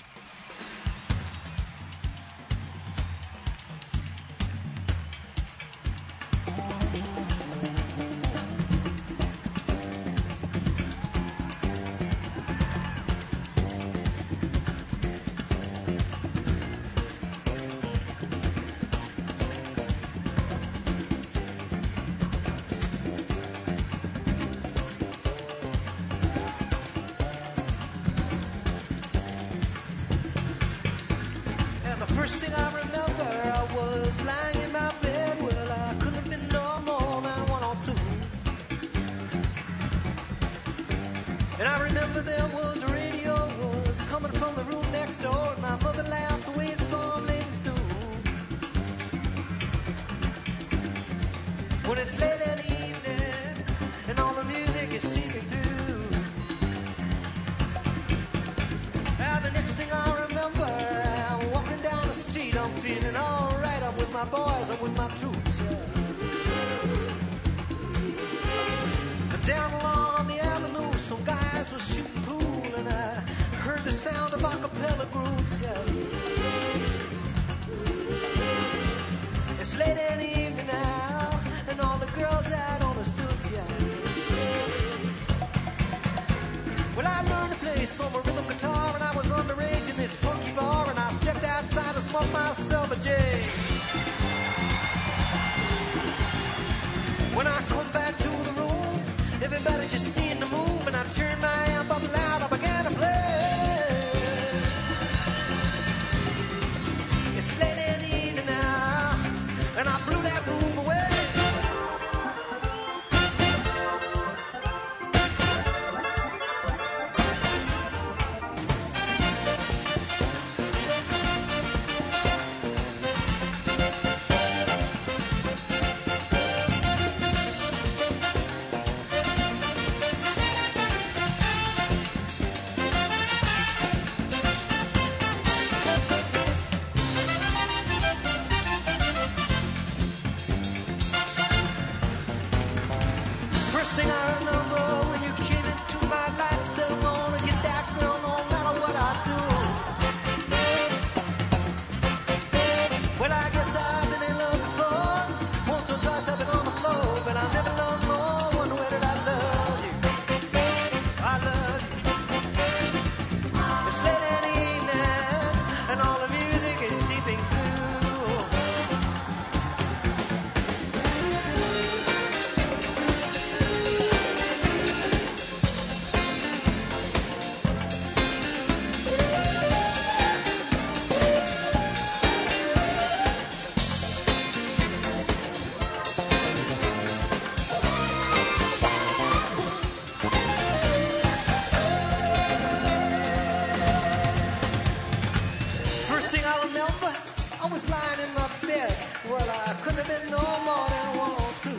never been no more than 1 or 2.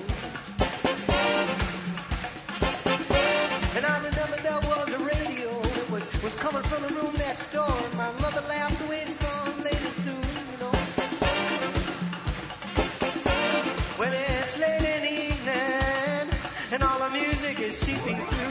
And I remember there was a radio that was coming from the room next door, and my mother laughed the way some ladies do, you know. When it's late in the evening and all the music is seeping through.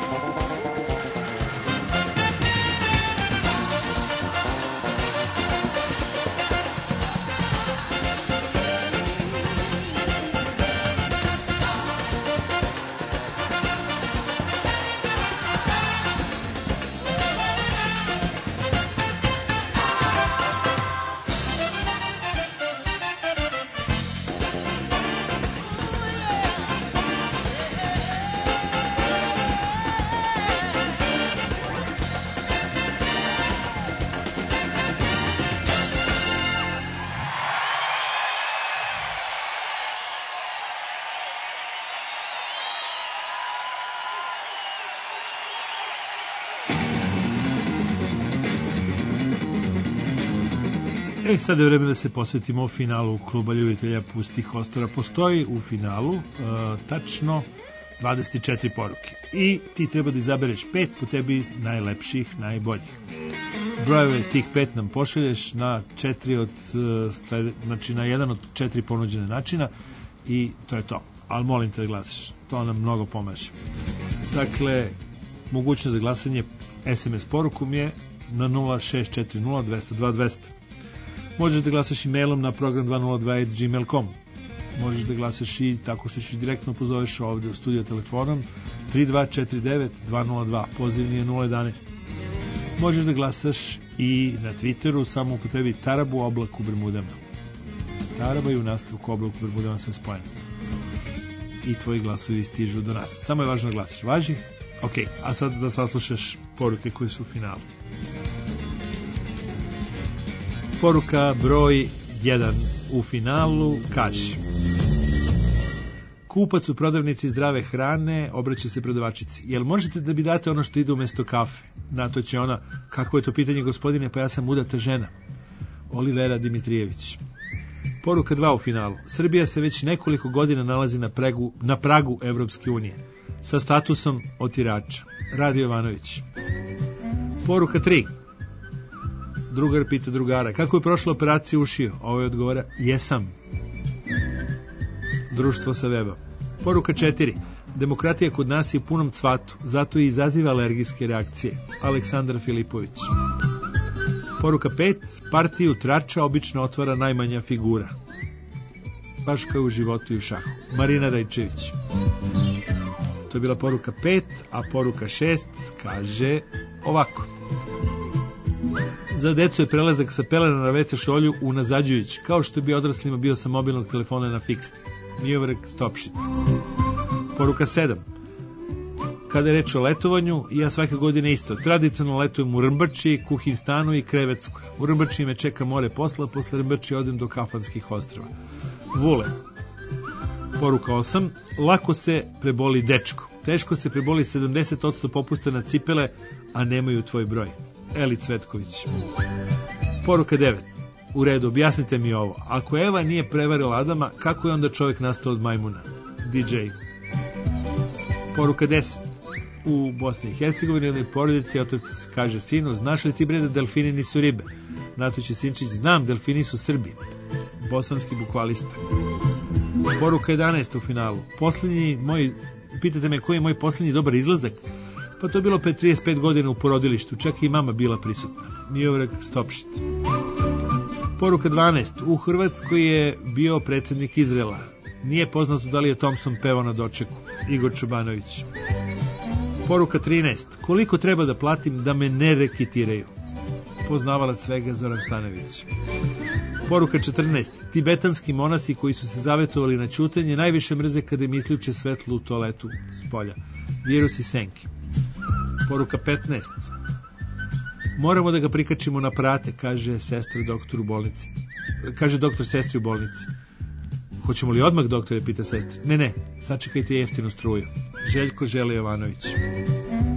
Sad je vreme da se posvetimo finalu kluba ljubitelja pustih ostora. Postoji u finalu tačno 24 poruke i ti treba da izabereš 5 po tebi najlepših, najboljih. Brojeve tih 5 nam pošalješ na 4 od, znači na jedan od 4 ponuđene načina i to je to. Ali molim te da glasiš, to nam mnogo pomaže. Dakle, mogućnost za glasanje SMS porukom je na 0640 202 200. Možeš da glasaš i mailom na program202@gmail.com. Možeš da glasaš i tako što ćeš direktno pozoveš ovde u studio telefonom 3249 202, pozivni je 011. Možeš da glasaš i na Twitteru, samo upotrebi Tarabu oblak u Bermudama. Taraba i u nastavku oblak u Bermudama sam spojen. I tvoji glasovi stižu do nas. Samo je važno da glasaš. Važi? Ok, a sad da saslušaš poruke koje su u finalu. Poruka broj 1 u finalu kaže: kupac u prodavnici zdrave hrane obraća se prodavačici. Jel možete da bi date ono što ide umjesto kafe? Na to će ona: kako je to pitanje, gospodine, pa ja sam udata žena. Olivera Dimitrijević. Poruka 2 u finalu: Srbija se već nekoliko godina nalazi na pragu Evropske unije sa statusom otirača. Radi Jovanović. Poruka 3. Drugar pita drugara: kako je prošla operacija ušiju? Ovaj odgovara: jesam. Društvo sa weba. Poruka 4. Demokratija kod nas je u punom cvatu, zato i izaziva alergijske reakcije. Aleksandar Filipović. Poruka 5. Partiju trača obično otvara najmanja figura. Baš kao u životu i u šahu. Marina Dajčević. To je bila poruka 5, a poruka 6 kaže ovako: za decu je prelazak sa pelena na WC šolju unazađujući, kao što bi odraslima bio sa mobilnog telefona na fiksni. Mijovrek Stopšit. Poruka 7. Kada je reč o letovanju, ja svake godine isto. Tradicionalno letujem u Rmbači, Kuhinstanu i Krevetskoj. U Rmbači me čeka more posla, posle Rmbači odem do Kafanskih ostrava. Vule. Poruka 8. Lako se preboli dečko. Teško se preboli 70% popusta na cipele, a nemaju tvoj broj. Eli Cvetković. Poruka 9. U redu, objasnite mi ovo. Ako Eva nije prevarila Adama, kako je onda čovjek nastao od majmuna? DJ. Poruka 10. U Bosni i Hercegovini jednoj porodici otac kaže sinu: znaš li ti bre da delfini nisu ribe? Natoće Sinčić: znam, delfini su Srbi. Bosanski bukvalista. Poruka 11 u finalu. Pitate me koji je moj posljednji dobar izlazak? Pa to je bilo pre 35 godina u porodilištu, čak i mama bila prisutna. Mijovrek Stopšit. Poruka 12. U Hrvatskoj je bio predsjednik Izraela. Nije poznato da li je Thompson pevao na dočeku. Igor Čobanović. Poruka 13. Koliko treba da platim da me ne rekitiraju? Poznavalac svega Zoran Stanović. Poruka 14. Tibetanski monasi koji su se zavetovali na ćutenje najviše mrze kada im isključe svetlo u toaletu s polja. Virus i senki. Poruka 15. Moramo da ga prikačimo na prate, kaže sestra doktor u bolnici. Kaže doktor sestri u bolnici. Hoćemo li odmah, doktore, pita sestra. Ne, sačekajte jeftinu struju. Željko Žele Jovanović.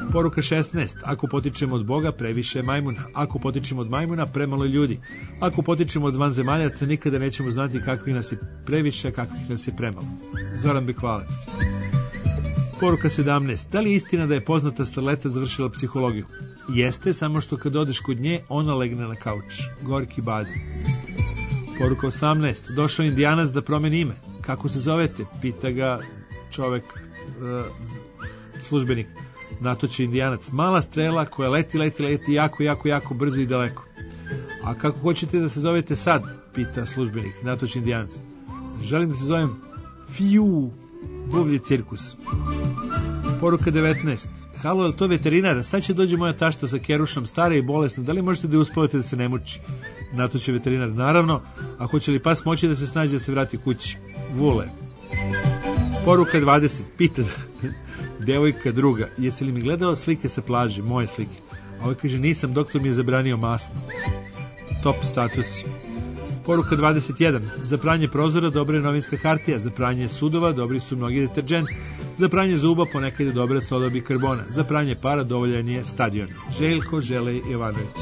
Poruka 16. Ako potičemo od Boga, previše je majmuna. Ako potičemo od majmuna, premalo je ljudi. Ako potičemo od vanzemaljaca, nikada nećemo znati kakvih nas je previše, kakvih nas je premalo. Zoran Bekvalac. Poruka 17. Da li je istina da je poznata starleta završila psihologiju? Jeste, samo što kad odeš kod nje, ona legne na kauč. Gorki Badi. Poruka 18. Došao Indijanac da promeni ime. Kako se zovete? Pita ga čovek, službenik. Natoči Indijanac. Mala strela koja leti jako brzo i daleko. A kako hoćete da se zovete sad? Pita službenik. Natoči Indijanac. Želim da se zovem Fiu, buvlji cirkus. Poruka 19. Halo, je li to veterinar? Sad će dođe moja tašta sa kerušom, stara i bolesna. Da li možete da uspavate da se ne muči? Natoči veterinar. Naravno, a hoće li pas moći da se snađe da se vrati kući? Vule. Poruka 20. Pita devojka druga. Jesi li mi gledao slike sa plaže? Moje slike. A ovaj kaže, nisam, doktor mi je zabranio masno. Top statusi. Poruka 21. Za pranje prozora dobra je novinska hartija. Za pranje sudova dobri su mnogi deterđenti. Za pranje zuba ponekad je dobra soda bikarbona. Za pranje para dovoljan je stadion. Željko Želej Jovanović.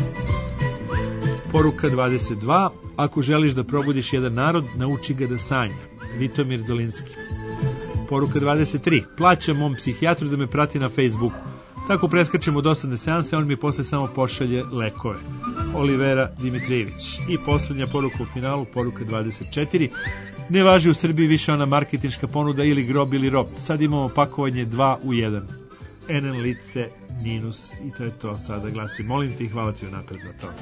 Poruka 22. Ako želiš da probudiš jedan narod, nauči ga da sanja. Vitomir Dolinski. Poruka 23. Plaćam mom psihijatru da me prati na Facebooku. Tako preskačemo dosadne seanse, on mi posle samo pošalje lekove. Olivera Dimitrijević. I poslednja poruka u finalu, poruka 24. Ne važi u Srbiji više ona marketinška ponuda ili grob ili rob. Sad imamo pakovanje 2 u 1. NN lice minus i to je to. Sada glasi. Molim te i hvala ti unapred na to.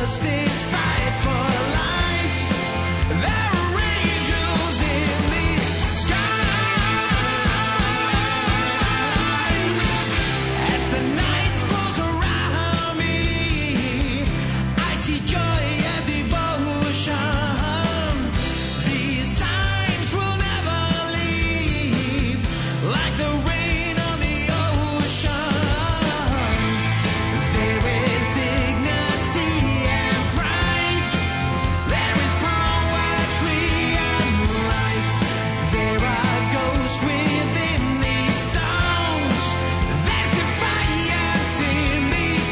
justice fight for life. There are angels in these skies. As the night falls around me, I see joy and devotion. These times will never leave, like the rain on the ocean. There is dignity and pride. There is poetry and life. There are ghosts within these stones. There's defiance in these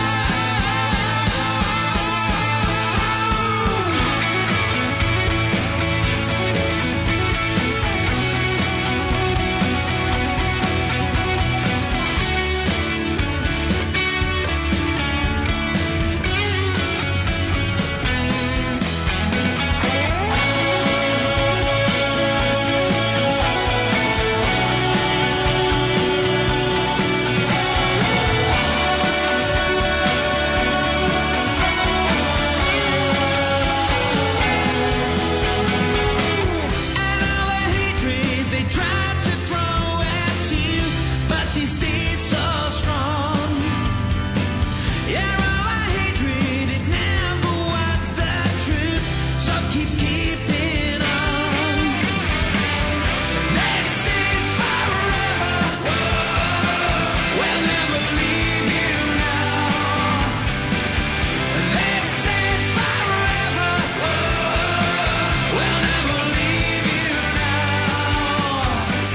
hatred they tried to throw at you, but you stayed so strong. Yeah, all the hatred, it never was the truth, so keeping on. This is forever, we'll never leave you now. This is forever, we'll never leave you now.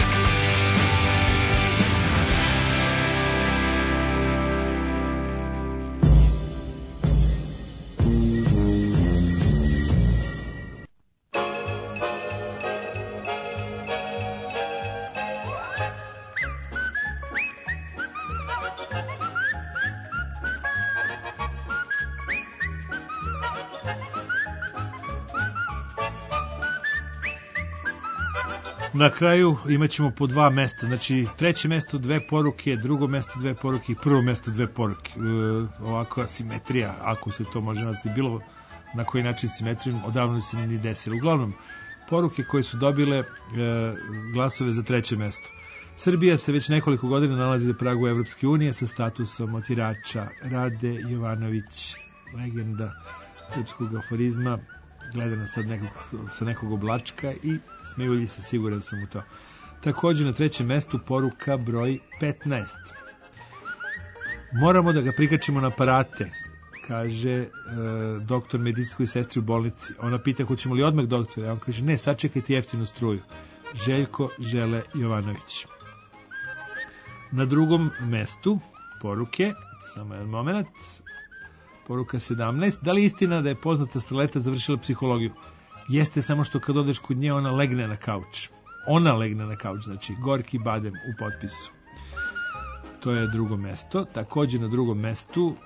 Na kraju imat ćemo po 2 mesta, znači treće mesto 2 poruke, drugo mesto 2 poruke i prvo mesto 2 poruke. Ovako simetrija, ako se to može nazvati bilo na koji način simetrijom, odavno se ni desilo. Uglavnom, poruke koje su dobile glasove za treće mesto. Srbija se već nekoliko godina nalazi u pragu Evropske unije sa statusom otirača. Rade Jovanović, legenda srpskog aforizma, gleda nas sad sa nekog oblačka i smejulji se, siguran sam u to. Također na trećem mestu poruka broj 15. Moramo da ga prikačimo na aparate, kaže doktor medicinskoj sestri u bolnici. Ona pita hoćemo li odmah doktora, a on kaže ne, sačekajte jeftinu struju. Željko Žele Jovanović. Na drugom mestu poruke, samo jedan moment, poruka 17. Da li je istina da je poznata starleta završila psihologiju? Jeste, samo što kad odeš kod nje ona legne na kauč. Ona legne na kauč, znači gorki badem u potpisu. To je drugo mesto. Također na drugom mestu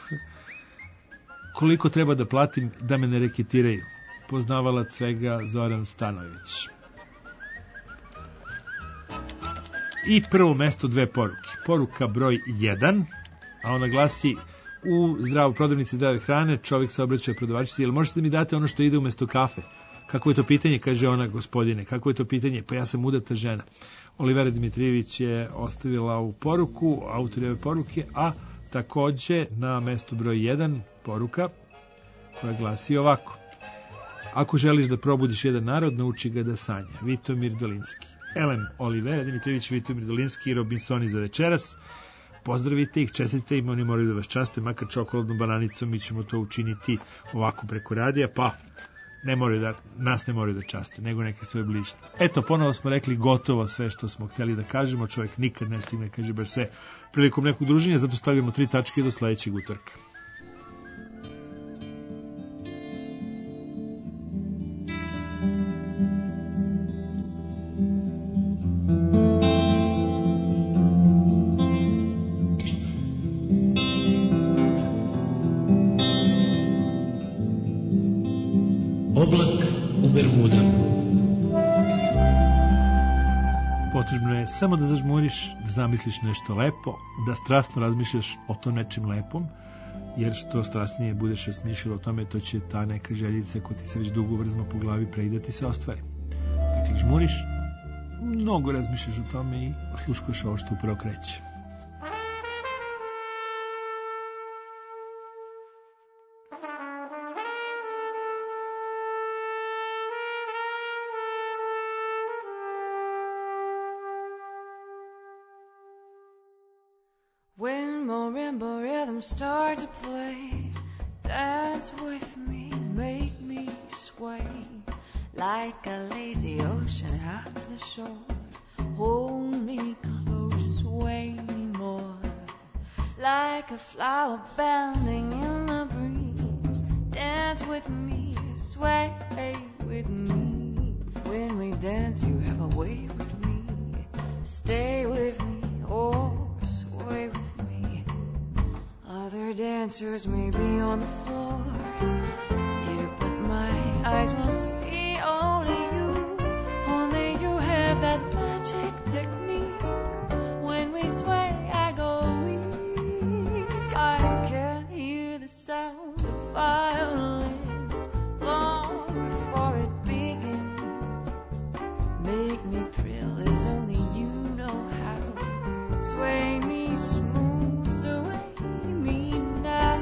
koliko treba da platim da me ne reketiraju. Poznavalac svega Zoran Stanojević. I prvo mesto 2 poruke. Poruka broj 1, a ona glasi: u zdravo prodavnici zdrave hrane čovjek se obraća prodavačici, jel možete mi dati ono što ide umjesto kafe? Kako je to pitanje, kaže ona, gospodine, kako je to pitanje? Pa ja sam udata žena. Olivera Dimitrijević je ostavila ovu poruku, autor ove poruke, a također na mestu broj 1 poruka koja glasi ovako: ako želiš da probudiš jedan narod, nauči ga da sanja. Vitomir Dolinski. Elem, Olivera Dimitrijević, Vitomir Dolinski i Robinsoni za večeras. Pozdravite ih, čestite im, oni moraju da vas časte, makar čokoladnom bananicom, mi ćemo to učiniti ovako preko radija, pa nas ne moraju da časte, nego neke svoje bližnje. Eto, ponovo smo rekli gotovo sve što smo htjeli da kažemo, čovjek nikad ne stigne, kaže baš sve prilikom nekog druženja, zato stavljamo 3 tačke do sledećeg utorka. Oblak u Bermudama. Potrebno je samo da zažmuriš, da zamisliš nešto lepo, da strasno razmišljaš o to nečem lepom jer što strasnije budeš razmišljala o tome, to će ta neka željica koja ti se već dugo vrzma po glavi preidati se ostvari. Dakle, žmuriš, mnogo razmišljaš o tome i osluškuješ ovo što upravo kreće. When marimba rhythms start to play, dance with me, make me sway. Like a lazy ocean hugs the shore, hold me close, sway me more. Like a flower bending in the breeze, dance with me, sway with me. When we dance you have a way with me, stay with me or sway with me. Other dancers may be on the floor, dear, but my eyes will see only you have that magic technique. When we sway, I go weak. I can hear the sound of violins long before it begins. Make me thrill as only you know how. Sway me smooth, sway me now.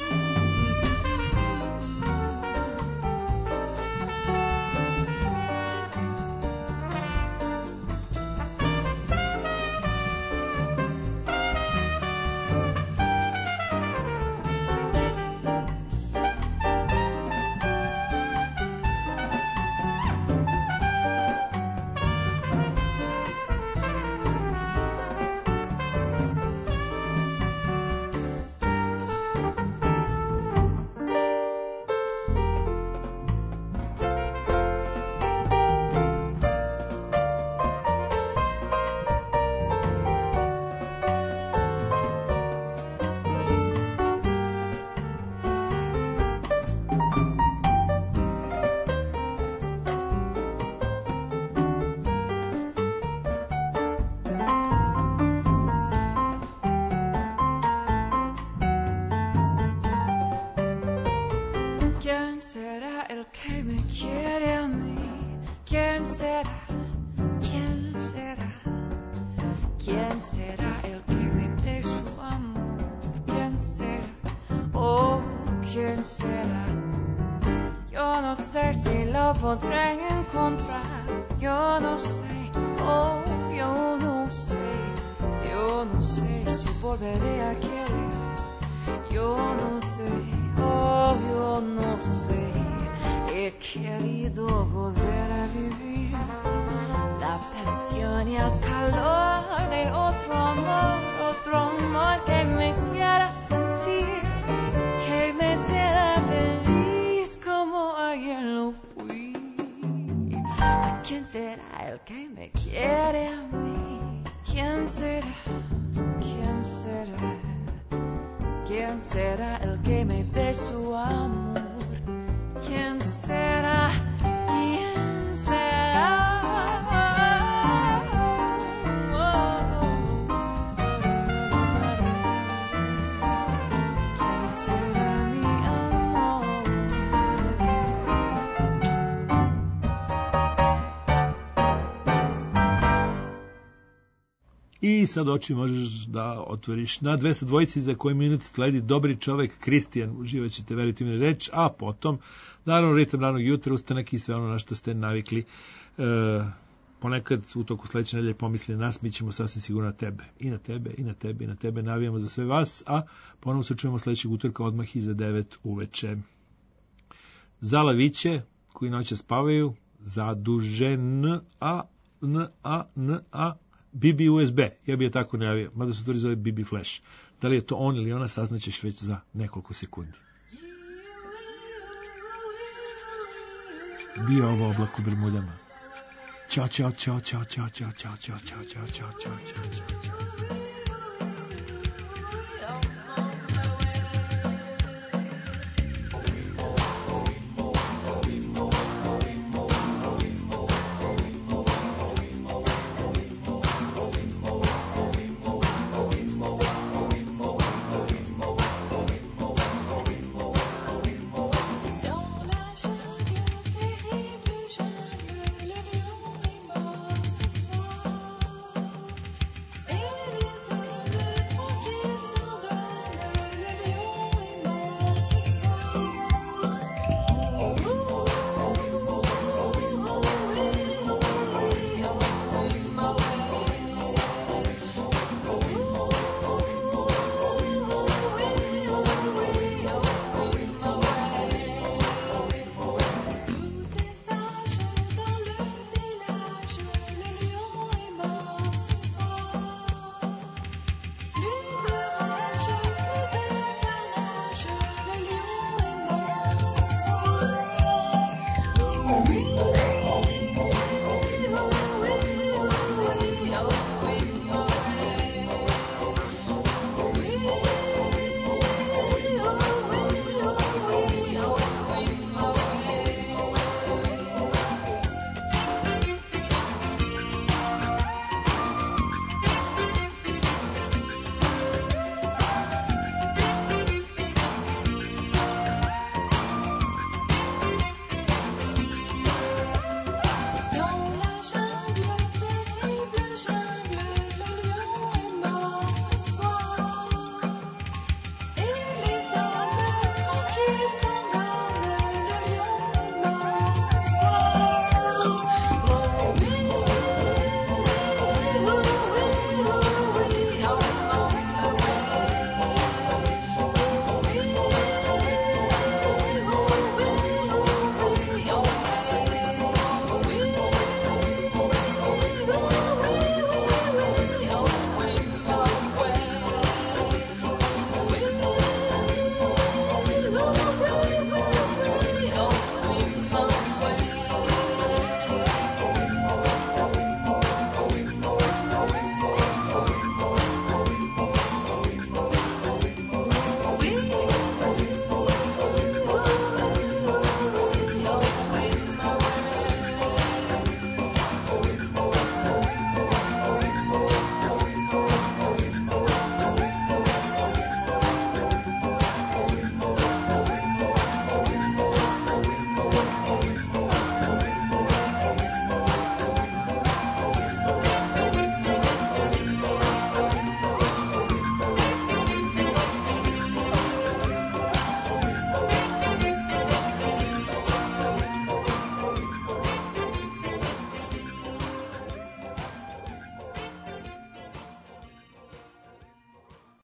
¿Quién será el que me quiere a mí? ¿Quién será? ¿Quién será? ¿Quién será el que me dé su amor? ¿Quién será? Oh, ¿quién será? Yo no sé si lo podré encontrar. Yo no sé, oh, yo no sé. Yo no sé si volveré a querer. Yo no sé, oh, yo no sé. He querido volver a vivir la pasión y el calor de otro amor que me hiciera sentir, que me hiciera feliz como ayer lo fui. ¿A quién será el que me quiere a mí? ¿Quién será? ¿Quién será? ¿Quién será el que me dé su amor? ¿Quién será? ¿Quién será? ¿Quién será mi amor? I sad oči možeš da otvoriš na 202 za koji minut sledi Dobri čovek Kristijan, uživat ćete, veriti mi na reč, a potom naravno ritam ranog jutra, ustanak i sve ono na što ste navikli. Ponekad u toku sledeće nedelje pomisli nas, mi ćemo sasvim sigurno na tebe, i na tebe, i na tebe, i na tebe, navijamo za sve vas, a ponovno se čujemo sledećeg utorka odmah iza 9 uveče. Za laviće koji noće spavaju, zadužen, BB USB, ja bi je tako najavio, mada se stvari zove BB Flash. Da li je to on ili ona, saznaćeš već za nekoliko sekundi. Bio ovo oblak u Bermudama. Ćao, ćao, ćao, ćao, ćao, ćao, ćao, ćao, ćao, ćao, ćao, ćao, ćao.